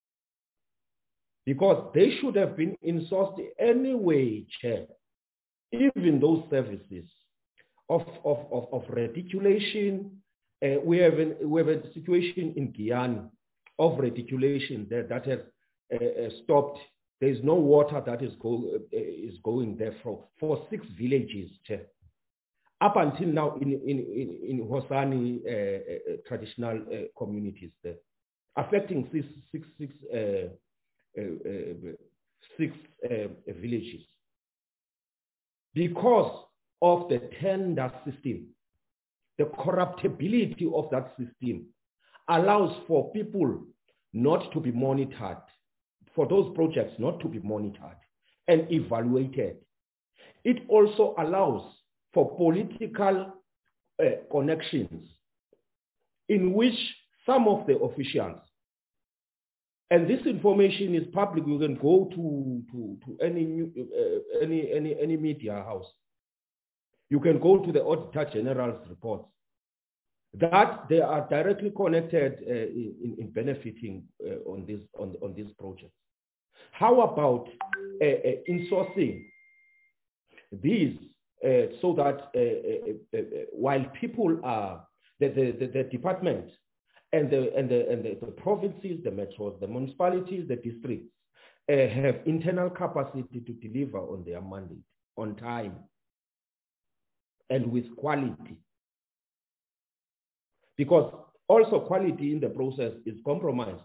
Because they should have been insourced anyway, Chair. Even those services of, of, of, of reticulation, uh, we, have an, we have a situation in Guyana of reticulation that, that has uh, stopped. There is no water that is, go, uh, is going there for, for six villages, Chair. Up until now in, in, in, in Hosani uh, uh, traditional uh, communities there, affecting six, six, six uh, Uh, uh, six uh, villages. Because of the tender system, the corruptibility of that system allows for people not to be monitored, for those projects not to be monitored and evaluated. It also allows for political uh, connections in which some of the officials, and this information is public. You can go to, to, to any, uh, any, any, any media house. You can go to the Auditor General's reports that they are directly connected uh, in, in benefiting uh, on, this, on, on these projects. How about uh, uh, insourcing these uh, so that uh, uh, uh, while people are, the, the, the, the department And the, and, the, and the, the provinces, the metros, the municipalities, the districts uh, have internal capacity to deliver on their mandate on time and with quality. Because Also, quality in the process is compromised.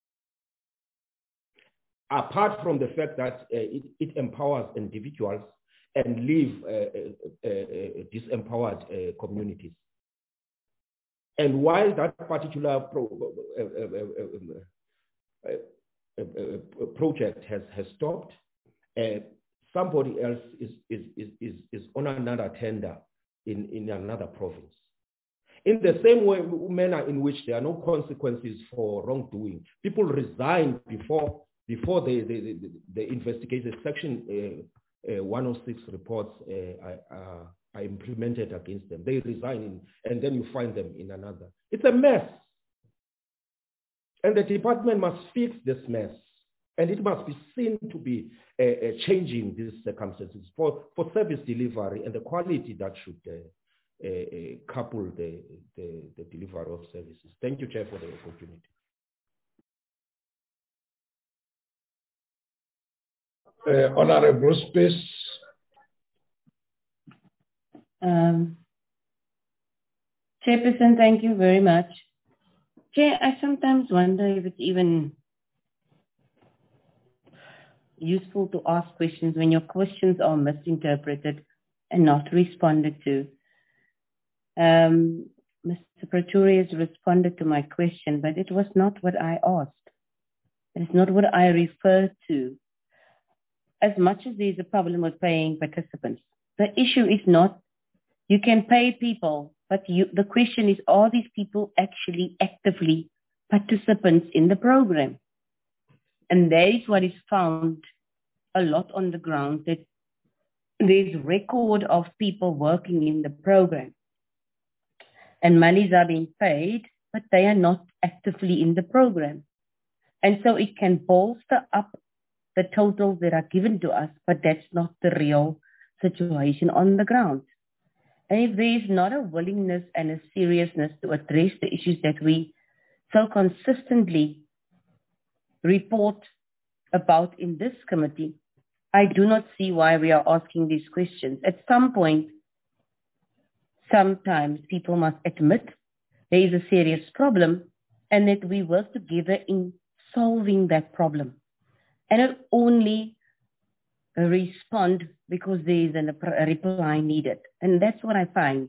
Apart from the fact that uh, it, it empowers individuals and leave uh, uh, uh, disempowered uh, communities. And while that particular pro, uh, uh, uh, uh, uh, project has, has stopped, uh, somebody else is, is, is, is, is on another tender in, in another province. In the same way, manner in which there are no consequences for wrongdoing, people resign before, before the, the, the, the investigated Section uh, uh, one oh six reports uh, are, are implemented against them. They resign, in, and then you find them in another. It's a mess. And the department must fix this mess. And it must be seen to be uh, uh, changing these circumstances for, for service delivery and the quality that should uh, uh, uh, couple the, the, the delivery of services. Thank you, Chair, for the opportunity. Uh, Honorable Space. Um, Chairperson, thank you very much. Chair, I sometimes wonder if it's even useful to ask questions when your questions are misinterpreted and not responded to. Um, Mister Pretorius responded to my question, but it was not what I asked. It is not what I referred to. As much as there's a problem with paying participants, the issue is not you can pay people, but you, the question is, are these people actually actively participants in the program? And that is what is found a lot on the ground, that there's record of people working in the program. And monies are being paid, but they are not actively in the program. And so it can bolster up the totals that are given to us, but that's not the real situation on the ground. And if there is not a willingness and a seriousness to address the issues that we so consistently report about in this committee, I do not see why we are asking these questions. At some point, sometimes people must admit there is a serious problem and that we work together in solving that problem. And not only respond because there is an, a reply needed. And that's what I find.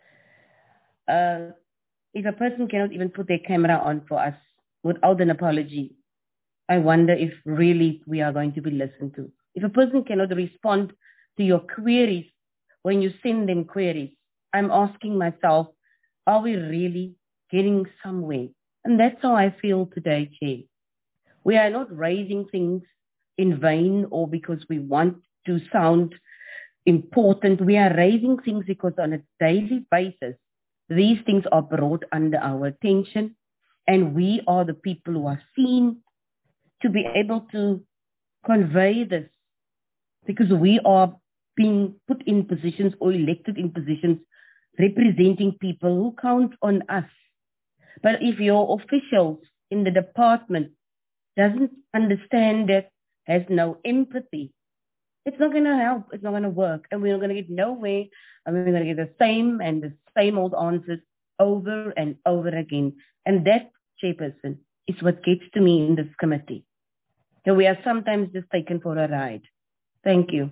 Uh, if a person cannot even put their camera on for us without an apology, I wonder if really we are going to be listened to. If a person cannot respond to your queries when you send them queries, I'm asking myself, are we really getting somewhere? And that's how I feel today, Chair. We are not raising things in vain or because we want to sound important. We are raising things because on a daily basis, these things are brought under our attention, and we are the people who are seen to be able to convey this, because we are being put in positions or elected in positions representing people who count on us. But if your officials in the department doesn't understand that, has no empathy, it's not going to help. It's not going to work. And we're not going to get nowhere. And we're going to get the same and the same old answers over and over again. And that, Chairperson, is what gets to me in this committee. So we are sometimes just taken for a ride. Thank you.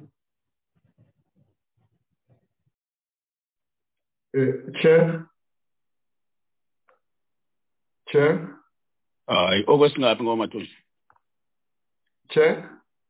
Uh, Chair? Chair? Uh, August Ngapingomatun. Chair?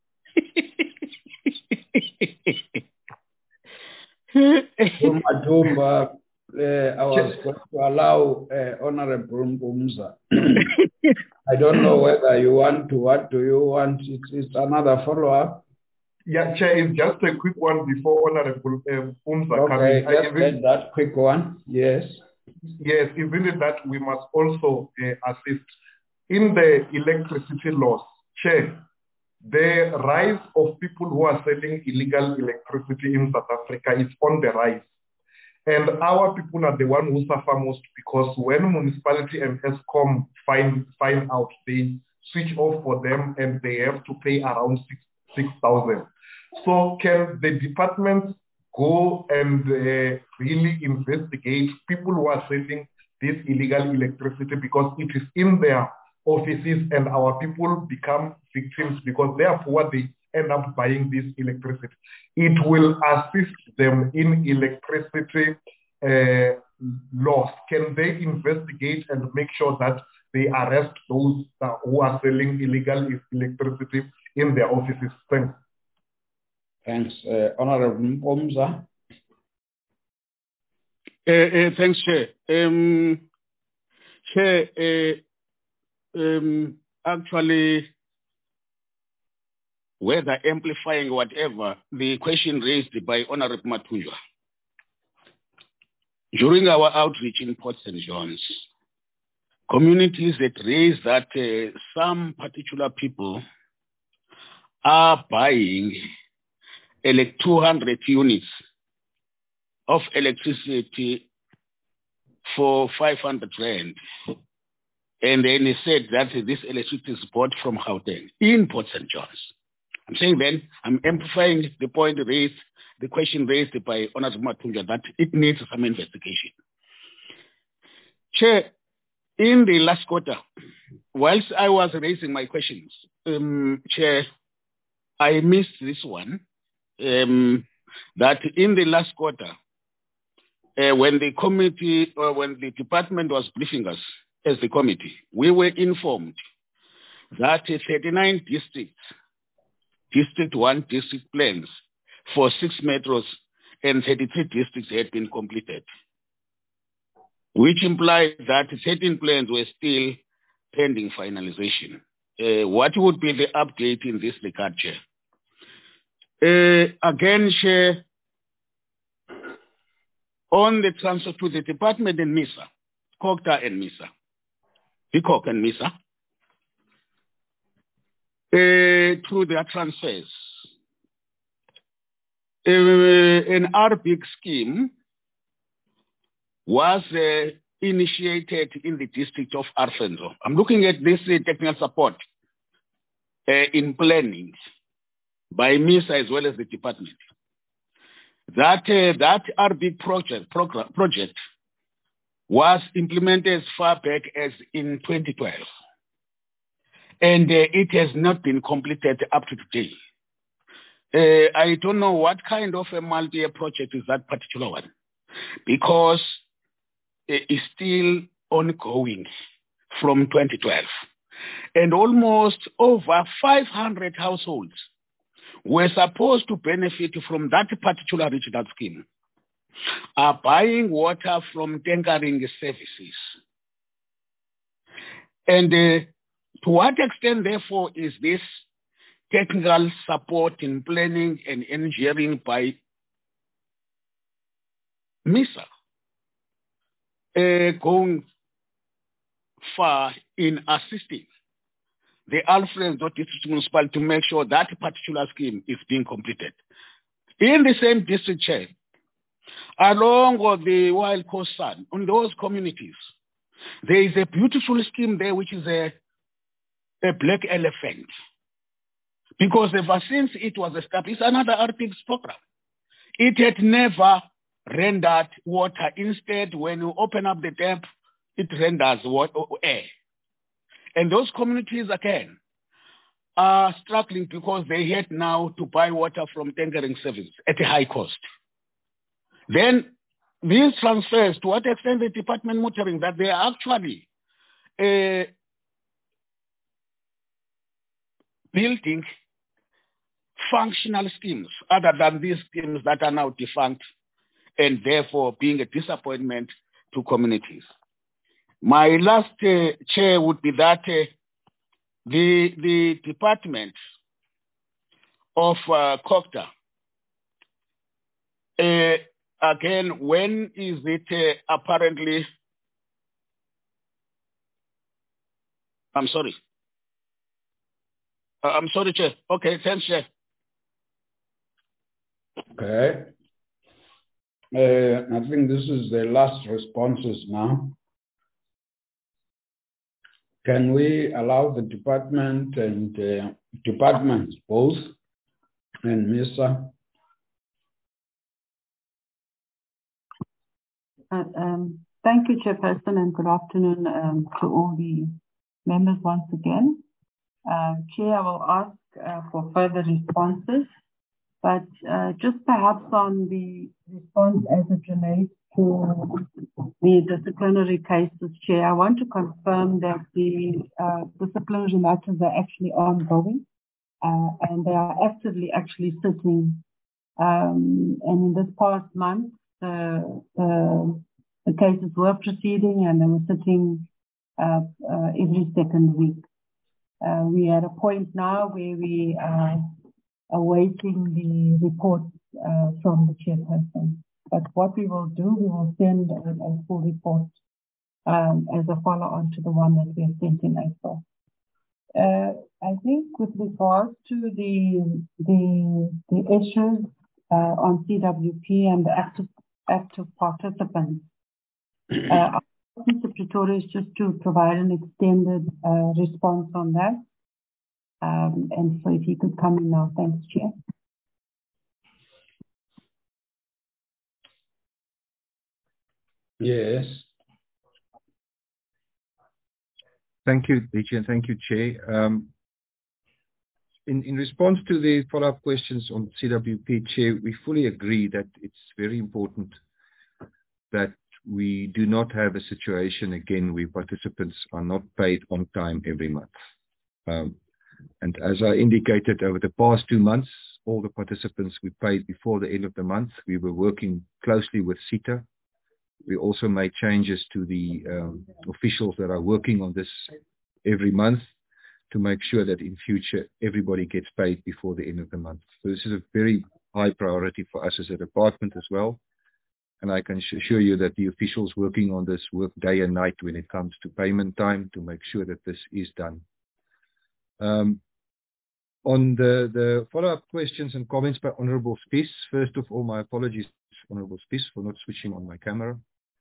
Madumba, uh, I was going to allow uh, Honorable Mbumza. I don't know whether you want to, what do you want? It's, it's another follow-up. Yeah, Chair, it's just a quick one before Honorable um, Mbumza okay, coming. just get that quick one, yes. Yes, isn't it that we must also uh, assist in the electricity laws? Chair, the rise of people who are selling illegal electricity in South Africa is on the rise. And our people are the ones who suffer most, because when municipality and Eskom find, find out, they switch off for them and they have to pay around six thousand. So can the department go and uh, really investigate people who are selling this illegal electricity because it is in their offices and our people become victims because therefore they end up buying this electricity. It will assist them in electricity uh, loss. Can they investigate and make sure that they arrest those uh, who are selling illegal electricity in their offices? Thanks. Thanks. Uh, Honorable Omza. Uh, uh, thanks, Chair. Um, Chair, uh, um, actually, whether amplifying whatever, the question raised by Honorable Mathunjwa. During our outreach in Port Saint John's, communities that raised that uh, some particular people are buying uh, like two hundred units of electricity for five hundred rand. And then he said that this electricity is bought from Gauteng in Port Saint John's. I'm saying then, I'm amplifying the point raised, the question raised by Honorable Mathunjwa that it needs some investigation. Chair, in the last quarter, whilst I was raising my questions, um, Chair, I missed this one, um, that in the last quarter, uh, when the committee, or when the department was briefing us as the committee, we were informed that thirty-nine districts, District one district plans for six metros and thirty-three districts had been completed, which implied that thirteen plans were still pending finalization. Uh, what would be the update in this regard, Chair? Uh, again, Chair, on the transfer to the department in MISA, COGTA and MISA, PICOC and MISA, uh, through their transfers, uh, an R B I C scheme was uh, initiated in the district of Arfenzo. I'm looking at this uh, technical support uh, in planning by MISA as well as the department. That uh, that R B I C project program, project was implemented as far back as in twenty twelve, and uh, it has not been completed up to today. Uh, I don't know what kind of a multi-year project is that particular one, because it is still ongoing from twenty twelve, and almost over five hundred households were supposed to benefit from that particular regional scheme are buying water from tankering services. And uh, to what extent, therefore, is this technical support in planning and engineering by MISA uh, going far in assisting the Alfredo District Municipality to make sure that particular scheme is being completed? In the same district, Chair, along with the Wild Coast Sun, on those communities, there is a beautiful scheme there which is a, a black elephant. Because ever since it was established, it's another R B I C program. It had never rendered water. Instead, when you open up the tap, it renders water, air. And those communities, again, are struggling because they had now to buy water from tankering services at a high cost. Then these transfers, to what extent the department monitoring that they are actually uh, building functional schemes other than these schemes that are now defunct and therefore being a disappointment to communities. My last uh, chair would be that uh, the, the department of uh, COGTA, uh, again, when is it uh, apparently, I'm sorry. Uh, I'm sorry, Chair. Okay, thanks, Chair. Okay. Uh, I think this is the last responses now. Can we allow the department and uh, departments both and MISA? Uh, um, Thank you, Chairperson, and good afternoon um, to all the members once again. Uh, Chair, I will ask uh, for further responses, but uh, just perhaps on the response as it relates to the disciplinary cases, Chair, I want to confirm that the uh, disciplinary matters are actually ongoing uh, and they are actively actually sitting. Um, and in this past month, uh, uh, the cases were proceeding and they were sitting uh, uh, every second week. Uh, we are at a point now where we are awaiting the reports uh, from the chairperson. But what we will do, we will send a, a full report um, as a follow-on to the one that we have sent in April. Uh, I think with regards to the the, the issues uh, on C W P and the active active participants, uh, Mister Pretorius just to provide an extended uh, response on that. Um, and so if he could come in now, thanks, Chair. Yes. Thank you, D G, and thank you, Chair. Um, in, in response to the follow-up questions on C W P, Chair, we fully agree that it's very important that we do not have a situation again where participants are not paid on time every month. Um, and as I indicated, over the past two months, all the participants we paid before the end of the month. We were working closely with SETA. We also made changes to the um, officials that are working on this every month to make sure that in future everybody gets paid before the end of the month. So this is a very high priority for us as a department as well. And I can assure you that the officials working on this work day and night when it comes to payment time to make sure that this is done. Um, on the, the follow-up questions and comments by Honourable Spies, first of all, my apologies, Honourable Spies, for not switching on my camera.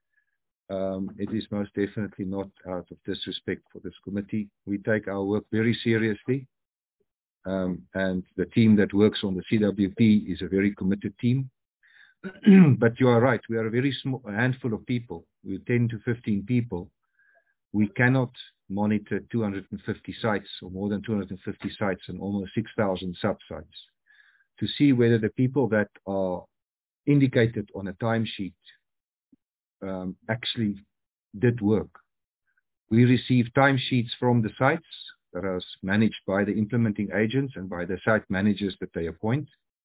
Um, it is most definitely not out of disrespect for this committee. We take our work very seriously. Um, and the team that works on the C W P is a very committed team. But you are right, we are a very small a handful of people. We're ten to fifteen people. We cannot monitor two hundred fifty sites or more than two hundred fifty sites and almost six thousand sub-sites to see whether the people that are indicated on a timesheet um, actually did work. We receive timesheets from the sites that are managed by the implementing agents and by the site managers that they appoint.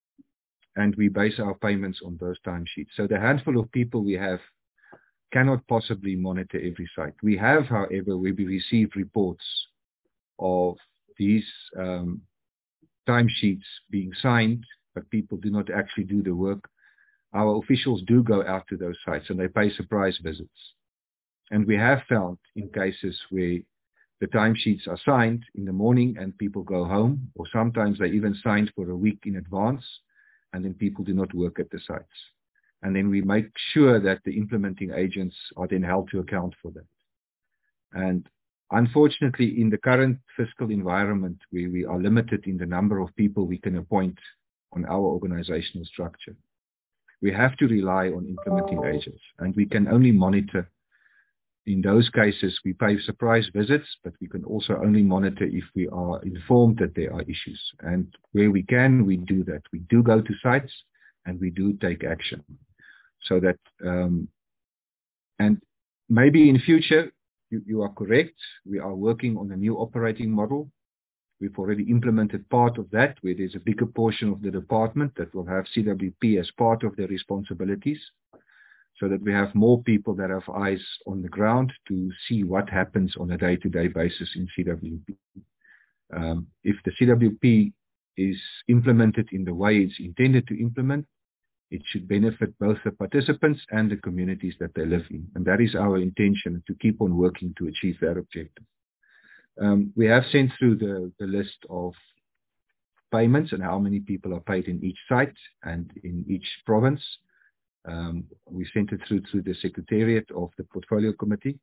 And we base our payments on those timesheets. So the handful of people we have cannot possibly monitor every site. We have, however, we receive reports of these um, timesheets being signed, but people do not actually do the work. Our officials do go out to those sites and they pay surprise visits. And we have found in cases where the timesheets are signed in the morning and people go home, or sometimes they even signed for a week in advance, and then people do not work at the sites. And then we make sure that the implementing agents are then held to account for that. And unfortunately, in the current fiscal environment, where we are limited in the number of people we can appoint on our organizational structure, we have to rely on implementing agents. And we can only monitor. In those cases, we pay surprise visits, but we can also only monitor if we are informed that there are issues. And where we can, we do that. We do go to sites and we do take action. So that, um, and maybe in future, you, you are correct. We are working on a new operating model. We've already implemented part of that, where there's a bigger portion of the department that will have C W P as part of their responsibilities, so that we have more people that have eyes on the ground to see what happens on a day-to-day basis in C W P. Um, if the C W P is implemented in the way it's intended to implement, it should benefit both the participants and the communities that they live in. And that is our intention, to keep on working to achieve that objective. Um, we have sent through the, the list of payments and how many people are paid in each site and in each province. Um, we sent it through through the Secretariat of the Portfolio Committee.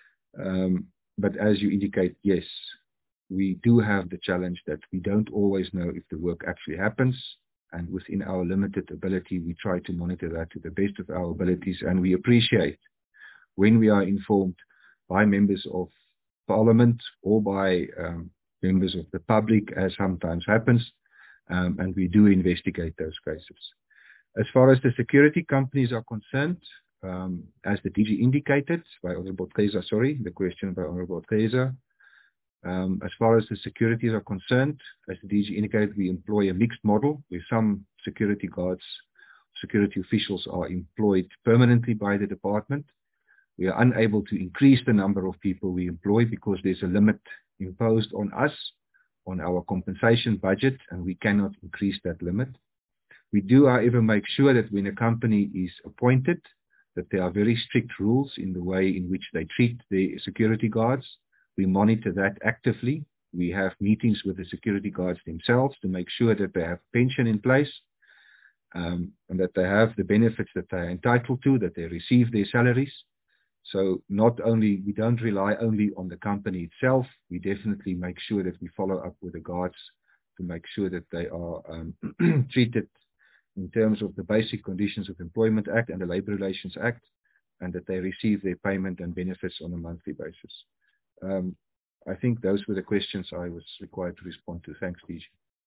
Um, but as you indicate, yes, we do have the challenge that we don't always know if the work actually happens. And within our limited ability, we try to monitor that to the best of our abilities. And we appreciate when we are informed by members of Parliament or by um, members of the public, as sometimes happens, um, and we do investigate those cases. As far as the security companies are concerned, um, as the D G indicated by Honorable Kaiser, sorry, the question by Honorable Kaiser, um, as far as the securities are concerned, as the D G indicated, we employ a mixed model where some security guards, security officials are employed permanently by the department. We are unable to increase the number of people we employ because there's a limit imposed on us, on our compensation budget, and we cannot increase that limit. We do, however, make sure that when a company is appointed, that there are very strict rules in the way in which they treat the security guards. We monitor that actively. We have meetings with the security guards themselves to make sure that they have pension in place, um, and that they have the benefits that they are entitled to, that they receive their salaries. So not only, we don't rely only on the company itself, we definitely make sure that we follow up with the guards to make sure that they are um, treated in terms of the Basic Conditions of Employment Act and the Labour Relations Act, and that they receive their payment and benefits on a monthly basis. Um, I think those were the questions I was required to respond to. Thanks, D G.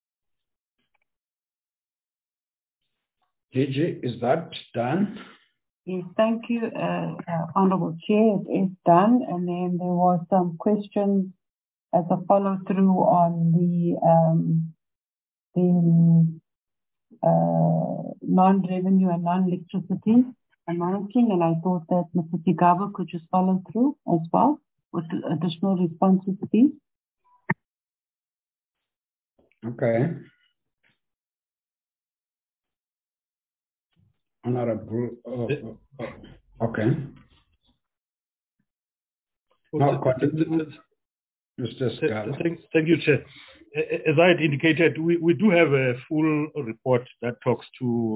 D G, is that done? Yes, thank you, uh, uh, Honourable Chair. It is done. And then there was some questions as a follow-through on the, um, the uh, non-revenue and non-electricity and monitoring. And I thought that Mister Sigaba could just follow through as well with additional responses to these. Okay. Honorable, uh, uh, okay. No, Mister Sigaba. Thank, thank you, Chair. As I had indicated, we, we do have a full report that talks to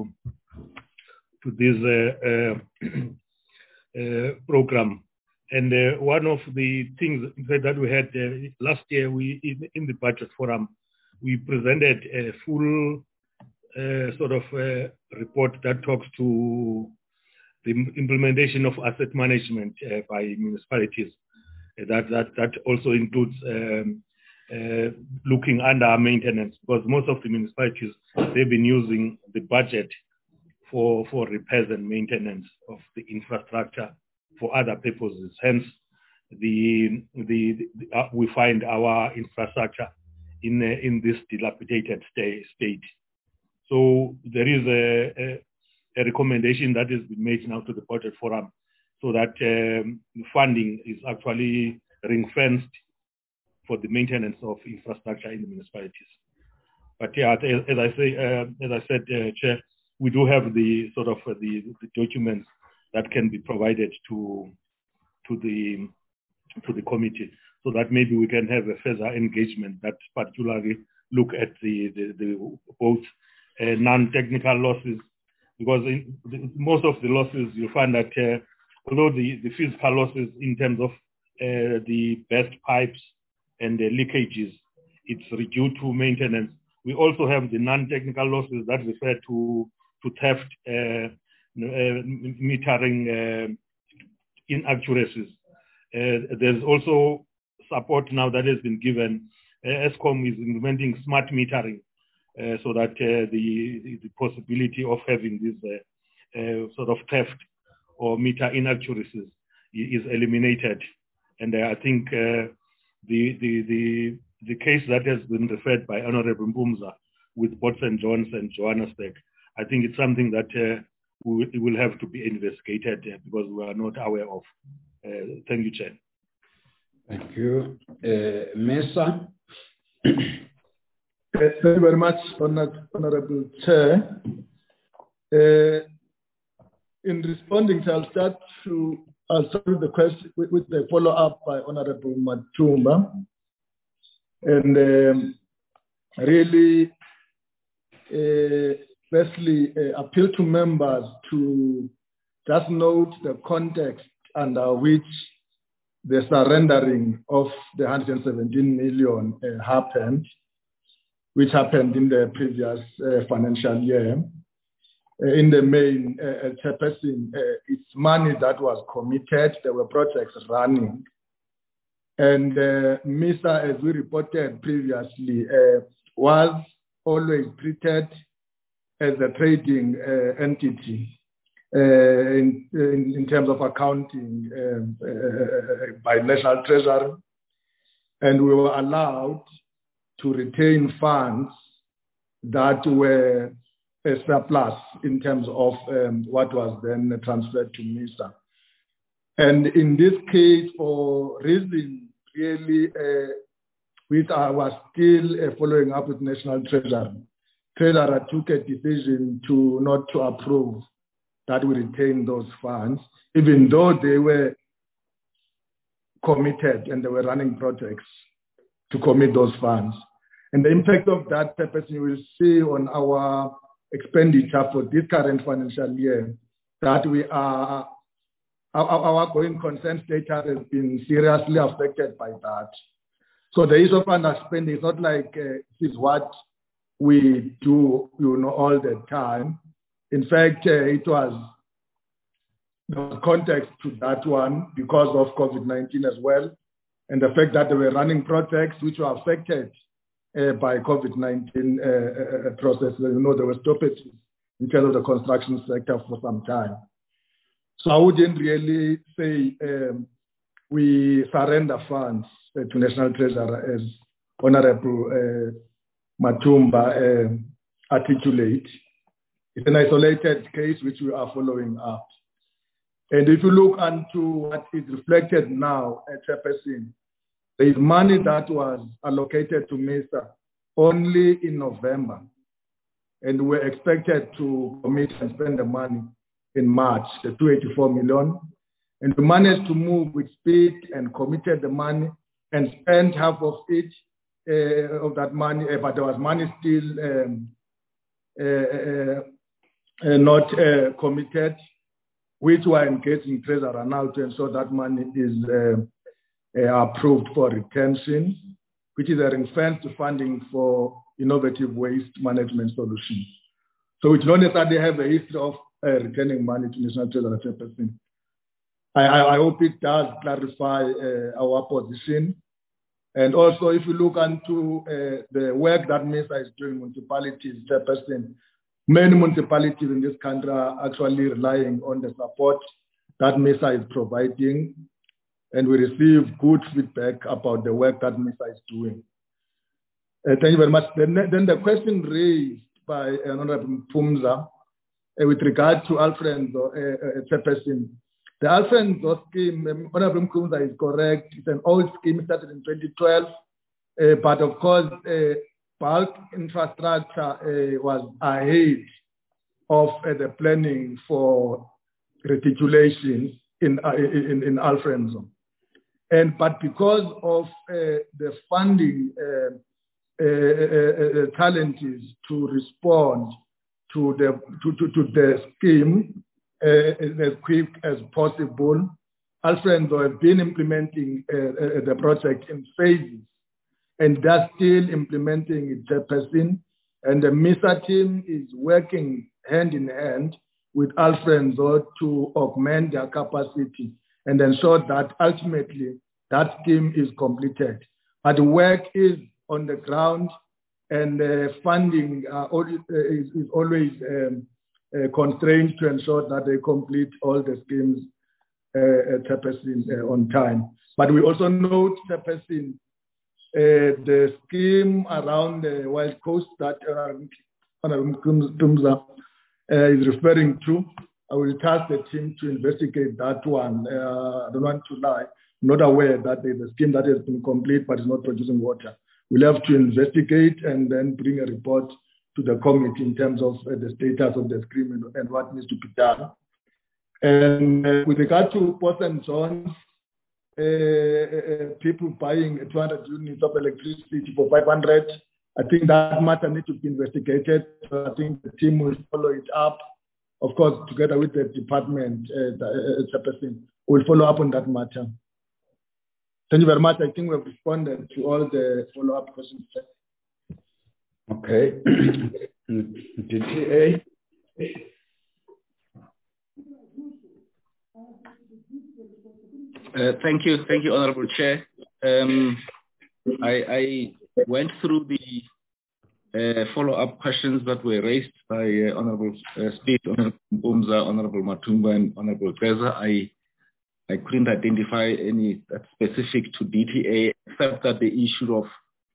to this uh, uh, uh, program. And uh, one of the things that we had uh, last year, we in, in the budget forum, we presented a full uh, sort of uh, report that talks to the implementation of asset management uh, by municipalities. Uh, that that that also includes um, uh, looking under maintenance, because most of the municipalities, they've been using the budget for for repairs and maintenance of the infrastructure for other purposes. Hence, the the, the uh, we find our infrastructure in uh, in this dilapidated state. state. So there is a, a, a recommendation that has been made now to the budget forum, so that um, funding is actually ring-fenced for the maintenance of infrastructure in the municipalities. But yeah, as, as I say, uh, as I said, uh, Chair, we do have the sort of uh, the, the documents that can be provided to to the to the committee, so that maybe we can have a further engagement that particularly look at the the, the both uh, non-technical losses, because in the, most of the losses you find that uh, although the, the physical losses in terms of uh, the burst pipes and the leakages, it's due to maintenance. We also have the non-technical losses that refer to to theft, uh, uh, metering uh, inaccuracies. Uh, there's also support now that has been given. Uh, Eskom is implementing smart metering, uh, so that uh, the, the the possibility of having this uh, uh, sort of theft or meter inaccuracies is eliminated. And uh, I think uh, the the the the case that has been referred by Honorable Mpumza with Port Saint John's and Johannesburg, I think it's something that uh, we, it will have to be investigated uh, because we are not aware of. Uh, thank you, Chair. Thank you. Uh, Mesa. Thank you very much, Honorable Chair. Uh, in responding to, I'll start to I'll start with the question with, with the follow-up by Honorable Matumba. And um, really, uh, firstly, uh, appeal to members to just note the context under which the surrendering of the one hundred seventeen million uh, happened, which happened in the previous uh, financial year. uh, in the main, uh, Chairperson, uh, it's money that was committed. There were projects running. And uh, MISA, as we reported previously, uh, was always treated as a trading uh, entity uh, in, in, in terms of accounting um, uh, by National Treasury. And we were allowed to retain funds that were a surplus in terms of um, what was then transferred to MISA. And in this case, for reasons really uh, which I was still uh, following up with National Treasury, Treasury took a decision to not to approve that we retain those funds, even though they were committed and they were running projects to commit those funds. And the impact of that purpose you will see on our expenditure for this current financial year, that we are, our, our going concern status has been seriously affected by that. So the issue of underspending is not like uh, this is what we do, you know, all the time. In fact, uh, it was the context to that one because of COVID nineteen as well, and the fact that they were running projects which were affected uh, by COVID nineteen uh, uh, process. You know, there were stoppages in terms of the construction sector for some time. So I wouldn't really say um, we surrender funds uh, to National Treasury as Honorable uh, Matumba uh, articulate. It's an isolated case which we are following up. And if you look into what is reflected now at Chairperson, there is money that was allocated to MISA only in November. And we're expected to commit and spend the money in March, the two hundred eighty-four million. And we managed to move with speed and committed the money and spent half of it, uh, of that money, uh, but there was money still um, uh, uh, uh, not uh, committed, which were engaged in Treasury now to ensure that money is uh, uh, approved for retention, which is a ring-fenced funding for innovative waste management solutions. So we don't necessarily have a history of uh, returning money to National Treasury Chairperson. I, I, I hope it does clarify uh, our position. And also, if you look into uh, the work that MISA is doing, municipalities, Chairperson, many municipalities in this country are actually relying on the support that MISA is providing, and we receive good feedback about the work that MISA is doing. Uh, thank you very much. Then, then the question raised by uh, Honorable Phumza uh, with regard to Alfredo, uh, uh, Chairperson, the Alfredo scheme, um, Honorable Phumza is correct. It's an old scheme started in twenty twelve, uh, but of course, uh, bulk infrastructure uh, was ahead of uh, the planning for reticulation in uh, in, in Alfredo. And but because of uh, the funding uh, uh, uh, uh, challenges to respond to the to, to, to the scheme uh, as quick as possible, Alfredo have been implementing uh, uh, the project in phases, and they're still implementing it, Chairperson. And the MISA team is working hand in hand with Alfredo to augment their capacity and ensure that ultimately that scheme is completed. But the work is on the ground, and uh, funding uh, is, is always um, uh, constrained to ensure that they complete all the schemes uh, Chairperson, uh, on time. But we also note, Chairperson, uh, the scheme around the Wild Coast that Honorable Phumza uh, is referring to. I will task the team to investigate that one. Uh, I don't want to lie. I'm not aware that there's a scheme that has been complete but is not producing water. We'll have to investigate and then bring a report to the committee in terms of uh, the status of the scheme and, and what needs to be done. And uh, with regard to Port Saint John's, uh, uh, people buying two hundred units of electricity for five hundred, I think that matter needs to be investigated. So I think the team will follow it up. Of course, together with the department, uh, the uh, Chairperson, will follow up on that matter. Thank you very much. I think we have responded to all the follow-up questions. Okay. D T A. Uh, thank you, thank you, Honourable Chair. Um, I, I went through the uh, follow-up questions that were raised by uh, Honourable uh, Speed, Honourable Bumza, Honourable Matumba, and Honourable Geza. I I couldn't identify any that's specific to D T A, except that the issue of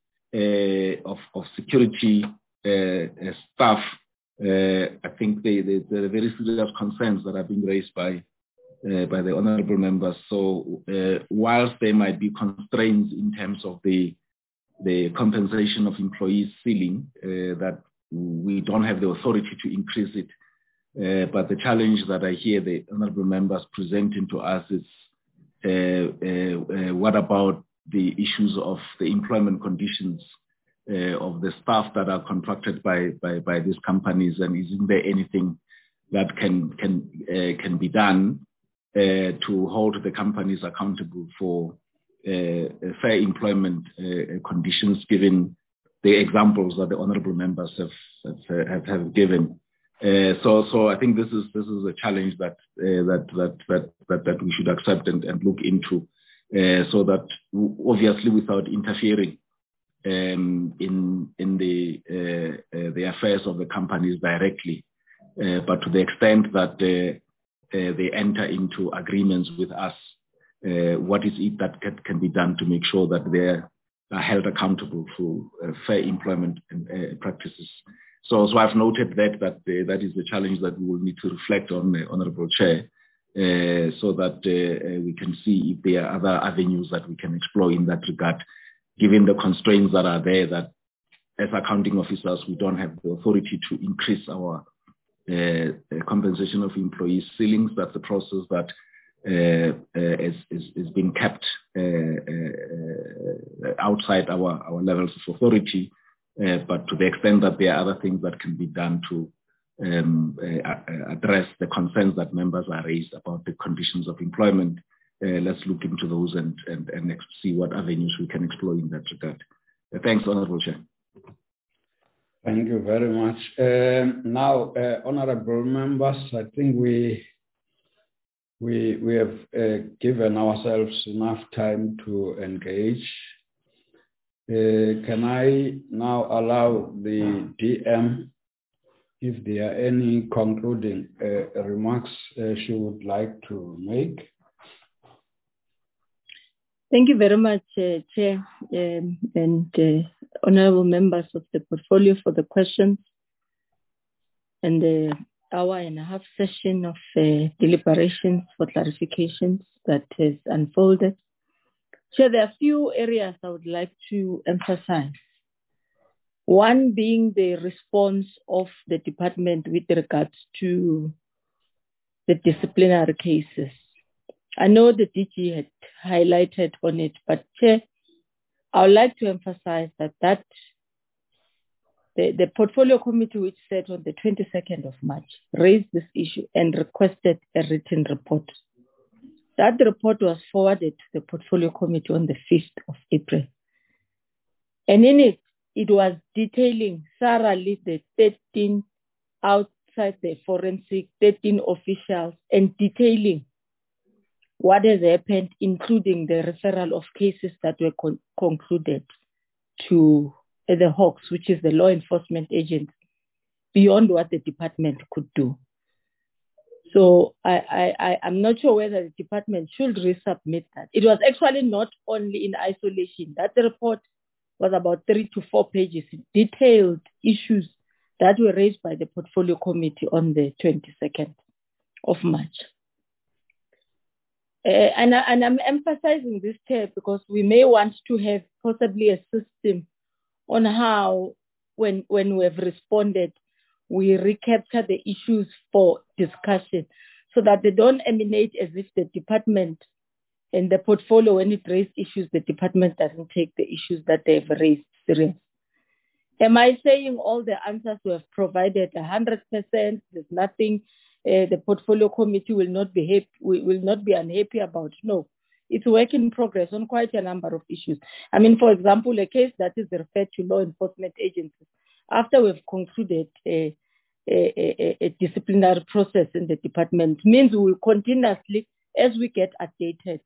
uh, of, of security uh, staff. Uh, I think they, they, there are very serious concerns that are being raised by uh, by the honourable members. So uh, whilst there might be constraints in terms of the the compensation of employees ceiling, uh, that we don't have the authority to increase it. Uh, but the challenge that I hear the honourable members presenting to us is uh, uh, uh, what about the issues of the employment conditions uh, of the staff that are contracted by, by, by these companies, and isn't there anything that can can uh, can be done uh, to hold the companies accountable for uh, fair employment uh, conditions, given the examples that the honourable members have have, have given. Uh, so, so I think this is this is a challenge that uh, that, that that that that we should accept and, and look into, uh, so that obviously without interfering um, in in the uh, uh, the affairs of the companies directly, uh, but to the extent that uh, uh, they enter into agreements with us, uh, what is it that can, can be done to make sure that they are held accountable for uh, fair employment uh, practices. So, so I've noted that that uh, that is the challenge that we will need to reflect on, uh, Honourable Chair, uh, so that uh, uh, we can see if there are other avenues that we can explore in that regard, given the constraints that are there, that as accounting officers, we don't have the authority to increase our uh, compensation of employees ceilings. That's a process that uh, uh, is, is, is being kept uh, uh, outside our, our levels of authority. Uh, but to the extent that there are other things that can be done to um, uh, address the concerns that members are raised about the conditions of employment, uh, let's look into those and, and, and see what avenues we can explore in that regard. Uh, thanks, Honourable Chair. Thank you very much. Um, now, uh, Honourable members, I think we we we have uh, given ourselves enough time to engage. Uh, can I now allow the D M, if there are any concluding uh, remarks uh, she would like to make? Thank you very much, uh, Chair, um, and uh, honourable members of the portfolio for the questions and the hour and a half session of uh, deliberations for clarifications that has unfolded. So there are a few areas I would like to emphasize. One being the response of the department with regards to the disciplinary cases. I know the D G had highlighted on it, but Chair, I would like to emphasize that, that the, the portfolio committee, which sat on the twenty-second of March, raised this issue and requested a written report. That report was forwarded to the portfolio committee on the fifth of April. And in it, it was detailing thoroughly the thirteen outside the forensic, thirteen officials, and detailing what has happened, including the referral of cases that were con concluded to uh, the Hawks, which is the law enforcement agency, beyond what the department could do. So I, I, I'm not sure whether the department should resubmit that. It was actually not only in isolation. That report was about three to four pages, detailed issues that were raised by the portfolio committee on the twenty-second of March. Uh, and, I, and I'm emphasizing this here because we may want to have possibly a system on how, when, when we have responded, we recapture the issues for discussion so that they don't emanate as if the department and the portfolio, when it raises issues, the department doesn't take the issues that they've raised serious. Am I saying all the answers we have provided one hundred percent, there's nothing uh, the portfolio committee will not be happy, will not be unhappy about? No, it's a work in progress on quite a number of issues. I mean, for example, a case that is referred to law enforcement agencies, after we've concluded a, a, a, a disciplinary process in the department, means we will continuously, as we get updated,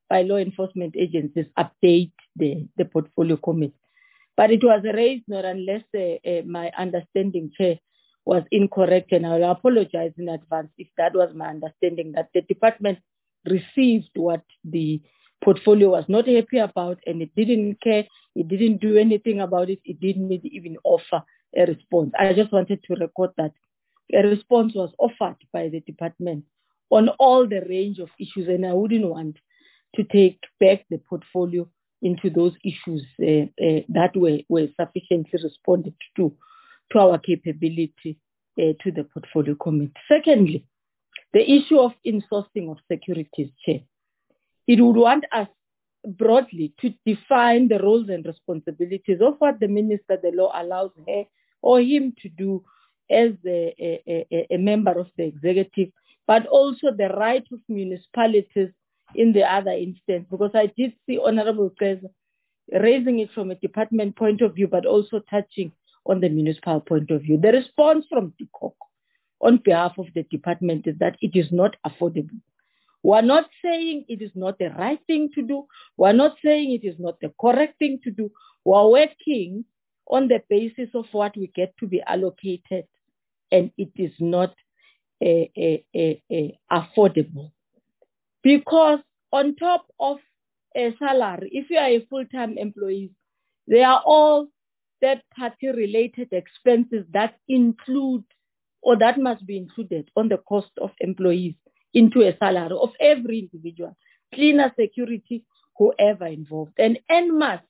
by law enforcement agencies update the, the portfolio committee. But it was raised not unless uh, uh, my understanding, Chair, was incorrect, and I will apologize in advance if that was my understanding, that the department received what the portfolio was not happy about, and it didn't care, it didn't do anything about it, it didn't even offer a response. I just wanted to record that a response was offered by the department on all the range of issues, and I wouldn't want to take back the portfolio into those issues uh, uh, that were, were sufficiently responded to, to our capability uh, to the portfolio committee. Secondly, the issue of insourcing of securities, Chair. It would want us broadly to define the roles and responsibilities of what the minister, the law allows her or him to do as a, a, a, a member of the executive, but also the right of municipalities in the other instance, because I did see Honorable President raising it from a department point of view, but also touching on the municipal point of view. The response from D C O C on behalf of the department is that it is not affordable. We're not saying it is not the right thing to do. We're not saying it is not the correct thing to do. We're working on the basis of what we get to be allocated, and it is not a, a, a, a affordable. Because on top of a salary, if you are a full-time employee, they are all third-party related expenses that include or that must be included on the cost of employees into a salary of every individual, cleaner, security, whoever involved. And en masse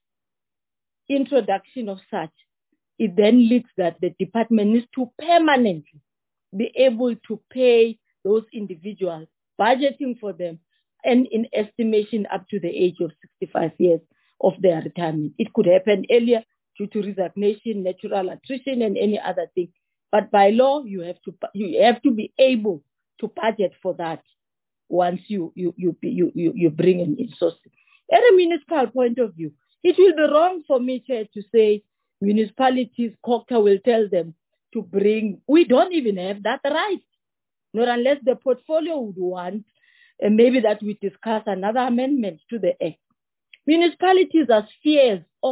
introduction of such, it then leads that the department needs to permanently be able to pay those individuals, budgeting for them, and in estimation up to the age of sixty-five years of their retirement. It could happen earlier due to resignation, natural attrition, and any other thing. But by law, you have to you have to be able to budget for that once you you you you you, you bring in insourcing. At a municipal point of view, it will be wrong for me, Chair, to say municipalities, COCTA will tell them to bring. We don't even have that right, not unless the portfolio would want, and maybe that we discuss another amendment to the Act. Municipalities are spheres of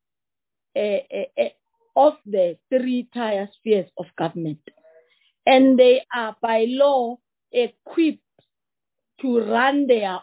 uh, uh, uh, of the three tier spheres of government, and they are by law equipped to run their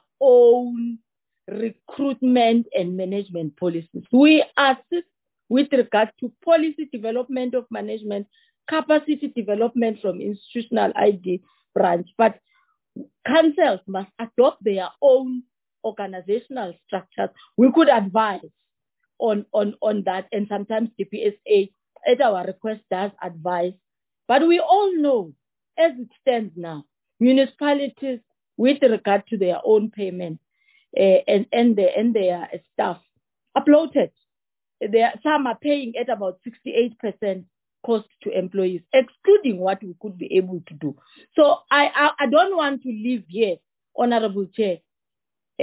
own recruitment and management policies. We assist with regard to policy development of management, capacity development from institutional I D branch, but councils must adopt their own organizational structures. We could advise on, on, on that, and sometimes the P S A, at our request, does advise. But we all know, as it stands now, municipalities, with regard to their own payment uh, and, and, the, and their staff, are bloated. They are, some are paying at about sixty-eight percent cost to employees, excluding what we could be able to do. So I, I, I don't want to leave here, Honorable Chair, uh,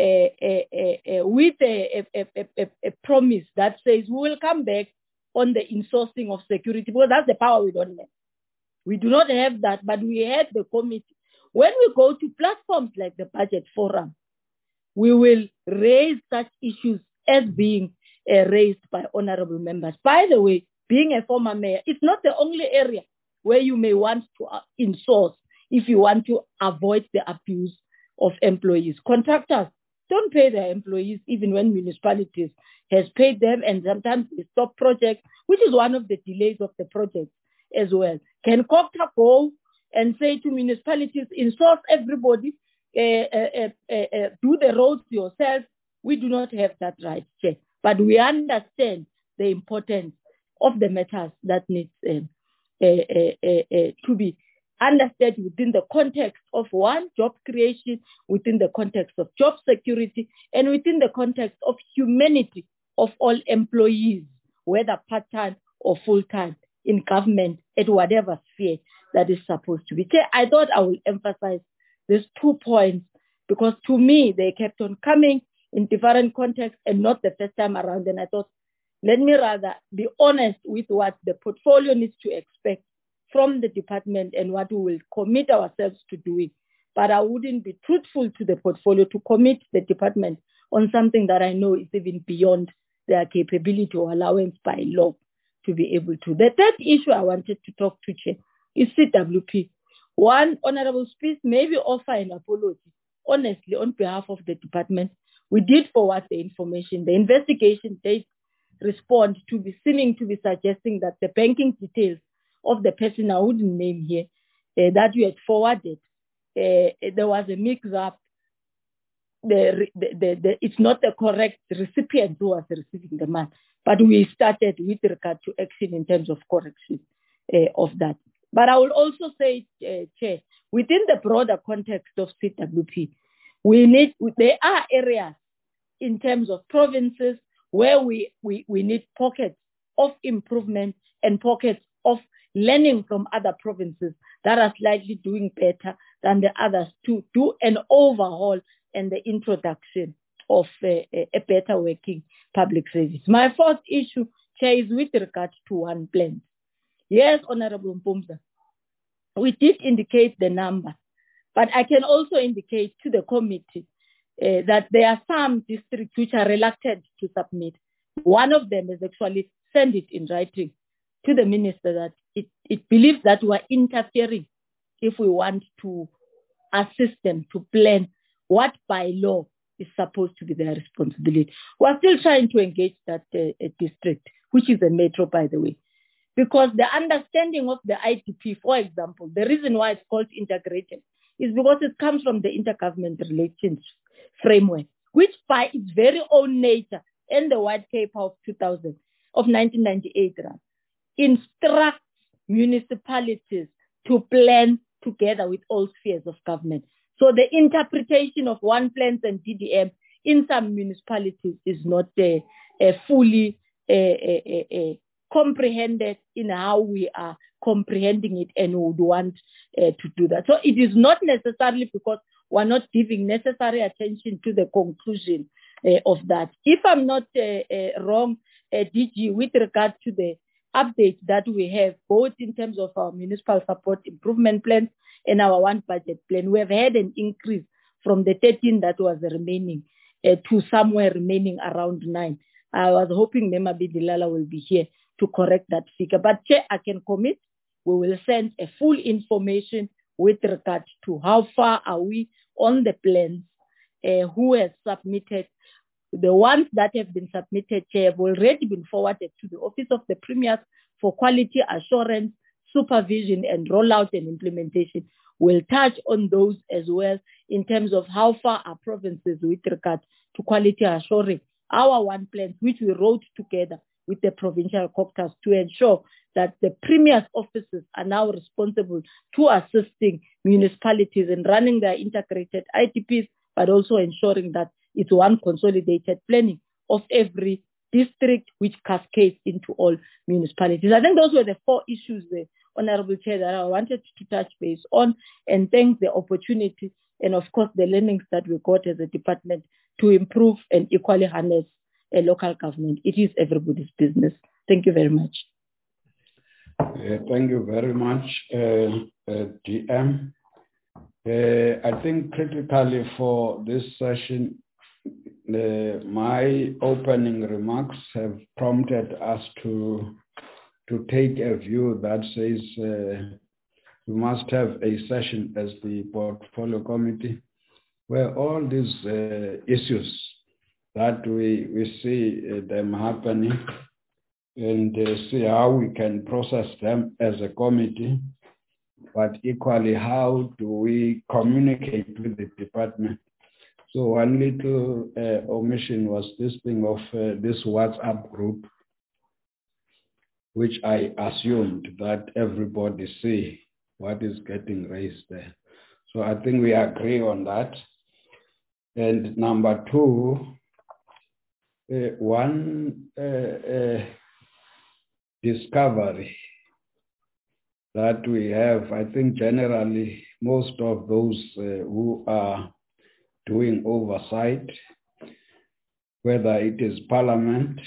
uh, uh, with a, a, a, a, a promise that says we will come back on the insourcing of security, because that's the power we don't have. We do not have that, but we had the committee. When we go to platforms like the budget forum, we will raise such issues as being uh, raised by honorable members. By the way, being a former mayor, it's not the only area where you may want to uh, insource if you want to avoid the abuse of employees. Contractors don't pay their employees even when municipalities has paid them, and sometimes they stop projects, which is one of the delays of the project as well. Can COCTA go and say to municipalities, insource everybody, uh, uh, uh, uh, do the roads yourself? We do not have that right, Chair. But we understand the importance of the matters that needs um, uh, uh, uh, uh, to be understood within the context of one, job creation, within the context of job security, and within the context of humanity of all employees, whether part-time or full-time in government at whatever sphere that is supposed to be. I thought I will emphasize these two points because to me, they kept on coming in different contexts and not the first time around. And I thought, let me rather be honest with what the portfolio needs to expect from the department and what we will commit ourselves to doing but I wouldn't be truthful to the portfolio to commit the department on something that I know is even beyond their capability or allowance by law to be able to. The third issue I wanted to talk to, Chair, is C W P. One, Honorable Speaker, maybe offer an apology, honestly, on behalf of the department. We did forward the information. The investigation did respond to be seeming to be suggesting that the banking details of the person I wouldn't name here, uh, that you had forwarded, uh, there was a mix-up. The, the, the, the, it's not the correct recipient who was receiving the money, but we started with regard to action in terms of correction uh, of that. But I will also say, uh, Chair, within the broader context of C W P, we need, there are areas in terms of provinces where we, we, we need pockets of improvement and pockets of learning from other provinces that are slightly doing better than the others to do an overhaul and the introduction of a, a better working public service. My fourth issue, Chair, is with regard to one plan. Yes, Honorable Mpumza, we did indicate the number, but I can also indicate to the committee uh, that there are some districts which are reluctant to submit. One of them has actually sent it in writing to the minister that it, it believes that we are interfering if we want to assist them to plan what by law is supposed to be their responsibility. We are still trying to engage that uh, district, which is a metro, by the way, because the understanding of the I T P, for example, the reason why it's called integrated is because it comes from the intergovernment relations framework, which by its very own nature and the white paper of two thousand, of nineteen ninety-eight, right, instructs municipalities to plan together with all spheres of government. So the interpretation of one plans and D D M in some municipalities is not uh, uh, fully uh, uh, uh, comprehended in how we are comprehending it and would want uh, to do that. So it is not necessarily because we're not giving necessary attention to the conclusion uh, of that. If I'm not uh, uh, wrong, uh, D G, with regard to the updates that we have, both in terms of our municipal support improvement plans and our one budget plan, we have had an increase from the thirteen that was remaining uh, to somewhere remaining around nine. I was hoping Mema Bidilala will be here to correct that figure. But Chair, I can commit, we will send a full information with regard to how far are we on the plans, uh, who has submitted. The ones that have been submitted, Chair, have already been forwarded to the Office of the Premier for quality assurance, supervision, and rollout and implementation. We'll touch on those as well in terms of how far are provinces with regard to quality assuring our one plans, which we wrote together with the provincial caucus to ensure that the Premier's offices are now responsible to assisting municipalities in running their integrated I T Ps, but also ensuring that it's one consolidated planning of every district which cascades into all municipalities. I think those were the four issues, the Honorable Chair, that I wanted to touch base on, and thank the opportunity and, of course, the learnings that we got as a department to improve and equally harness a local government. It is everybody's business. Thank you very much. Uh, thank you very much, uh, uh, D M. Uh, I think critically for this session, uh, my opening remarks have prompted us to, to take a view that says uh, we must have a session as the portfolio committee where all these uh, issues that we, we see uh, them happening and uh, see how we can process them as a committee, but equally how do we communicate with the department. So one little uh, omission was this thing of uh, this WhatsApp group, which I assumed that everybody see what is getting raised there. So I think we agree on that. And number two, uh, one uh, uh, discovery that we have, I think generally most of those uh, who are doing oversight, whether it is Parliament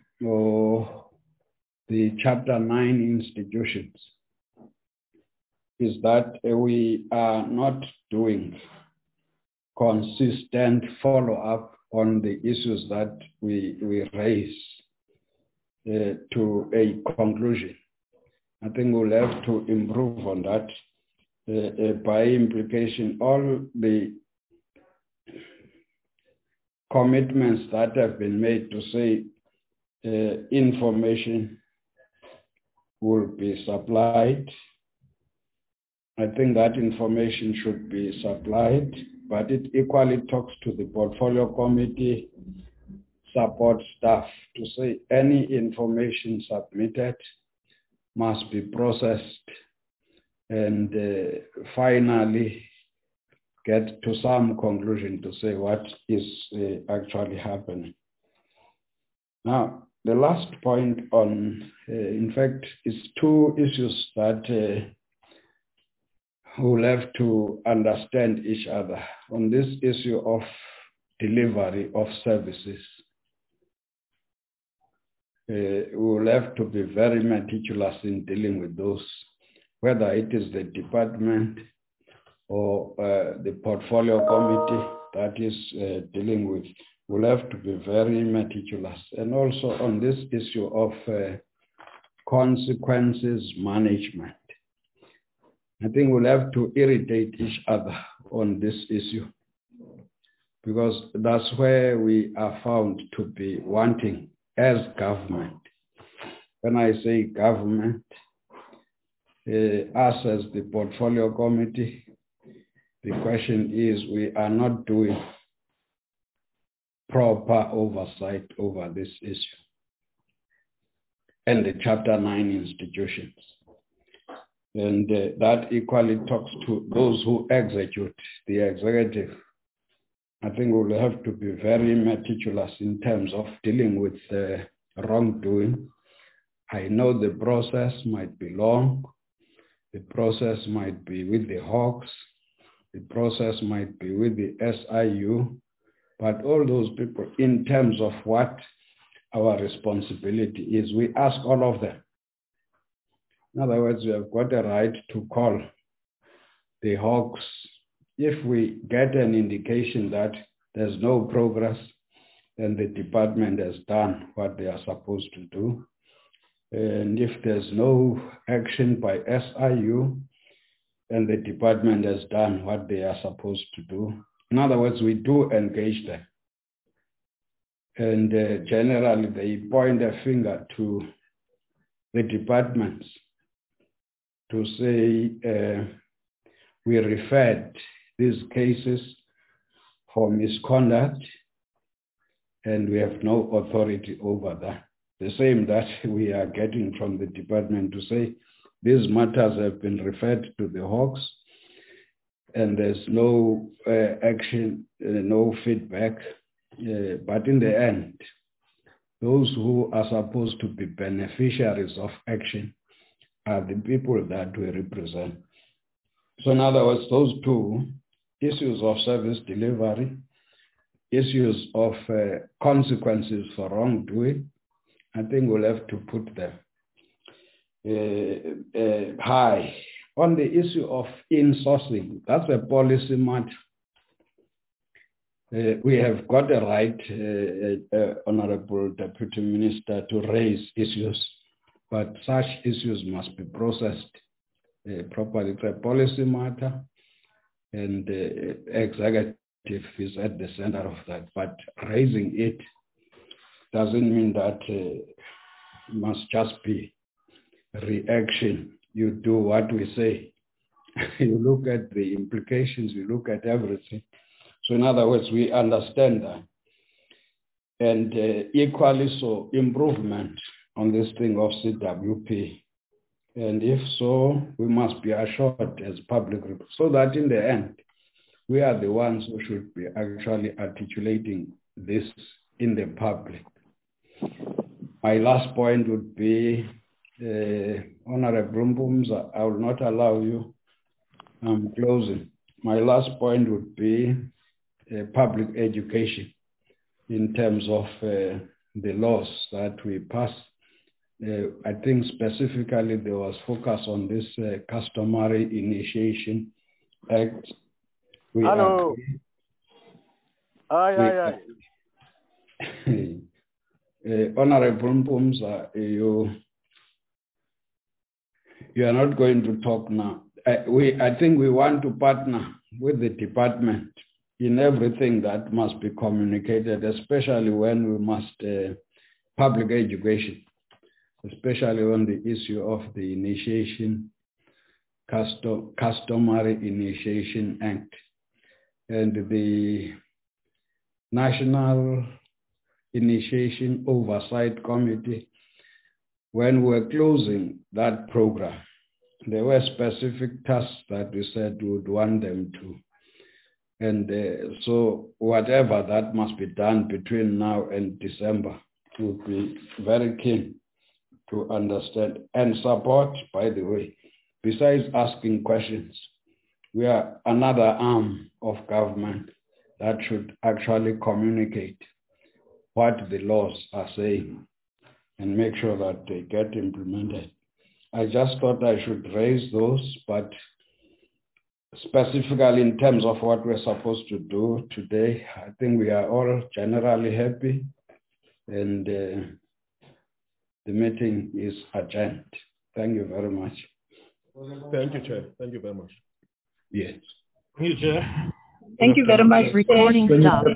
or the Chapter nine institutions, is that we are not doing consistent follow-up on the issues that we, we raise uh, to a conclusion. I think we'll have to improve on that. Uh, uh, by implication, all the commitments that have been made to say uh, information will be supplied. I think that information should be supplied, but it equally talks to the portfolio committee support staff to say any information submitted must be processed and uh, finally get to some conclusion to say what is uh, actually happening. Now, the last point on, uh, in fact, is two issues that uh, we'll have to understand each other. On this issue of delivery of services, uh, we'll have to be very meticulous in dealing with those, whether it is the department or uh, the portfolio committee that is uh, dealing with. We'll have to be very meticulous. And also on this issue of uh, consequences management, I think we'll have to irritate each other on this issue, because that's where we are found to be wanting as government. When I say government, uh, us as the portfolio committee, the question is we are not doing proper oversight over this issue and the Chapter nine institutions. And uh, that equally talks to those who execute, the executive. I think we'll have to be very meticulous in terms of dealing with uh, wrongdoing. I know the process might be long. The process might be with the Hawks. The process might be with the S I U. But all those people, in terms of what our responsibility is, we ask all of them. In other words, we have got a right to call the Hawks if we get an indication that there's no progress, then the department has done what they are supposed to do. And if there's no action by S I U, then the department has done what they are supposed to do. In other words, we do engage them. And uh, generally, they point a finger to the departments to say, uh, we referred these cases for misconduct and we have no authority over that. The same that we are getting from the department to say, these matters have been referred to the Hawks and there's no uh, action, uh, no feedback. Uh, but in the end, those who are supposed to be beneficiaries of action are the people that we represent. So in other words, those two issues of service delivery, issues of uh, consequences for wrongdoing, I think we'll have to put them uh, uh, high. On the issue of insourcing, that's a policy matter. Uh, we have got a right, uh, uh, Honorable Deputy Minister, to raise issues, but such issues must be processed uh, properly. It's a policy matter, and uh, executive is at the center of that. But raising it doesn't mean that uh, it must just be reaction. You do what we say. You look at the implications, you look at everything. So in other words, we understand that. And uh, equally so, improvement on this thing of C W P. And if so, we must be assured as public, so that in the end, we are the ones who should be actually articulating this in the public. My last point would be, uh, Honorable Mbumza, I will not allow you. I'm closing. My last point would be uh, public education in terms of uh, the laws that we pass Uh, I think specifically there was focus on this uh, Customary Initiation Act. We Hello. agree, Aye, we, aye, aye. uh, Honorable Mpumza, you, you are not going to talk now. I, we, I think we want to partner with the department in everything that must be communicated, especially when we must uh, public education, especially on the issue of the initiation, custom, Customary Initiation Act, and the National Initiation Oversight Committee. When we were closing that program, there were specific tasks that we said we would want them to. And uh, so whatever that must be done between now and December, would be very keen to understand and support, by the way. Besides asking questions, we are another arm of government that should actually communicate what the laws are saying and make sure that they get implemented. I just thought I should raise those, but specifically in terms of what we're supposed to do today, I think we are all generally happy, and uh, the meeting is adjourned. Thank you very much. Thank you, Chair. Thank you very much. Yes. Thank you, Chair. Thank you very much. Recording stop.